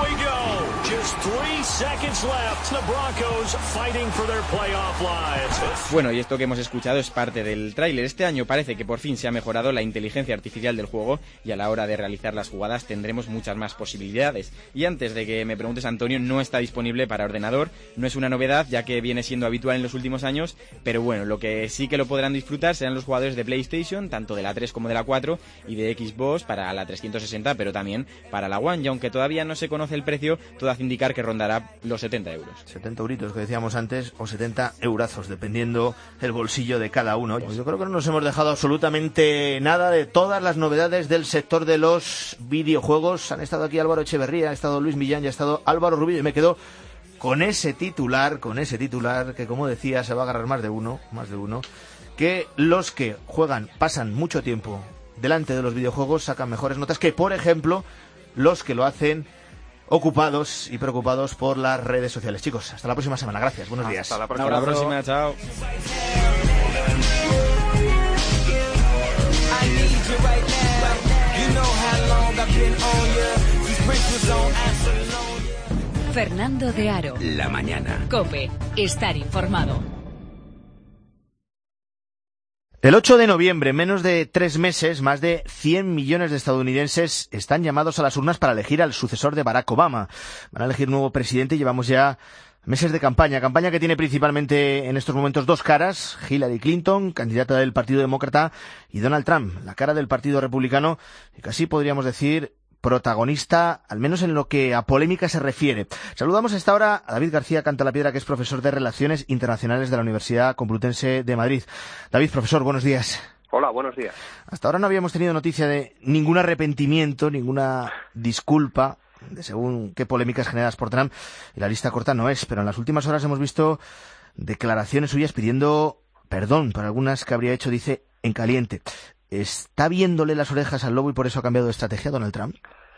Bueno, y esto que hemos escuchado es parte del tráiler. Este año parece que por fin se ha mejorado la inteligencia artificial del juego y a la hora de realizar las jugadas tendremos muchas más posibilidades. Y antes de que me preguntes, Antonio, no está disponible para ordenador, no es una novedad ya que viene siendo habitual en los últimos años, pero bueno, lo que sí que lo podrán disfrutar serán los jugadores de PlayStation, tanto de la tres como de la cuatro, y de Xbox para la trescientos sesenta, pero también para la One, y aunque todavía no se conoce el precio, todo hace indicar que rondará los setenta euros. setenta euritos que decíamos antes, o setenta eurazos, dependiendo el bolsillo de cada uno. Pues yo creo que no nos hemos dejado absolutamente nada de todas las novedades del sector de los videojuegos. Han estado aquí Álvaro Echeverría, ha estado Luis Millán y ha estado Álvaro Rubio, y me quedo con ese titular, con ese titular que, como decía, se va a agarrar más de uno, más de uno, que los que juegan, pasan mucho tiempo delante de los videojuegos, sacan mejores notas que, por ejemplo, los que lo hacen ocupados y preocupados por las redes sociales. Chicos, hasta la próxima semana. Gracias, buenos días. Hasta la próxima, hasta la próxima, chao. Fernando de Aro. La mañana. COPE. Estar informado. El ocho de noviembre, en menos de tres meses, más de cien millones de estadounidenses están llamados a las urnas para elegir al sucesor de Barack Obama. Van a elegir nuevo presidente y llevamos ya meses de campaña. Campaña que tiene principalmente en estos momentos dos caras. Hillary Clinton, candidata del Partido Demócrata, y Donald Trump, la cara del Partido Republicano, y casi podríamos decir protagonista, al menos en lo que a polémica se refiere. Saludamos a esta hora a David García Cantalapiedra, que es profesor de Relaciones Internacionales de la Universidad Complutense de Madrid. David, profesor, buenos días. Hola, buenos días. Hasta ahora no habíamos tenido noticia de ningún arrepentimiento, ninguna disculpa de según qué polémicas generadas por Trump, y la lista corta no es, pero en las últimas horas hemos visto declaraciones suyas pidiendo perdón por algunas que habría hecho, dice, en caliente. ¿Está viéndole las orejas al lobo y por eso ha cambiado de estrategia Donald Trump?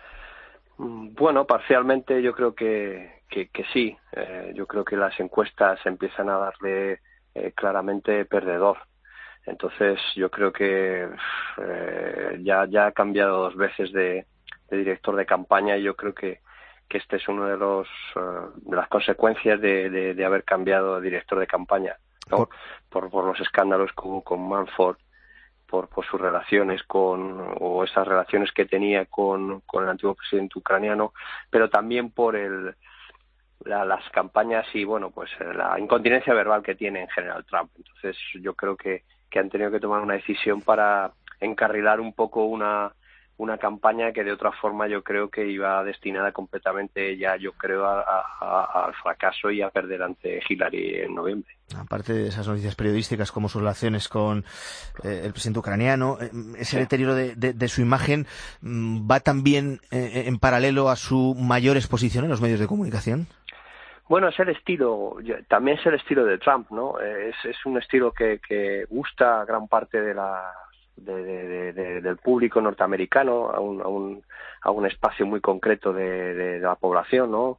Bueno, parcialmente yo creo que, que, que sí. Eh, yo creo que las encuestas empiezan a darle eh, claramente perdedor. Entonces yo creo que eh, ya, ya ha cambiado dos veces de, de director de campaña y yo creo que, que este es uno de los uh, de las consecuencias de, de, de haber cambiado de director de campaña, ¿no? Por, por, por los escándalos que hubo con Manafort, por, por sus relaciones con, o esas relaciones que tenía con, con el antiguo presidente ucraniano, pero también por el, la, las campañas y, bueno, pues la incontinencia verbal que tiene en general Trump. Entonces yo creo que, que han tenido que tomar una decisión para encarrilar un poco una, una campaña que de otra forma yo creo que iba destinada completamente ya, yo creo, a, a, al fracaso y a perder ante Hillary en noviembre. Aparte de esas noticias periodísticas como sus relaciones con eh, el presidente ucraniano, eh, ese sí. deterioro de, de, de su imagen va también eh, en paralelo a su mayor exposición en los medios de comunicación. Bueno, es el estilo, también es el estilo de Trump, ¿no? Es, es un estilo que, que gusta a gran parte de la, de, de, de, del público norteamericano, a un, a un, a un espacio muy concreto de, de, de la población, ¿no?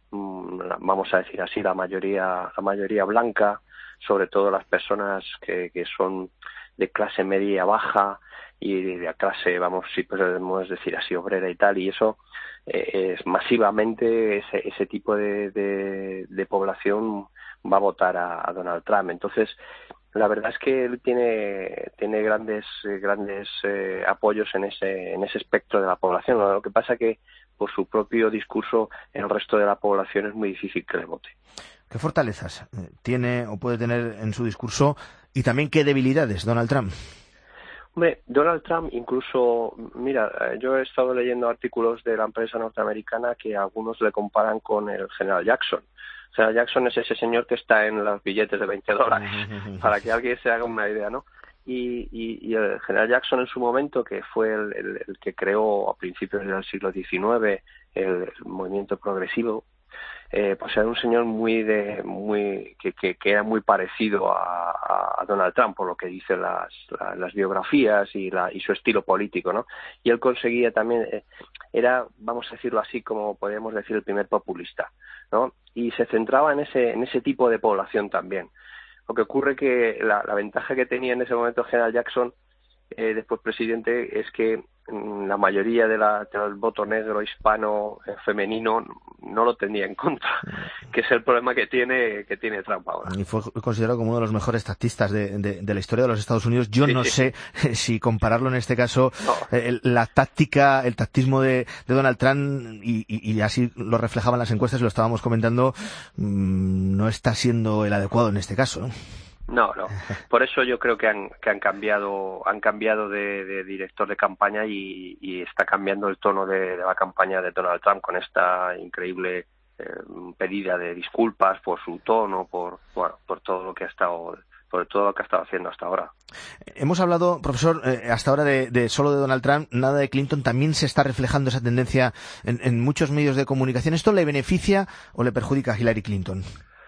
Vamos a decir así, la mayoría, la mayoría blanca, sobre todo las personas que, que son de clase media baja y de la clase, vamos, si podemos decir así, obrera y tal, y eso eh, es masivamente ese, ese tipo de, de, de población va a votar a, a Donald Trump. Entonces, la verdad es que él tiene tiene grandes grandes eh, apoyos en ese en ese espectro de la población. Lo que pasa que por su propio discurso el resto de la población es muy difícil que le vote. ¿Qué fortalezas tiene o puede tener en su discurso y también qué debilidades Donald Trump? Hombre, Donald Trump incluso, mira, yo he estado leyendo artículos de la empresa norteamericana que algunos le comparan con el general Jackson. O sea, Jackson es ese señor que está en los billetes de veinte dólares, para que alguien se haga una idea, ¿no? Y, y, y el general Jackson en su momento, que fue el, el, el que creó a principios del siglo diecinueve el, el movimiento progresivo, eh, pues era un señor muy de muy que, que, que era muy parecido a, a Donald Trump, por lo que dicen las, las, las biografías y, la, y su estilo político, ¿no? Y él conseguía también, eh, era, vamos a decirlo así, como podríamos decir, el primer populista, ¿no? Y se centraba en ese en ese tipo de población también. Lo que ocurre que la, la ventaja que tenía en ese momento el general Jackson, eh, después presidente, es que mmm, la mayoría de la, del voto negro hispano eh, femenino no lo tenía en contra, que es el problema que tiene que tiene Trump ahora. Y fue considerado como uno de los mejores tactistas de, de, de la historia de los Estados Unidos. Yo sí, no sí. sé si compararlo en este caso, no. eh, la táctica, el tactismo de, de Donald Trump, y, y, y así lo reflejaban las encuestas y lo estábamos comentando, mmm, no está siendo el adecuado en este caso, ¿no? No, no. Por eso yo creo que han, que han cambiado, han cambiado de, de director de campaña y, y está cambiando el tono de, de la campaña de Donald Trump con esta increíble eh, pedida de disculpas por su tono, por, bueno, por todo lo que ha estado, por todo lo que ha estado haciendo hasta ahora. Hemos hablado, profesor, eh, hasta ahora de, de solo de Donald Trump, nada de Clinton. También se está reflejando esa tendencia en, en muchos medios de comunicación. ¿Esto le beneficia o le perjudica a Hillary Clinton?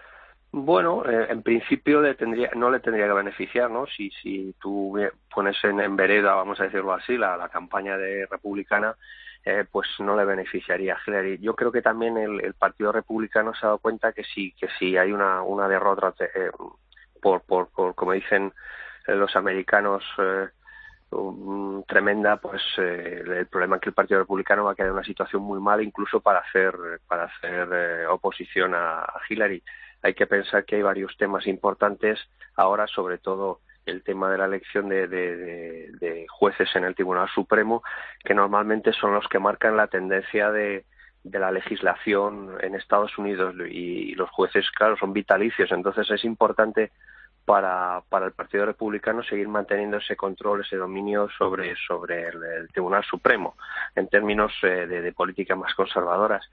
Bueno, eh, en principio le tendría, no le tendría que beneficiar, ¿no? Si, si tú pones en, en vereda, vamos a decirlo así, la, la campaña de republicana, eh, pues no le beneficiaría a Hillary. Yo creo que también el, el Partido Republicano se ha dado cuenta que si, que si hay una, una derrota eh, por, por, por, como dicen eh, los americanos, eh, um, tremenda, pues eh, el problema es que el Partido Republicano va a quedar en una situación muy mala, incluso para hacer, para hacer eh, oposición a, a Hillary. Hay que pensar que hay varios temas importantes ahora, sobre todo el tema de la elección de, de, de, de jueces en el Tribunal Supremo, que normalmente son los que marcan la tendencia de, de la legislación en Estados Unidos, y, y los jueces, claro, son vitalicios. Entonces es importante para, para el Partido Republicano seguir manteniendo ese control, ese dominio sobre, sobre el, el Tribunal Supremo, en términos eh, de, de políticas más conservadoras.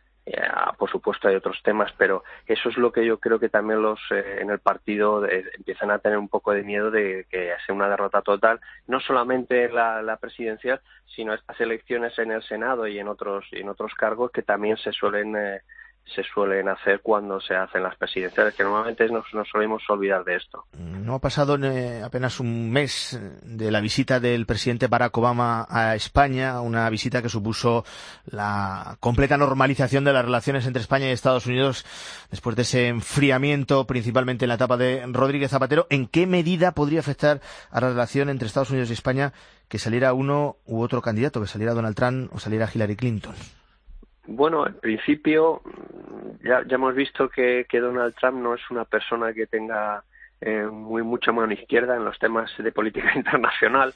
Uh, por supuesto hay otros temas, pero eso es lo que yo creo que también los eh, en el partido eh, empiezan a tener un poco de miedo de que sea una derrota total, no solamente la, la presidencial, sino estas elecciones en el Senado y en otros y en otros cargos que también se suelen eh, se suelen hacer cuando se hacen las presidenciales, que normalmente nos, nos solemos olvidar de esto. No ha pasado eh, apenas un mes de la visita del presidente Barack Obama a España, una visita que supuso la completa normalización de las relaciones entre España y Estados Unidos después de ese enfriamiento, principalmente en la etapa de Rodríguez Zapatero. ¿En qué medida podría afectar a la relación entre Estados Unidos y España que saliera uno u otro candidato, que saliera Donald Trump o saliera Hillary Clinton? Bueno, en principio ya, ya hemos visto que, que Donald Trump no es una persona que tenga eh, muy mucha mano izquierda en los temas de política internacional.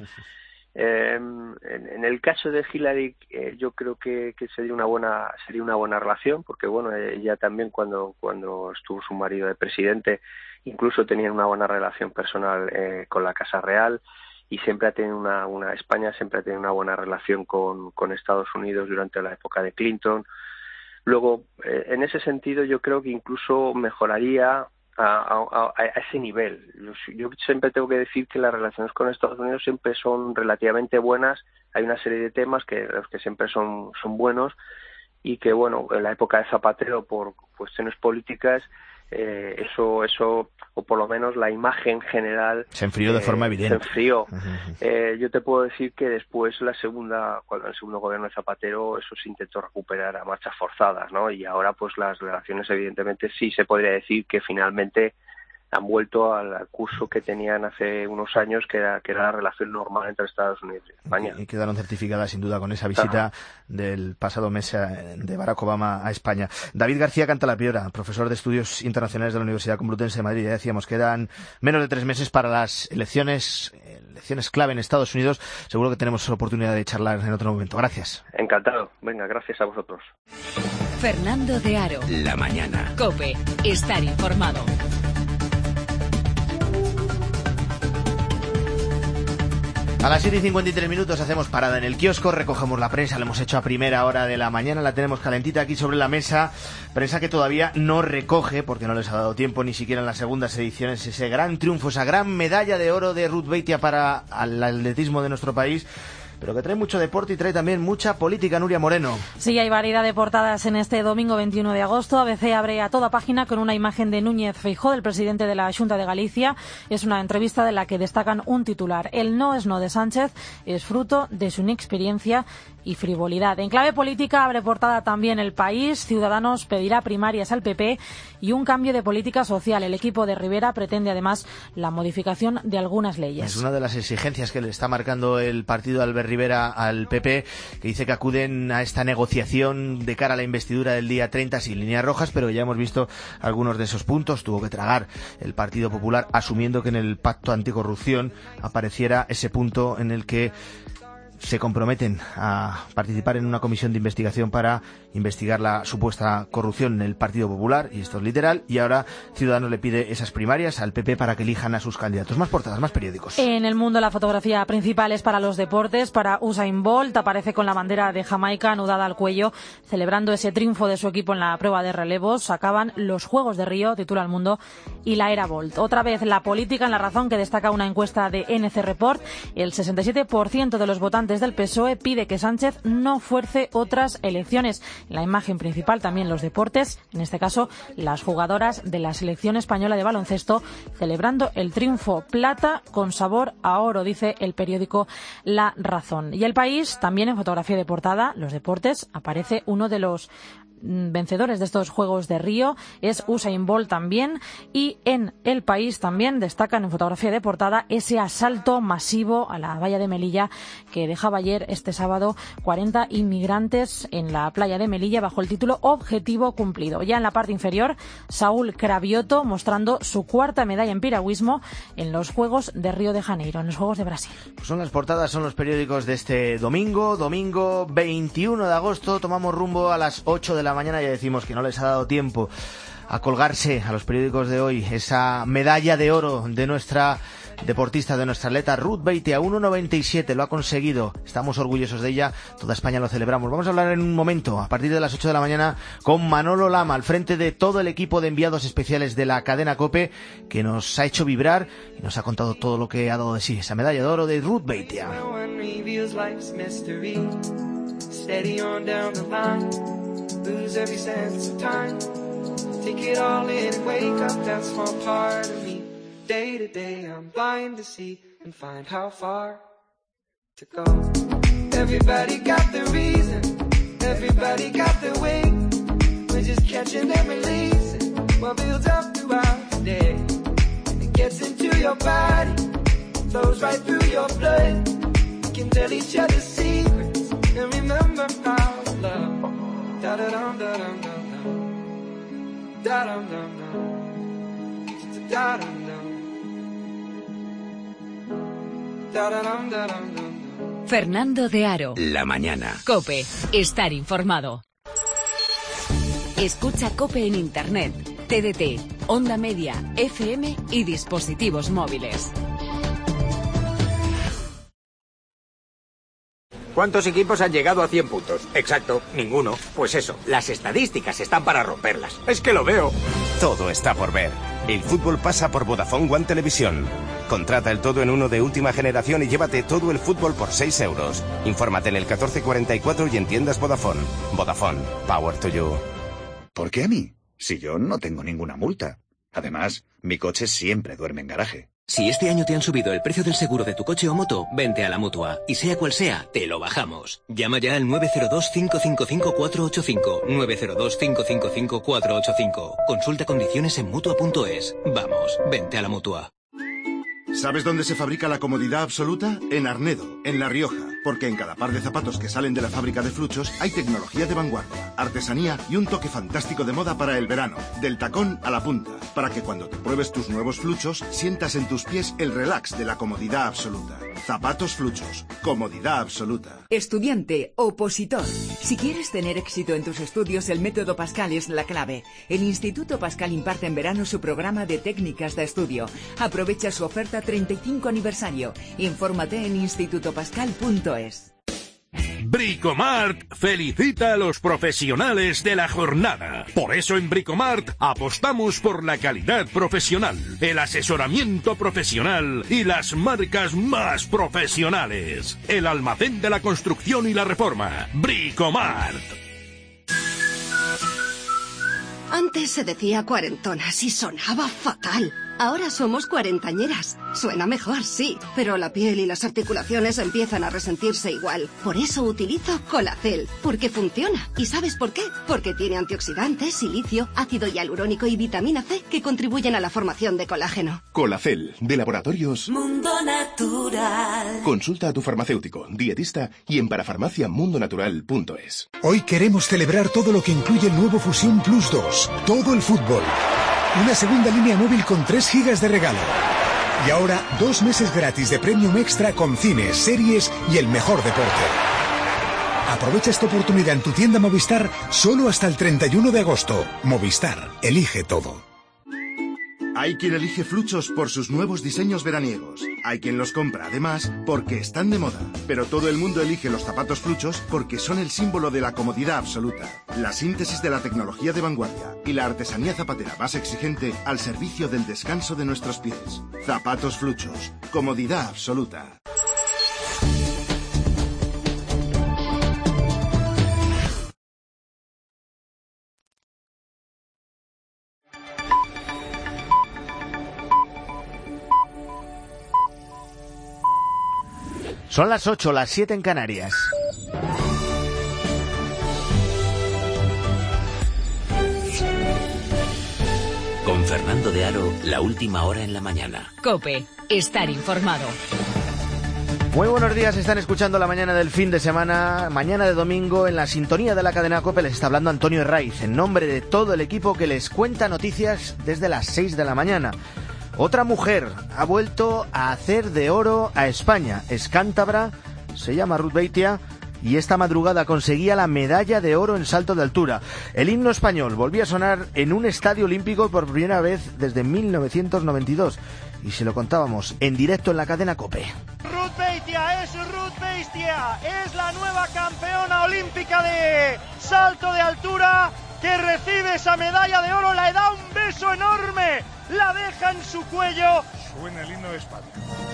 Eh, en, en el caso de Hillary, eh, yo creo que, que sería una buena sería una buena relación, porque bueno, ella también cuando cuando estuvo su marido de presidente, incluso tenían una buena relación personal eh, con la Casa Real. Y siempre ha tenido una, una España siempre ha tenido una buena relación con, con Estados Unidos durante la época de Clinton. Luego, eh, en ese sentido, yo creo que incluso mejoraría a, a, a ese nivel. Yo siempre tengo que decir que las relaciones con Estados Unidos siempre son relativamente buenas. Hay una serie de temas que los que siempre son, son buenos, y que, bueno, en la época de Zapatero, por cuestiones políticas, eh, eso, eso, o por lo menos la imagen general se enfrió de eh, forma evidente. Se enfrió. Uh-huh. Eh, yo te puedo decir que después la segunda, cuando el segundo gobierno de Zapatero, eso se intentó recuperar a marchas forzadas, ¿no? Y ahora, pues las relaciones, evidentemente, sí se podría decir que finalmente han vuelto al curso que tenían hace unos años, que era, que era la relación normal entre Estados Unidos y España. Y quedaron certificadas, sin duda, con esa visita Ajá. del pasado mes de Barack Obama a España. David García Cantalapiora, profesor de Estudios Internacionales de la Universidad Complutense de Madrid. Ya decíamos, quedan menos de tres meses para las elecciones, elecciones clave en Estados Unidos. Seguro que tenemos oportunidad de charlar en otro momento. Gracias. Encantado. Venga, gracias a vosotros. Fernando de Aro. La mañana. COPE. Estar informado. A las siete y cincuenta y tres minutos hacemos parada en el kiosco, recogemos la prensa, la hemos hecho a primera hora de la mañana, la tenemos calentita aquí sobre la mesa, prensa que todavía no recoge, porque no les ha dado tiempo ni siquiera en las segundas ediciones, ese gran triunfo, esa gran medalla de oro de Ruth Beitia para el atletismo de nuestro país, pero que trae mucho deporte y trae también mucha política. Nuria Moreno. Sí, hay variedad de portadas en este domingo veintiuno de agosto. A B C abre a toda página con una imagen de Núñez Feijóo, del presidente de la Xunta de Galicia. Es una entrevista de la que destacan un titular: el no es no de Sánchez es fruto de su inexperiencia y frivolidad. En clave política abre portada también El País. Ciudadanos pedirá primarias al P P y un cambio de política social. El equipo de Rivera pretende además la modificación de algunas leyes. Es una de las exigencias que le está marcando el partido de Albert Rivera al P P, que dice que acuden a esta negociación de cara a la investidura del día treinta sin líneas rojas, pero ya hemos visto algunos de esos puntos. Tuvo que tragar el Partido Popular, asumiendo que en el pacto anticorrupción apareciera ese punto en el que se comprometen a participar en una comisión de investigación para investigar la supuesta corrupción en el Partido Popular, y esto es literal, y ahora Ciudadanos le pide esas primarias al P P para que elijan a sus candidatos. Más portadas, más periódicos. En El Mundo la fotografía principal es para los deportes, para Usain Bolt, aparece con la bandera de Jamaica anudada al cuello, celebrando ese triunfo de su equipo en la prueba de relevos. Acaban los Juegos de Río, titula El Mundo, y la era Bolt. Otra vez la política en La Razón, que destaca una encuesta de N C Report. El sesenta y siete por ciento de los votantes del P S O E pide que Sánchez no fuerce otras elecciones. La imagen principal también los deportes, en este caso las jugadoras de la selección española de baloncesto celebrando el triunfo, plata con sabor a oro, dice el periódico La Razón. Y El País, también en fotografía de portada, los deportes, aparece uno de los vencedores de estos Juegos de Río, es Usain Bolt también, y en El País también destacan en fotografía de portada ese asalto masivo a la valla de Melilla que dejaba ayer, este sábado, cuarenta inmigrantes en la playa de Melilla bajo el título Objetivo cumplido. Ya en la parte inferior, Saúl Cravioto mostrando su cuarta medalla en piragüismo en los Juegos de Río de Janeiro, en los Juegos de Brasil. Pues son las portadas, son los periódicos de este domingo, domingo veintiuno de agosto, tomamos rumbo a las ocho de la mañana. Ya decimos que no les ha dado tiempo a colgarse a los periódicos de hoy esa medalla de oro de nuestra deportista, de nuestra atleta Ruth Beitia, uno noventa y siete, lo ha conseguido, estamos orgullosos de ella, toda España lo celebramos. Vamos a hablar en un momento, a partir de las ocho de la mañana, con Manolo Lama, al frente de todo el equipo de enviados especiales de la cadena COPE, que nos ha hecho vibrar y nos ha contado todo lo que ha dado de sí, esa medalla de oro de Ruth Beitia. Lose every sense of time. Take it all in and wake up that small part of me. Day to day I'm blind to see and find how far to go. Everybody got the reason, everybody got the way. We're just catching and releasing what builds up throughout the day. And it gets into your body, flows right through your blood. We can tell each other secrets and remember how to love. Da da dum da dum dum dum. Da dum dum dum. Da dum dum. Da da dum da dum dum. Fernando de Aro. La mañana. COPE. Estar informado. Escucha COPE en Internet, T D T, Onda Media, F M y dispositivos móviles. ¿Cuántos equipos han llegado a cien puntos? Exacto, ninguno. Pues eso, las estadísticas están para romperlas. Es que lo veo. Todo está por ver. El fútbol pasa por Vodafone One Televisión. Contrata el todo en uno de última generación y llévate todo el fútbol por seis euros. Infórmate en el catorce cuarenta y cuatro y en tiendas Vodafone. Vodafone, power to you. ¿Por qué a mí? Si yo no tengo ninguna multa. Además, mi coche siempre duerme en garaje. Si este año te han subido el precio del seguro de tu coche o moto, vente a la Mutua. Y sea cual sea, te lo bajamos. Llama ya al nueve cero dos, cinco cinco cinco, cuatro ocho cinco. nueve cero dos, cinco cinco cinco, cuatro ocho cinco. Consulta condiciones en Mutua punto es. Vamos, vente a la Mutua. ¿Sabes dónde se fabrica la comodidad absoluta? En Arnedo, en La Rioja. Porque en cada par de zapatos que salen de la fábrica de Fluchos hay tecnología de vanguardia, artesanía y un toque fantástico de moda para el verano. Del tacón a la punta. Para que cuando te pruebes tus nuevos Fluchos, sientas en tus pies el relax de la comodidad absoluta. Zapatos Fluchos. Comodidad absoluta. Estudiante, opositor. Si quieres tener éxito en tus estudios, el método Pascal es la clave. El Instituto Pascal imparte en verano su programa de técnicas de estudio. Aprovecha su oferta treinta y cinco aniversario. Infórmate en instituto pascal punto es. Bricomart felicita a los profesionales de la jornada. Por eso en Bricomart apostamos por la calidad profesional, el asesoramiento profesional y las marcas más profesionales. El almacén de la construcción y la reforma. Bricomart. Antes se decía cuarentonas y sonaba fatal. Ahora somos cuarentañeras. Suena mejor, sí, pero la piel y las articulaciones empiezan a resentirse igual. Por eso utilizo Colacel, porque funciona. ¿Y sabes por qué? Porque tiene antioxidantes, silicio, ácido hialurónico y vitamina C que contribuyen a la formación de colágeno. Colacel, de Laboratorios Mundo Natural. Consulta a tu farmacéutico, dietista y en parafarmacia mundo natural punto es. Hoy queremos celebrar todo lo que incluye el nuevo Fusión Plus dos. Todo el fútbol. Una segunda línea móvil con tres gigas de regalo. Y ahora, dos meses gratis de Premium Extra con cines, series y el mejor deporte. Aprovecha esta oportunidad en tu tienda Movistar solo hasta el treinta y uno de agosto. Movistar, elige todo. Hay quien elige Fluchos por sus nuevos diseños veraniegos. Hay quien los compra, además, porque están de moda. Pero todo el mundo elige los zapatos Fluchos porque son el símbolo de la comodidad absoluta. La síntesis de la tecnología de vanguardia y la artesanía zapatera más exigente al servicio del descanso de nuestros pies. Zapatos Fluchos. Comodidad absoluta. Son las ocho, las siete en Canarias. Con Fernando de Aro, la última hora en la mañana. COPE, estar informado. Muy buenos días, están escuchando la mañana del fin de semana, mañana de domingo, en la sintonía de la cadena COPE les está hablando Antonio Herraiz, en nombre de todo el equipo que les cuenta noticias desde las seis de la mañana. Otra mujer ha vuelto a hacer de oro a España. Es cántabra, se llama Ruth Beitia y esta madrugada conseguía la medalla de oro en salto de altura. El himno español volvía a sonar en un estadio olímpico por primera vez desde mil novecientos noventa y dos. Y se lo contábamos en directo en la cadena COPE. Ruth Beitia, es Ruth Beitia, es la nueva campeona olímpica de salto de altura que recibe esa medalla de oro, le da un beso enorme, la deja en su cuello. Suena el himno de España.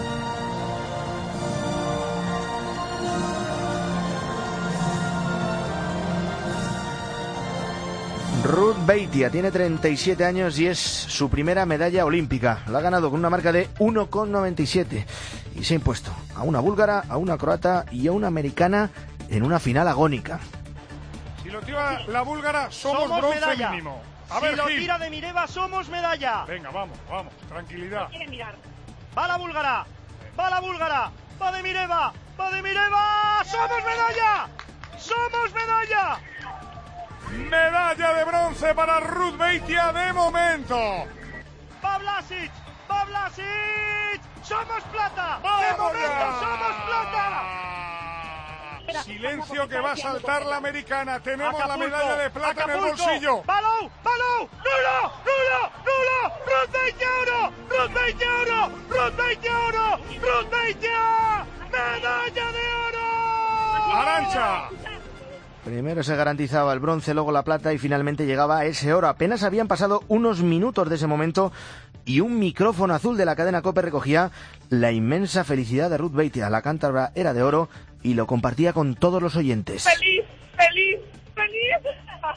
Ruth Beitia tiene treinta y siete años y es su primera medalla olímpica. La ha ganado con una marca de uno coma noventa y siete y se ha impuesto a una búlgara, a una croata y a una americana en una final agónica. Si lo tira la búlgara, somos, somos bronce medalla. mínimo. A si ver, lo Gil. tira de Mireva, somos medalla. Venga, vamos, vamos, tranquilidad. No quiere mirar. Va la búlgara, va la búlgara, va de Mireva, va de Mireva, somos medalla, somos medalla. Medalla de bronce para Ruth Beitia de momento. Va Blasic, va Blasic, somos plata. ¡Vamos De momento ya! somos plata. Silencio que va a saltar la americana. Tenemos Acapulco, la medalla de plata Acapulco. en el bolsillo. ¡Balou! ¡Balou! ¡Nulo! ¡Nulo! ¡Nulo! ¡Ruth Beitia oro! ¡Ruth Beitia oro! ¡Ruth Beitia oro! ¡Ruth Beitia! ¡Medalla de oro! ¡Arancha! Primero se garantizaba el bronce, luego la plata y finalmente llegaba ese oro. Apenas habían pasado unos minutos de ese momento y un micrófono azul de la cadena COPE recogía la inmensa felicidad de Ruth Beitia. La cántabra era de oro y lo compartía con todos los oyentes. Feliz, feliz, ¡Feliz!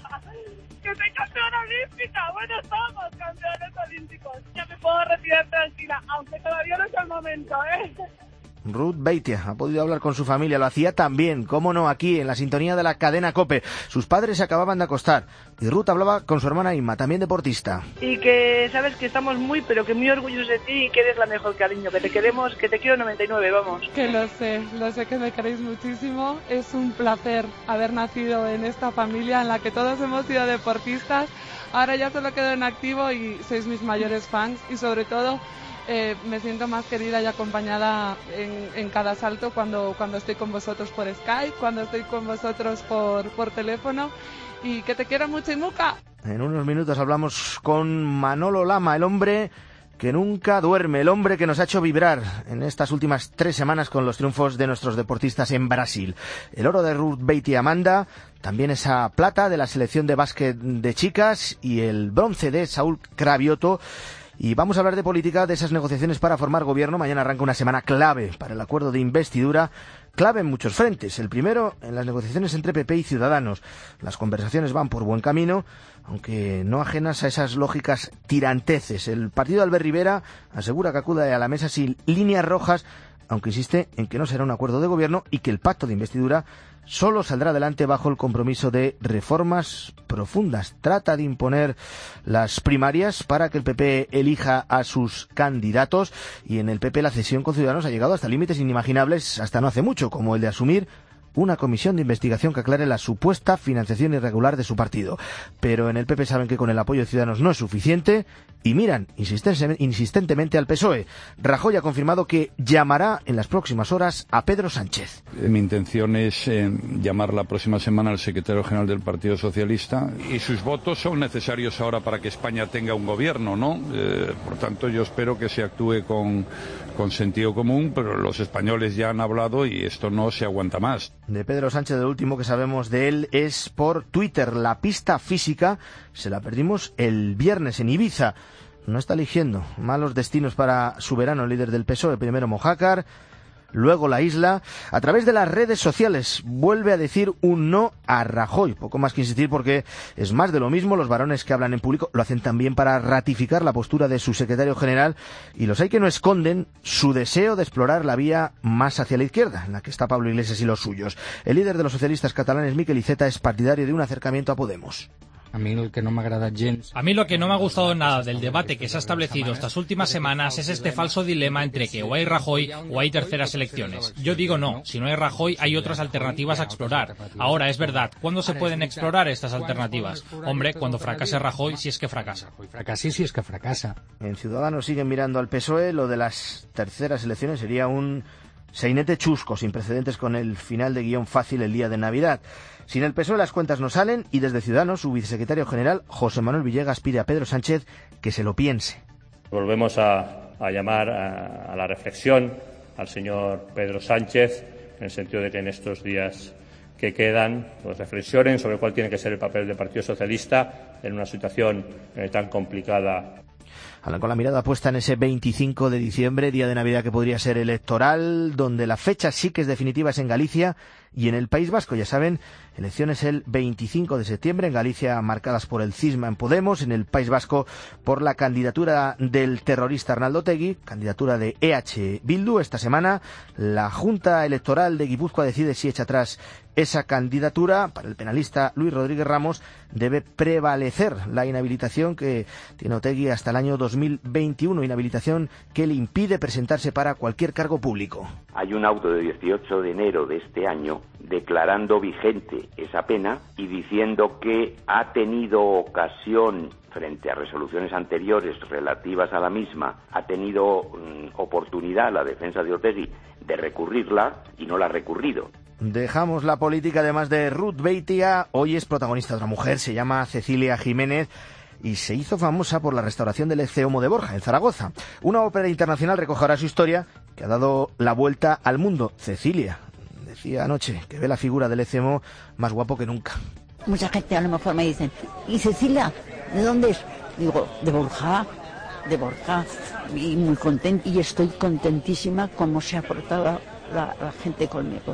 ¡Que soy campeona olímpica! Bueno, somos campeones olímpicos. Ya me puedo retirar tranquila, aunque todavía no es el momento, ¿eh? Ruth Beitia ha podido hablar con su familia, lo hacía también, cómo no, aquí en la sintonía de la cadena COPE. Sus padres se acababan de acostar y Ruth hablaba con su hermana Inma, también deportista. Y que sabes que estamos muy, pero que muy orgullosos de ti y que eres la mejor, cariño, que te queremos, que te quiero noventa y nueve, vamos. Que lo sé, lo sé que me queréis muchísimo. Es un placer haber nacido en esta familia en la que todos hemos sido deportistas. Ahora ya solo quedo en activo y sois mis mayores fans y sobre todo Eh, me siento más querida y acompañada en, en cada salto cuando, cuando estoy con vosotros por Skype, cuando estoy con vosotros por, por teléfono y que te quiero mucho, Imuka. En unos minutos hablamos con Manolo Lama, el hombre que nunca duerme, el hombre que nos ha hecho vibrar en estas últimas tres semanas con los triunfos de nuestros deportistas en Brasil. El oro de Ruth Beitia Amanda, también esa plata de la selección de básquet de chicas y el bronce de Saúl Cravioto. Y vamos a hablar de política, de esas negociaciones para formar gobierno. Mañana arranca una semana clave para el acuerdo de investidura, clave en muchos frentes. El primero, en las negociaciones entre P P y Ciudadanos. Las conversaciones van por buen camino, aunque no ajenas a esas lógicas tiranteces. El partido de Albert Rivera asegura que acude a la mesa sin líneas rojas, aunque insiste en que no será un acuerdo de gobierno y que el pacto de investidura solo saldrá adelante bajo el compromiso de reformas profundas. Trata de imponer las primarias para que el P P elija a sus candidatos y en el P P la cesión con Ciudadanos ha llegado hasta límites inimaginables hasta no hace mucho, como el de asumir una comisión de investigación que aclare la supuesta financiación irregular de su partido. Pero en el P P saben que con el apoyo de Ciudadanos no es suficiente y miran insistentemente al P S O E. Rajoy ha confirmado que llamará en las próximas horas a Pedro Sánchez. Mi intención es eh, llamar la próxima semana al secretario general del Partido Socialista y sus votos son necesarios ahora para que España tenga un gobierno, ¿no? Eh, por tanto, yo espero que se actúe con, con sentido común, pero los españoles ya han hablado y esto no se aguanta más. De Pedro Sánchez, lo último que sabemos de él es por Twitter. La pista física se la perdimos el viernes en Ibiza. No está eligiendo malos destinos para su verano, el líder del P S O E. Primero Mojácar, luego la isla. A través de las redes sociales vuelve a decir un no a Rajoy. Poco más que insistir porque es más de lo mismo. Los varones que hablan en público lo hacen también para ratificar la postura de su secretario general y los hay que no esconden su deseo de explorar la vía más hacia la izquierda, en la que está Pablo Iglesias y los suyos. El líder de los socialistas catalanes, Miquel Iceta, es partidario de un acercamiento a Podemos. A mí lo que no me agrada gens. A mí lo que no me ha gustado nada del debate que se ha establecido estas últimas semanas es este falso dilema entre que o hay Rajoy o hay terceras elecciones. Yo digo no, si no hay Rajoy hay otras alternativas a explorar. Ahora, es verdad, ¿cuándo se pueden explorar estas alternativas? Hombre, cuando fracase Rajoy, si es que fracasa. Fracase si es que fracasa. En Ciudadanos siguen mirando al P S O E. Lo de las terceras elecciones sería un sainete chusco, sin precedentes con el final de guión fácil el día de Navidad. Sin el P S O E las cuentas no salen y desde Ciudadanos su vicesecretario general, José Manuel Villegas, pide a Pedro Sánchez que se lo piense. Volvemos a, a llamar a, a la reflexión al señor Pedro Sánchez en el sentido de que en estos días que quedan pues reflexionen sobre cuál tiene que ser el papel del Partido Socialista en una situación eh, tan complicada. Hablan con la mirada puesta en ese veinticinco de diciembre, día de Navidad que podría ser electoral, donde la fecha sí que es definitiva, es en Galicia y en el País Vasco. Ya saben, elecciones el veinticinco de septiembre, en Galicia marcadas por el cisma en Podemos, en el País Vasco por la candidatura del terrorista Arnaldo Otegi, candidatura de E H Bildu. Esta semana la Junta Electoral de Guipúzcoa decide si echa atrás esa candidatura. Para el penalista Luis Rodríguez Ramos debe prevalecer la inhabilitación que tiene Otegi hasta el año dos mil veintiuno, inhabilitación que le impide presentarse para cualquier cargo público. Hay un auto de dieciocho de enero de este año declarando vigente esa pena y diciendo que ha tenido ocasión, frente a resoluciones anteriores relativas a la misma, ha tenido mm, oportunidad la defensa de Otegi de recurrirla y no la ha recurrido. Dejamos la política. Además de Ruth Beitia, hoy es protagonista otra mujer, se llama Cecilia Jiménez y se hizo famosa por la restauración del Ecce-Homo de Borja, en Zaragoza. Una ópera internacional recoge ahora su historia, que ha dado la vuelta al mundo. Cecilia decía anoche que ve la figura del Ecce-Homo más guapo que nunca. Mucha gente a lo mejor me dicen, ¿y Cecilia, de dónde es? Digo, de Borja, de Borja, y muy contenta, y estoy contentísima como se ha portado la, la gente conmigo.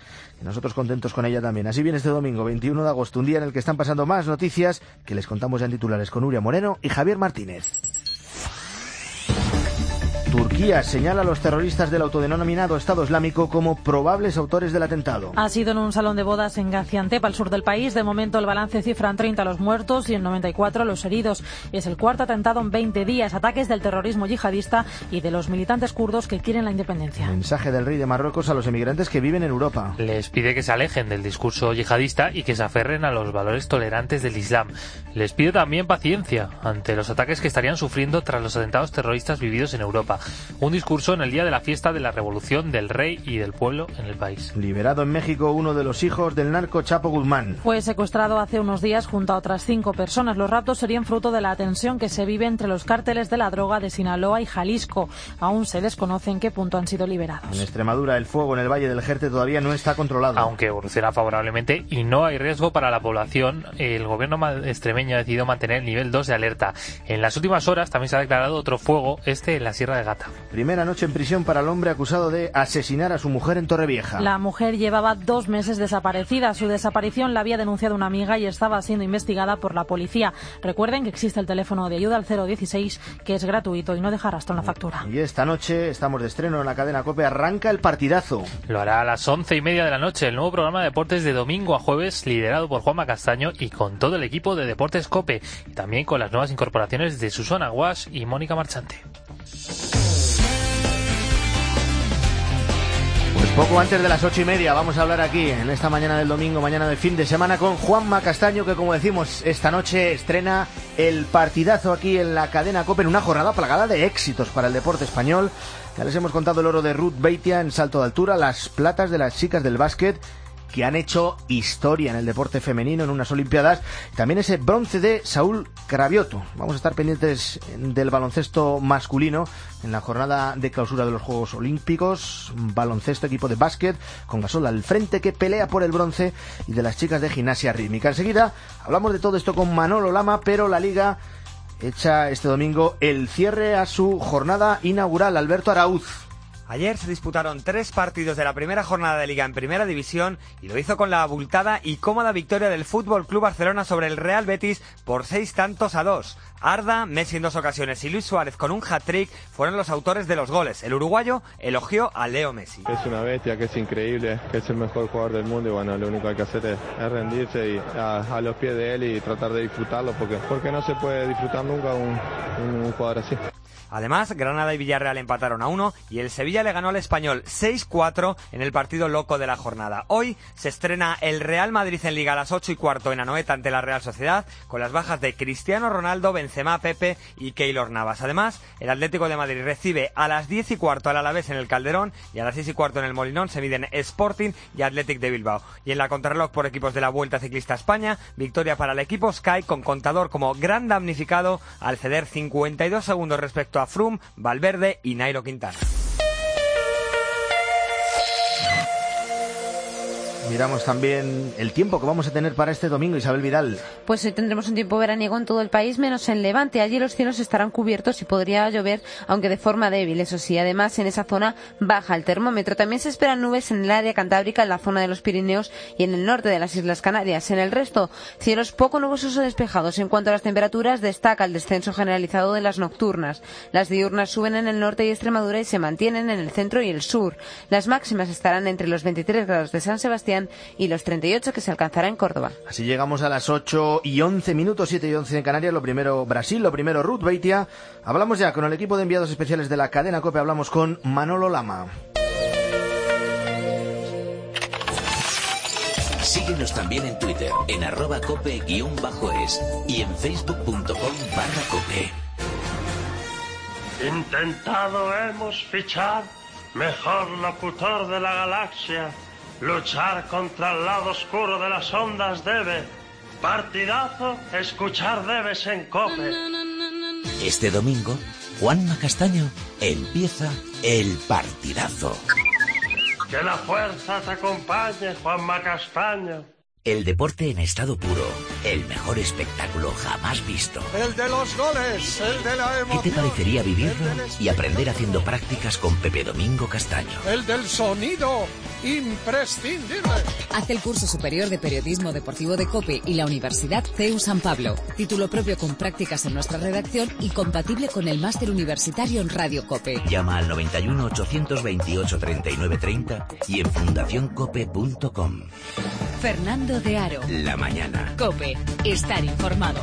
y nosotros contentos con ella también. Así viene este domingo, veintiuno de agosto, un día en el que están pasando más noticias que les contamos ya en titulares con Nuria Moreno y Javier Martínez. Turquía señala a los terroristas del autodenominado Estado Islámico como probables autores del atentado. Ha sido en un salón de bodas en Gaziantep, al sur del país. De momento el balance cifra en treinta los muertos y en noventa y cuatro los heridos. Es el cuarto atentado en veinte días, ataques del terrorismo yihadista y de los militantes kurdos que quieren la independencia. Mensaje del rey de Marruecos a los emigrantes que viven en Europa. Les pide que se alejen del discurso yihadista y que se aferren a los valores tolerantes del Islam. Les pide también paciencia ante los ataques que estarían sufriendo tras los atentados terroristas vividos en Europa. Un discurso en el día de la fiesta de la revolución del rey y del pueblo en el país. Liberado en México uno de los hijos del narco Chapo Guzmán. Fue secuestrado hace unos días junto a otras cinco personas. Los raptos serían fruto de la tensión que se vive entre los cárteles de la droga de Sinaloa y Jalisco. Aún se desconoce en qué punto han sido liberados. En Extremadura el fuego en el Valle del Jerte todavía no está controlado. Aunque evoluciona favorablemente y no hay riesgo para la población, el gobierno extremeño ha decidido mantener el nivel dos de alerta. En las últimas horas también se ha declarado otro fuego, este en la Sierra de Gata. Primera noche en prisión para el hombre acusado de asesinar a su mujer en Torrevieja. La mujer llevaba dos meses desaparecida. Su desaparición la había denunciado una amiga y estaba siendo investigada por la policía. Recuerden que existe el teléfono de ayuda al cero dieciséis, que es gratuito y no deja rastro en la factura. Y esta noche estamos de estreno en la cadena COPE. Arranca el partidazo. Lo hará a las once y media de la noche, el nuevo programa de deportes de domingo a jueves, liderado por Juanma Castaño y con todo el equipo de Deportes COPE. Y también con las nuevas incorporaciones de Susana Guas y Mónica Marchante. Pues poco antes de las ocho y media vamos a hablar aquí, en esta mañana del domingo, mañana de fin de semana, con Juanma Castaño, que como decimos, esta noche estrena el partidazo aquí en la cadena COPE, en una jornada plagada de éxitos para el deporte español. Ya les hemos contado el oro de Ruth Beitia en salto de altura, las platas de las chicas del básquet, que han hecho historia en el deporte femenino en unas Olimpiadas. También ese bronce de Saúl Cravioto. Vamos a estar pendientes del baloncesto masculino en la jornada de clausura de los Juegos Olímpicos. Baloncesto, equipo de básquet, con Gasol al frente, que pelea por el bronce, y de las chicas de gimnasia rítmica. Enseguida hablamos de todo esto con Manolo Lama, pero la Liga echa este domingo el cierre a su jornada inaugural. Alberto Arauz. Ayer se disputaron tres partidos de la primera jornada de Liga en Primera División y lo hizo con la abultada y cómoda victoria del Fútbol Club Barcelona sobre el Real Betis por seis tantos a dos. Arda, Messi en dos ocasiones y Luis Suárez con un hat-trick fueron los autores de los goles. El uruguayo elogió a Leo Messi. Es una bestia, que es increíble, que es el mejor jugador del mundo y bueno, lo único que hay que hacer es, es rendirse y a, a los pies de él y tratar de disfrutarlo porque, porque no se puede disfrutar nunca un, un, un jugador así. Además, Granada y Villarreal empataron a uno y el Sevilla le ganó al Español seis cuatro en el partido loco de la jornada. Hoy se estrena el Real Madrid en Liga a las ocho y cuarto en Anoeta ante la Real Sociedad, con las bajas de Cristiano Ronaldo, Benzema, Pepe y Keylor Navas. Además, el Atlético de Madrid recibe a las diez y cuarto al Alavés en el Calderón y a las seis y cuarto en el Molinón se miden Sporting y Athletic de Bilbao. Y en la contrarreloj por equipos de la Vuelta Ciclista España, victoria para el equipo Sky con contador como gran damnificado al ceder cincuenta y dos segundos respecto a Froome, Valverde y Nairo Quintana. Miramos también el tiempo que vamos a tener para este domingo, Isabel Vidal. Pues hoy tendremos un tiempo veraniego en todo el país, menos en Levante. Allí los cielos estarán cubiertos y podría llover, aunque de forma débil, eso sí. Además, en esa zona baja el termómetro. También se esperan nubes en el área cantábrica, en la zona de los Pirineos y en el norte de las Islas Canarias. En el resto, cielos poco nubosos o despejados. En cuanto a las temperaturas, destaca el descenso generalizado de las nocturnas. Las diurnas suben en el norte y Extremadura y se mantienen en el centro y el sur. Las máximas estarán entre los veintitrés grados de San Sebastián y los treinta y ocho que se alcanzará en Córdoba. Así llegamos a las ocho y once minutos, siete y once en Canarias. Lo primero Brasil, lo primero Ruth Beitia. Hablamos ya con el equipo de enviados especiales de la cadena COPE. Hablamos con Manolo Lama. Síguenos también en Twitter, en arroba cope guión bajo es y en facebook.com barra cope. Intentado hemos fichar mejor locutor de la galaxia. Luchar contra el lado oscuro de las ondas debe. Partidazo, escuchar debes en COPE. Este domingo, Juanma Castaño empieza el partidazo. Que la fuerza te acompañe, Juanma Castaño. El deporte en estado puro, El mejor espectáculo jamás visto. El de los goles, el de la emoción. ¿Qué te parecería vivirlo y aprender haciendo prácticas con Pepe Domingo Castaño? El del sonido imprescindible. Haz el curso superior de periodismo deportivo de COPE y la Universidad C E U San Pablo. Título propio con prácticas en nuestra redacción y compatible con el máster universitario en Radio COPE. Llama al noventa y uno, ochocientos veintiocho, treinta y nueve treinta y en fundación cope punto com. Fernando de Aro. La mañana. COPE. Estar informado.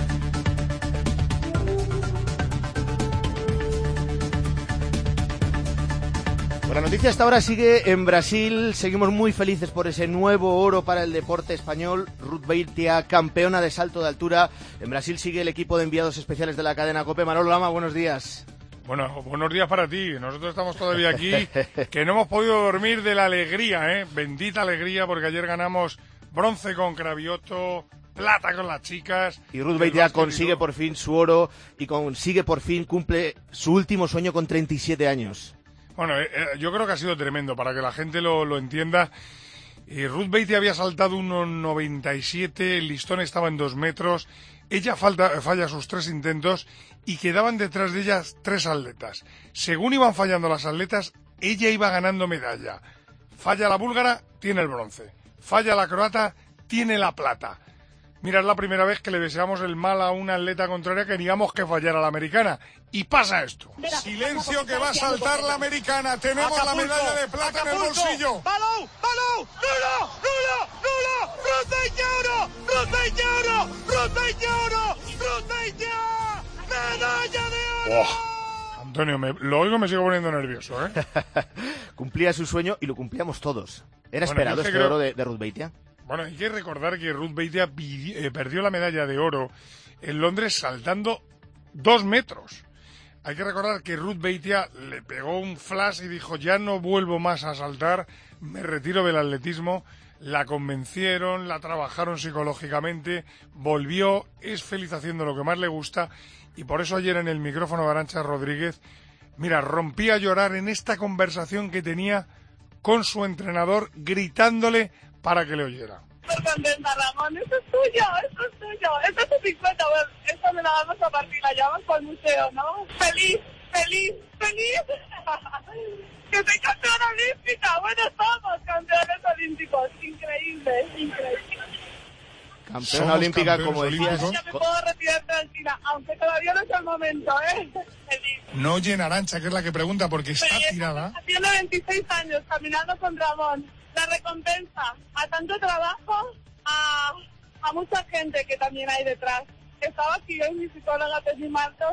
Pues la noticia hasta ahora sigue en Brasil. Seguimos muy felices por ese nuevo oro para el deporte español. Ruth Beitia, campeona de salto de altura. En Brasil sigue el equipo de enviados especiales de la cadena COPE. Manolo Lama, buenos días. Bueno, buenos días para ti. Nosotros estamos todavía aquí, que no hemos podido dormir de la alegría, ¿eh? Bendita alegría, porque ayer ganamos bronce con Cravioto, plata con las chicas. Y Ruth Beitia consigue por fin su oro y consigue por fin, cumple su último sueño con treinta y siete años. Bueno, eh, yo creo que ha sido tremendo, para que la gente lo, lo entienda. Eh, Ruth Beitia había saltado uno noventa y siete, el listón estaba en dos metros. Ella falta, falla sus tres intentos y quedaban detrás de ellas tres atletas. Según iban fallando las atletas, ella iba ganando medalla. Falla la búlgara, tiene el bronce. Falla la croata, tiene la plata. Mira, es la primera vez que le deseamos el mal a una atleta contraria, queríamos que fallara la americana. Y pasa esto. Silencio, que va a saltar la americana. Tenemos Acapulco, la medalla de plata Acapulco, en el bolsillo. ¡Balón! ¡Balón! ¡Nulo! ¡Nulo! ¡Nulo! ¡Ruth Beitia oro! ¡Ruth Beitia oro! ¡Ruth Beitia oro! ¡Ruth Beitia! ¡Medalla de oro! Oh, Antonio, me, lo oigo, me sigo poniendo nervioso, ¿eh? Cumplía su sueño y lo cumplíamos todos. ¿Era bueno, esperado este creo... oro de, de Ruth Beitia? Bueno, hay que recordar que Ruth Beitia eh, perdió la medalla de oro en Londres saltando dos metros. Hay que recordar que Ruth Beitia le pegó un flash y dijo, ya no vuelvo más a saltar, me retiro del atletismo. La convencieron, la trabajaron psicológicamente, volvió, es feliz haciendo lo que más le gusta y por eso ayer en el micrófono de Arantxa Rodríguez, mira, rompí a llorar en esta conversación que tenía con su entrenador gritándole para que le oyera. Súper contenta, Ramón, eso es tuyo, eso es tuyo, esto es tu cincuenta, bueno, esto me la vamos a partir, la llevamos por el museo, ¿no? Feliz, feliz, feliz, que soy campeona olímpica, bueno, somos campeones olímpicos, increíble, increíble. Campeona Somos olímpica, como decías. Ya me puedo retirar tranquila, aunque todavía no es el momento, ¿eh? Feliz. No oyen a Arantxa, que es la que pregunta, porque está Feliz. tirada. Tiene veintiséis años, caminando con Ramón. La recompensa a tanto trabajo, a, a mucha gente que también hay detrás. Estaba aquí hoy mi psicóloga Tessy Martos,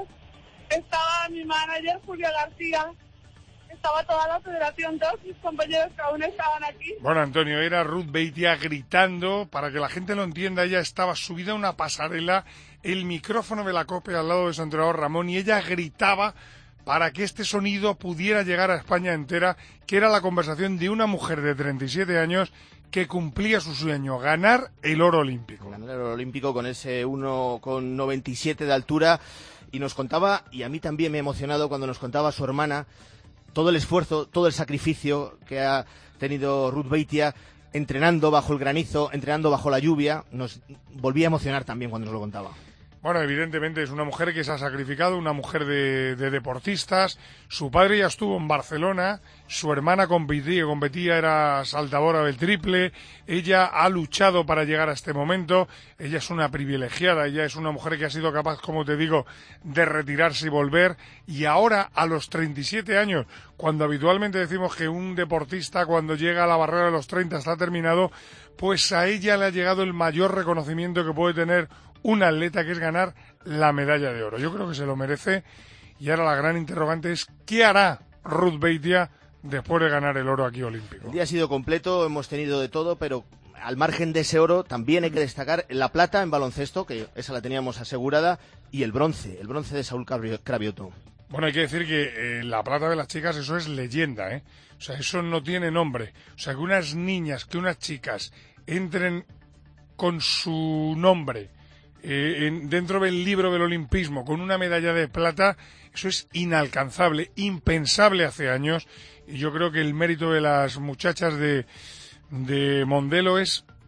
estaba mi manager Julia García, estaba toda la federación, todos mis compañeros que aún estaban aquí. Bueno, Antonio, era Ruth Beitia gritando, para que la gente lo entienda, ella estaba subida a una pasarela, el micrófono de la COPE al lado de su entrenador Ramón, y ella gritaba para que este sonido pudiera llegar a España entera, que era la conversación de una mujer de treinta y siete años que cumplía su sueño, ganar el oro olímpico. Ganar el oro olímpico con ese uno noventa y siete de altura, y nos contaba, y a mí también me ha emocionado cuando nos contaba su hermana, todo el esfuerzo, todo el sacrificio que ha tenido Ruth Beitia entrenando bajo el granizo, entrenando bajo la lluvia. Nos volvía a emocionar también cuando nos lo contaba. Bueno, evidentemente es una mujer que se ha sacrificado, una mujer de, de deportistas. Su padre ya estuvo en Barcelona, su hermana competía, competía, era saltadora del triple. Ella ha luchado para llegar a este momento. Ella es una privilegiada, ella es una mujer que ha sido capaz, como te digo, de retirarse y volver. Y ahora, a los treinta y siete años, cuando habitualmente decimos que un deportista cuando llega a la barrera de los treinta está terminado, pues a ella le ha llegado el mayor reconocimiento que puede tener un atleta, que es ganar la medalla de oro. Yo creo que se lo merece y ahora la gran interrogante es ¿qué hará Ruth Beitia después de ganar el oro aquí olímpico? El día ha sido completo, hemos tenido de todo, pero al margen de ese oro también hay que destacar la plata en baloncesto, que esa la teníamos asegurada, y el bronce, el bronce de Saúl Cravioto. Bueno, hay que decir que eh, la plata de las chicas, eso es leyenda, ¿eh? O sea, eso no tiene nombre. O sea, que unas niñas, que unas chicas entren con su nombre Eh, en, dentro del libro del olimpismo con una medalla de plata, eso es inalcanzable, impensable hace años, y yo creo que el mérito de las muchachas de, de Mondelo es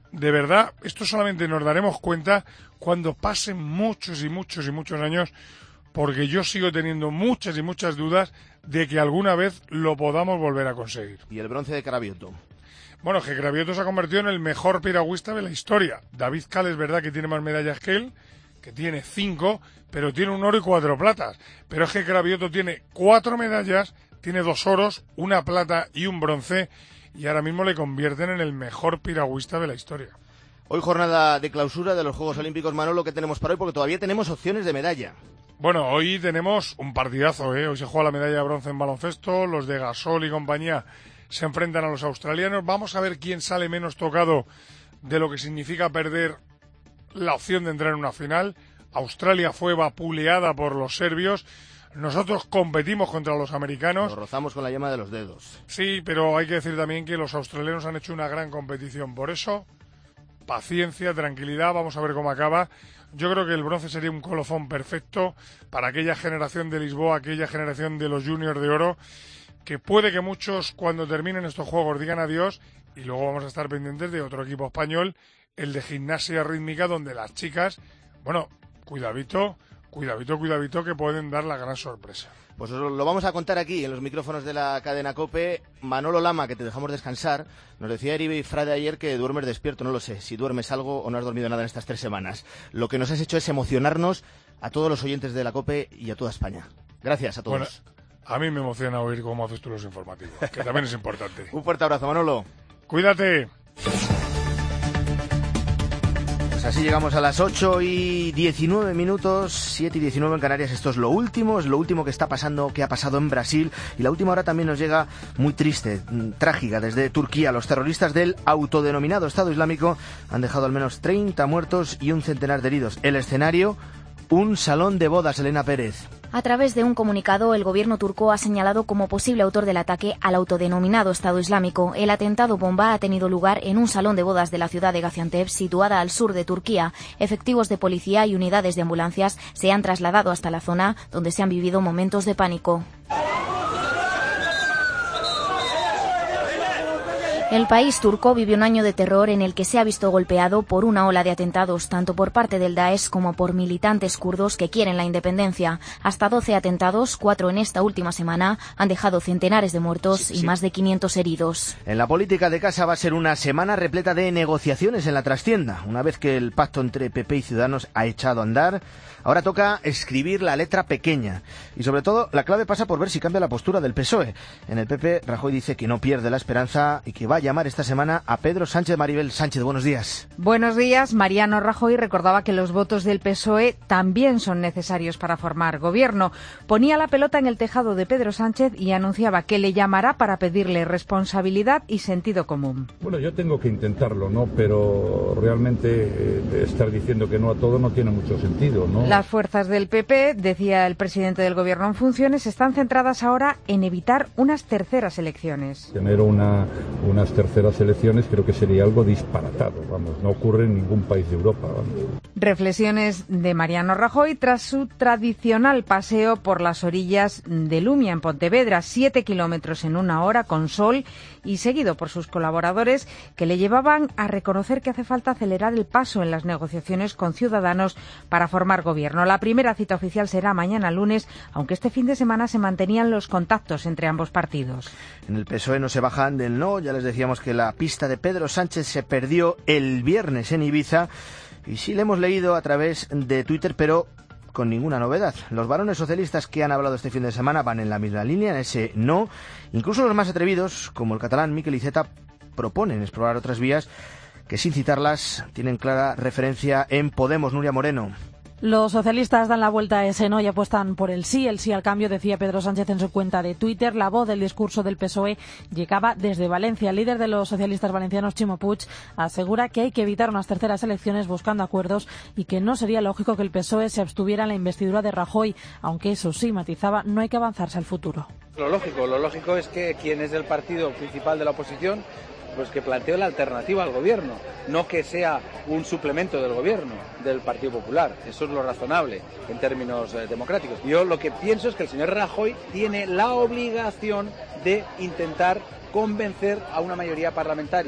de verdad, esto solamente nos daremos cuenta cuando pasen muchos y muchos y muchos años, porque yo sigo teniendo muchas y muchas dudas de que alguna vez lo podamos volver a conseguir. Y el bronce de Cravioto. Bueno, que Cravioto se ha convertido en el mejor piragüista de la historia. David Cal es verdad que tiene más medallas que él, que tiene cinco, pero tiene un oro y cuatro platas. Pero es que Cravioto tiene cuatro medallas, tiene dos oros, una plata y un bronce, y ahora mismo le convierten en el mejor piragüista de la historia. Hoy jornada de clausura de los Juegos Olímpicos, Manolo, ¿qué tenemos para hoy? Porque todavía tenemos opciones de medalla. Bueno, hoy tenemos un partidazo, ¿eh? Hoy se juega la medalla de bronce en baloncesto, los de Gasol y compañía se enfrentan a los australianos. Vamos a ver quién sale menos tocado de lo que significa perder la opción de entrar en una final. Australia fue vapuleada por los serbios. Nosotros competimos contra los americanos. Nos rozamos con la yema de los dedos. Sí, pero hay que decir también que los australianos han hecho una gran competición. Por eso, paciencia, tranquilidad, vamos a ver cómo acaba. Yo creo que el bronce sería un colofón perfecto para aquella generación de Lisboa, aquella generación de los juniors de oro, que puede que muchos cuando terminen estos juegos digan adiós, y luego vamos a estar pendientes de otro equipo español, el de gimnasia rítmica, donde las chicas, bueno, cuidadito, cuidadito, cuidadito, que pueden dar la gran sorpresa. Pues lo vamos a contar aquí en los micrófonos de la cadena COPE. Manolo Lama, que te dejamos descansar, nos decía Eri Frade ayer que duermes despierto. No lo sé, si duermes algo o no has dormido nada en estas tres semanas. Lo que nos has hecho es emocionarnos a todos los oyentes de la COPE y a toda España. Gracias a todos. Bueno, a mí me emociona oír cómo haces tú los informativos, que también es importante. Un fuerte abrazo, Manolo. Cuídate. Pues así llegamos a las ocho y diecinueve minutos, siete y diecinueve en Canarias. Esto es lo último, es lo último que está pasando, que ha pasado en Brasil. Y la última hora también nos llega muy triste, trágica, desde Turquía. Los terroristas del autodenominado Estado Islámico han dejado al menos treinta muertos y un centenar de heridos. El escenario, un salón de bodas, Elena Pérez. A través de un comunicado, el gobierno turco ha señalado como posible autor del ataque al autodenominado Estado Islámico. El atentado bomba ha tenido lugar en un salón de bodas de la ciudad de Gaziantep, situada al sur de Turquía. Efectivos de policía y unidades de ambulancias se han trasladado hasta la zona, donde se han vivido momentos de pánico. El país turco vive un año de terror en el que se ha visto golpeado por una ola de atentados, tanto por parte del Daesh como por militantes kurdos que quieren la independencia. Hasta doce atentados, cuatro en esta última semana, han dejado centenares de muertos sí, y sí. más de quinientos heridos. En la política de casa va a ser una semana repleta de negociaciones en la trastienda. Una vez que el pacto entre P P y Ciudadanos ha echado a andar, ahora toca escribir la letra pequeña. Y sobre todo, la clave pasa por ver si cambia la postura del P S O E. En el P P, Rajoy dice que no pierde la esperanza y que va a llamar esta semana a Pedro Sánchez. Maribel Sánchez, buenos días. Buenos días. Mariano Rajoy recordaba que los votos del P S O E también son necesarios para formar gobierno. Ponía la pelota en el tejado de Pedro Sánchez y anunciaba que le llamará para pedirle responsabilidad y sentido común. Bueno, yo tengo que intentarlo, ¿no? Pero realmente eh, estar diciendo que no a todo no tiene mucho sentido, ¿no? Las fuerzas del P P, decía el presidente del gobierno en funciones, están centradas ahora en evitar unas terceras elecciones. Tener una, unas terceras elecciones creo que sería algo disparatado, vamos, no ocurre en ningún país de Europa, vamos. Reflexiones de Mariano Rajoy tras su tradicional paseo por las orillas de Lumia en Pontevedra, siete kilómetros en una hora con sol y seguido por sus colaboradores que le llevaban a reconocer que hace falta acelerar el paso en las negociaciones con Ciudadanos para formar gobierno. La primera cita oficial será mañana lunes, aunque este fin de semana se mantenían los contactos entre ambos partidos. En el P S O E no se bajan del no, ya les decíamos que la pista de Pedro Sánchez se perdió el viernes en Ibiza y sí le hemos leído a través de Twitter, pero con ninguna novedad. Los varones socialistas que han hablado este fin de semana van en la misma línea, en ese no. Incluso los más atrevidos, como el catalán Miquel Iceta, proponen explorar otras vías que sin citarlas tienen clara referencia en Podemos. Nuria Moreno. Los socialistas dan la vuelta a ese no y apuestan por el sí, el sí al cambio, decía Pedro Sánchez en su cuenta de Twitter. La voz del discurso del P S O E llegaba desde Valencia. El líder de los socialistas valencianos, Ximo Puig, asegura que hay que evitar unas terceras elecciones buscando acuerdos y que no sería lógico que el P S O E se abstuviera en la investidura de Rajoy, aunque eso sí, matizaba, no hay que avanzarse al futuro. Lo lógico, lo lógico es que quien es del partido principal de la oposición, pues que plantee la alternativa al gobierno, no que sea un suplemento del gobierno, del Partido Popular. Eso es lo razonable en términos eh, democráticos. Yo lo que pienso es que el señor Rajoy tiene la obligación de intentar convencer a una mayoría parlamentaria.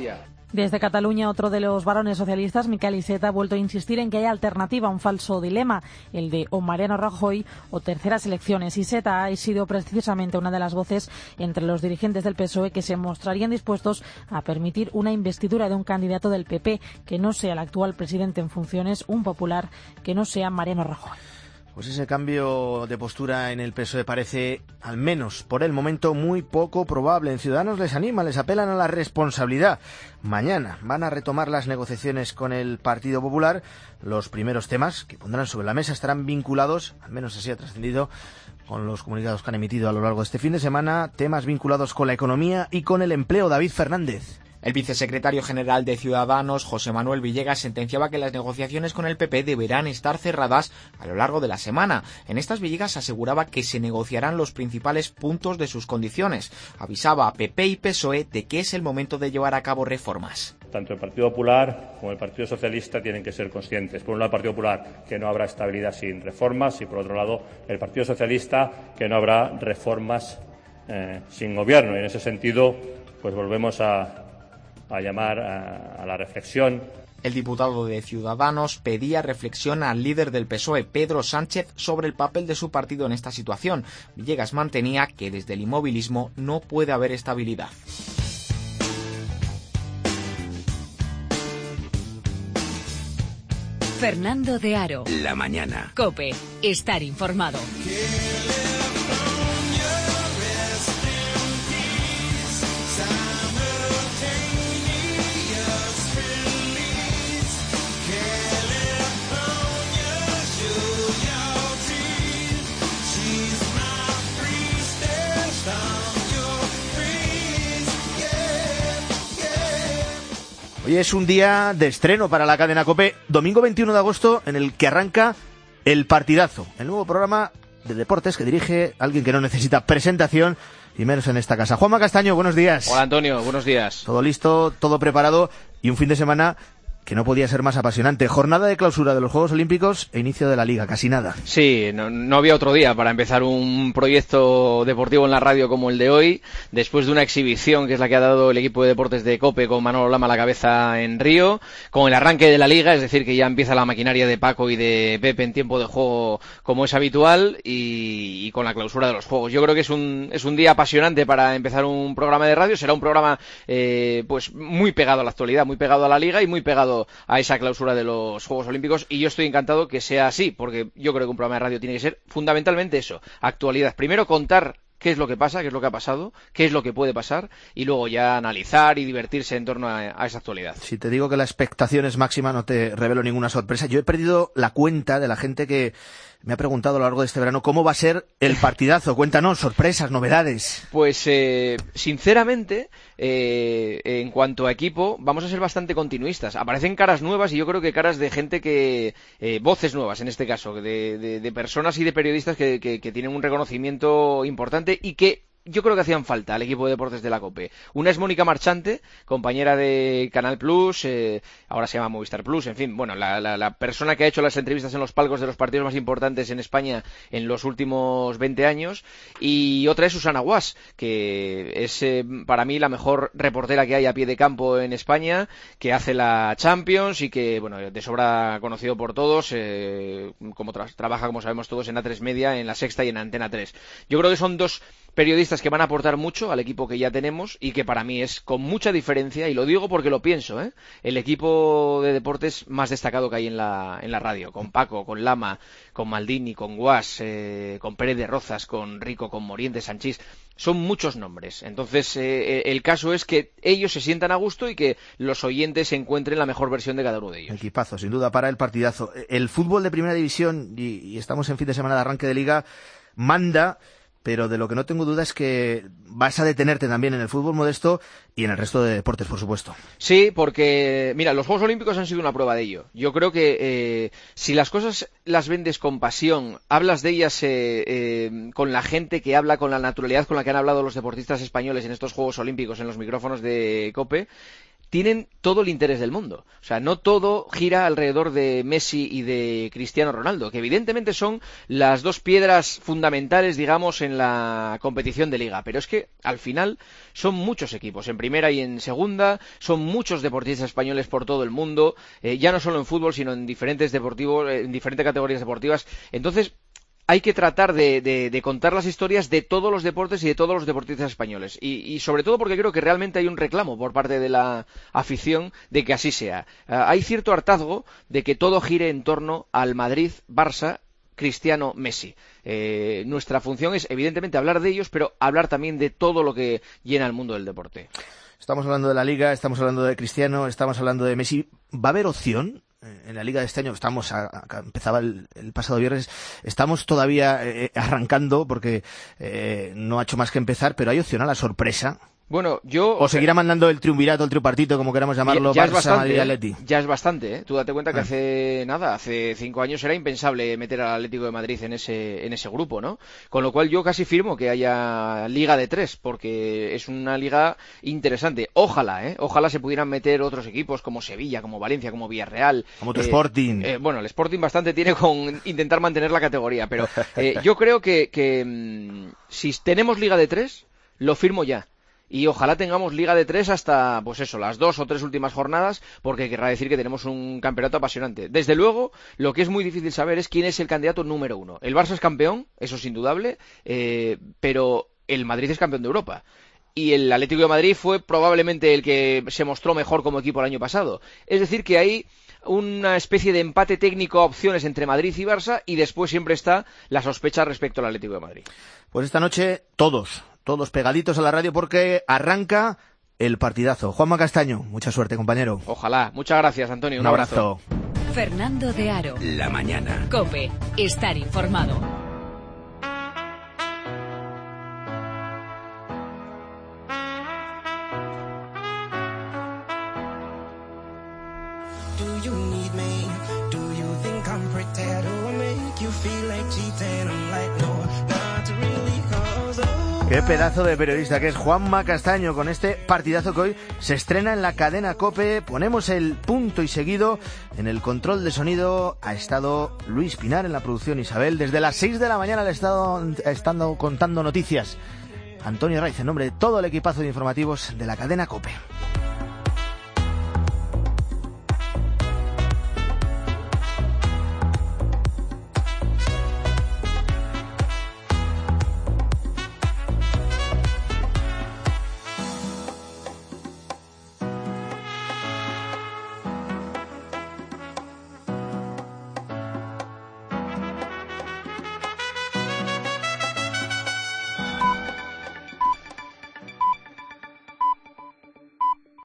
Desde Cataluña, otro de los varones socialistas, Miquel Iceta, ha vuelto a insistir en que hay alternativa a un falso dilema, el de o Mariano Rajoy o terceras elecciones. Iceta ha sido precisamente una de las voces entre los dirigentes del P S O E que se mostrarían dispuestos a permitir una investidura de un candidato del P P que no sea el actual presidente en funciones, un popular, que no sea Mariano Rajoy. Pues ese cambio de postura en el P S O E parece, al menos por el momento, muy poco probable. En Ciudadanos les anima, les apelan a la responsabilidad. Mañana van a retomar las negociaciones con el Partido Popular. Los primeros temas que pondrán sobre la mesa estarán vinculados, al menos así ha trascendido con los comunicados que han emitido a lo largo de este fin de semana, temas vinculados con la economía y con el empleo. David Fernández. El vicesecretario general de Ciudadanos, José Manuel Villegas, sentenciaba que las negociaciones con el P P deberán estar cerradas a lo largo de la semana. En estas, Villegas aseguraba que se negociarán los principales puntos de sus condiciones. Avisaba a P P y P S O E de que es el momento de llevar a cabo reformas. Tanto el Partido Popular como el Partido Socialista tienen que ser conscientes. Por un lado, el Partido Popular, que no habrá estabilidad sin reformas, y por otro lado, el Partido Socialista, que no habrá reformas eh, sin gobierno. Y en ese sentido, pues volvemos a a llamar a, a la reflexión. El diputado de Ciudadanos pedía reflexión al líder del P S O E, Pedro Sánchez, sobre el papel de su partido en esta situación. Villegas mantenía que desde el inmovilismo no puede haber estabilidad. Fernando de Aro. La mañana. COPE. Estar informado. Hoy es un día de estreno para la cadena COPE, domingo veintiuno de agosto, en el que arranca El Partidazo, el nuevo programa de deportes que dirige alguien que no necesita presentación, y menos en esta casa. Juanma Castaño, buenos días. Hola Antonio, buenos días. Todo listo, todo preparado, y un fin de semana que no podía ser más apasionante. Jornada de clausura de los Juegos Olímpicos e inicio de la Liga, casi nada. Sí, no, no había otro día para empezar un proyecto deportivo en la radio como el de hoy, después de una exhibición que es la que ha dado el equipo de deportes de COPE con Manolo Lama a la cabeza en Río, con el arranque de la Liga, es decir, que ya empieza la maquinaria de Paco y de Pepe en tiempo de juego como es habitual, y, y con la clausura de los Juegos. Yo creo que es un, es un día apasionante para empezar un programa de radio. Será un programa eh, pues muy pegado a la actualidad, muy pegado a la Liga y muy pegado a esa clausura de los Juegos Olímpicos, y yo estoy encantado que sea así, porque yo creo que un programa de radio tiene que ser fundamentalmente eso, actualidad. Primero contar qué es lo que pasa, qué es lo que ha pasado, qué es lo que puede pasar, y luego ya analizar y divertirse en torno a, a esa actualidad. Si te digo que la expectación es máxima, no te revelo ninguna sorpresa. Yo he perdido la cuenta de la gente que me ha preguntado a lo largo de este verano cómo va a ser el partidazo. Cuéntanos, sorpresas, novedades. Pues, eh, sinceramente, eh, en cuanto a equipo, vamos a ser bastante continuistas. Aparecen caras nuevas, y yo creo que caras de gente que... Eh, voces nuevas, en este caso, de, de, de personas y de periodistas que, que, que tienen un reconocimiento importante y que yo creo que hacían falta al equipo de deportes de la COPE. Una es Mónica Marchante, compañera de Canal Plus, eh, ahora se llama Movistar Plus, en fin, bueno, la, la, la persona que ha hecho las entrevistas en los palcos de los partidos más importantes en España en los últimos veinte años, y otra es Susana Guas, que es eh, para mí la mejor reportera que hay a pie de campo en España, que hace la Champions y que, bueno, de sobra conocido por todos, eh, como tra- trabaja, como sabemos todos, en A tres Media, en La Sexta y en Antena tres. Yo creo que son dos periodistas que van a aportar mucho al equipo que ya tenemos, y que para mí es con mucha diferencia, y lo digo porque lo pienso, ¿eh? el equipo de deportes más destacado que hay en la, en la radio, con Paco, con Lama, con Maldini, con Guas, eh, con Pérez de Rozas, con Rico, con Morientes, Sanchís. Son muchos nombres. Entonces, eh, el caso es que ellos se sientan a gusto y que los oyentes encuentren la mejor versión de cada uno de ellos. Equipazo, sin duda, para el partidazo. El fútbol de Primera División, y, y estamos en fin de semana de arranque de Liga, manda, pero de lo que no tengo duda es que vas a detenerte también en el fútbol modesto y en el resto de deportes, por supuesto. Sí, porque, mira, los Juegos Olímpicos han sido una prueba de ello. Yo creo que eh, si las cosas las vendes con pasión, hablas de ellas eh, eh, con la gente que habla, con la naturalidad con la que han hablado los deportistas españoles en estos Juegos Olímpicos, en los micrófonos de COPE, tienen todo el interés del mundo. O sea, no todo gira alrededor de Messi y de Cristiano Ronaldo, que evidentemente son las dos piedras fundamentales, digamos, en la competición de liga. Pero es que, al final, son muchos equipos, en primera y en segunda, son muchos deportistas españoles por todo el mundo, eh, ya no solo en fútbol, sino en diferentes deportivos, en diferentes categorías deportivas. Entonces, hay que tratar de, de, de contar las historias de todos los deportes y de todos los deportistas españoles. Y, y sobre todo porque creo que realmente hay un reclamo por parte de la afición de que así sea. Uh, hay cierto hartazgo de que todo gire en torno al Madrid, Barça, Cristiano, Messi. Eh, nuestra función es, evidentemente, hablar de ellos, pero hablar también de todo lo que llena el mundo del deporte. Estamos hablando de la Liga, estamos hablando de Cristiano, estamos hablando de Messi. ¿Va a haber opción en la Liga de este año? Estamos a, a, empezaba el, el pasado viernes, estamos todavía eh, arrancando porque eh, no ha hecho más que empezar, pero hay opción a la sorpresa. Bueno, yo... O seguirá mandando el triunvirato, el tripartito, como queramos llamarlo, ya, ya Barça, es bastante, Madrid, Atleti. Ya es bastante, ¿eh? Tú date cuenta que ah. hace nada, hace cinco años era impensable meter al Atlético de Madrid en ese en ese grupo, ¿no? Con lo cual yo casi firmo que haya liga de tres, porque es una liga interesante. Ojalá, ¿eh? Ojalá se pudieran meter otros equipos como Sevilla, como Valencia, como Villarreal. Como tu eh, Sporting. Eh, bueno, el Sporting bastante tiene con intentar mantener la categoría, pero eh, yo creo que, que mmm, si tenemos liga de tres, lo firmo ya. Y ojalá tengamos liga de tres hasta, pues eso, las dos o tres últimas jornadas, porque querrá decir que tenemos un campeonato apasionante. Desde luego, lo que es muy difícil saber es quién es el candidato número uno. El Barça es campeón, eso es indudable, eh, pero el Madrid es campeón de Europa. Y el Atlético de Madrid fue probablemente el que se mostró mejor como equipo el año pasado. Es decir, que hay una especie de empate técnico a opciones entre Madrid y Barça, y después siempre está la sospecha respecto al Atlético de Madrid. Pues esta noche todos, todos pegaditos a la radio porque arranca el partidazo. Juanma Castaño, mucha suerte, compañero. Ojalá. Muchas gracias, Antonio. Un, Un abrazo. abrazo. Fernando de Aro. La mañana. COPE. Estar informado. Qué pedazo de periodista que es Juanma Castaño con este partidazo que hoy se estrena en la cadena COPE. Ponemos el punto y seguido. En el control de sonido ha estado Luis Pinar, en la producción Isabel. Desde las seis de la mañana le ha estado, ha estado contando noticias Antonio Raiz, en nombre de todo el equipazo de informativos de la cadena COPE.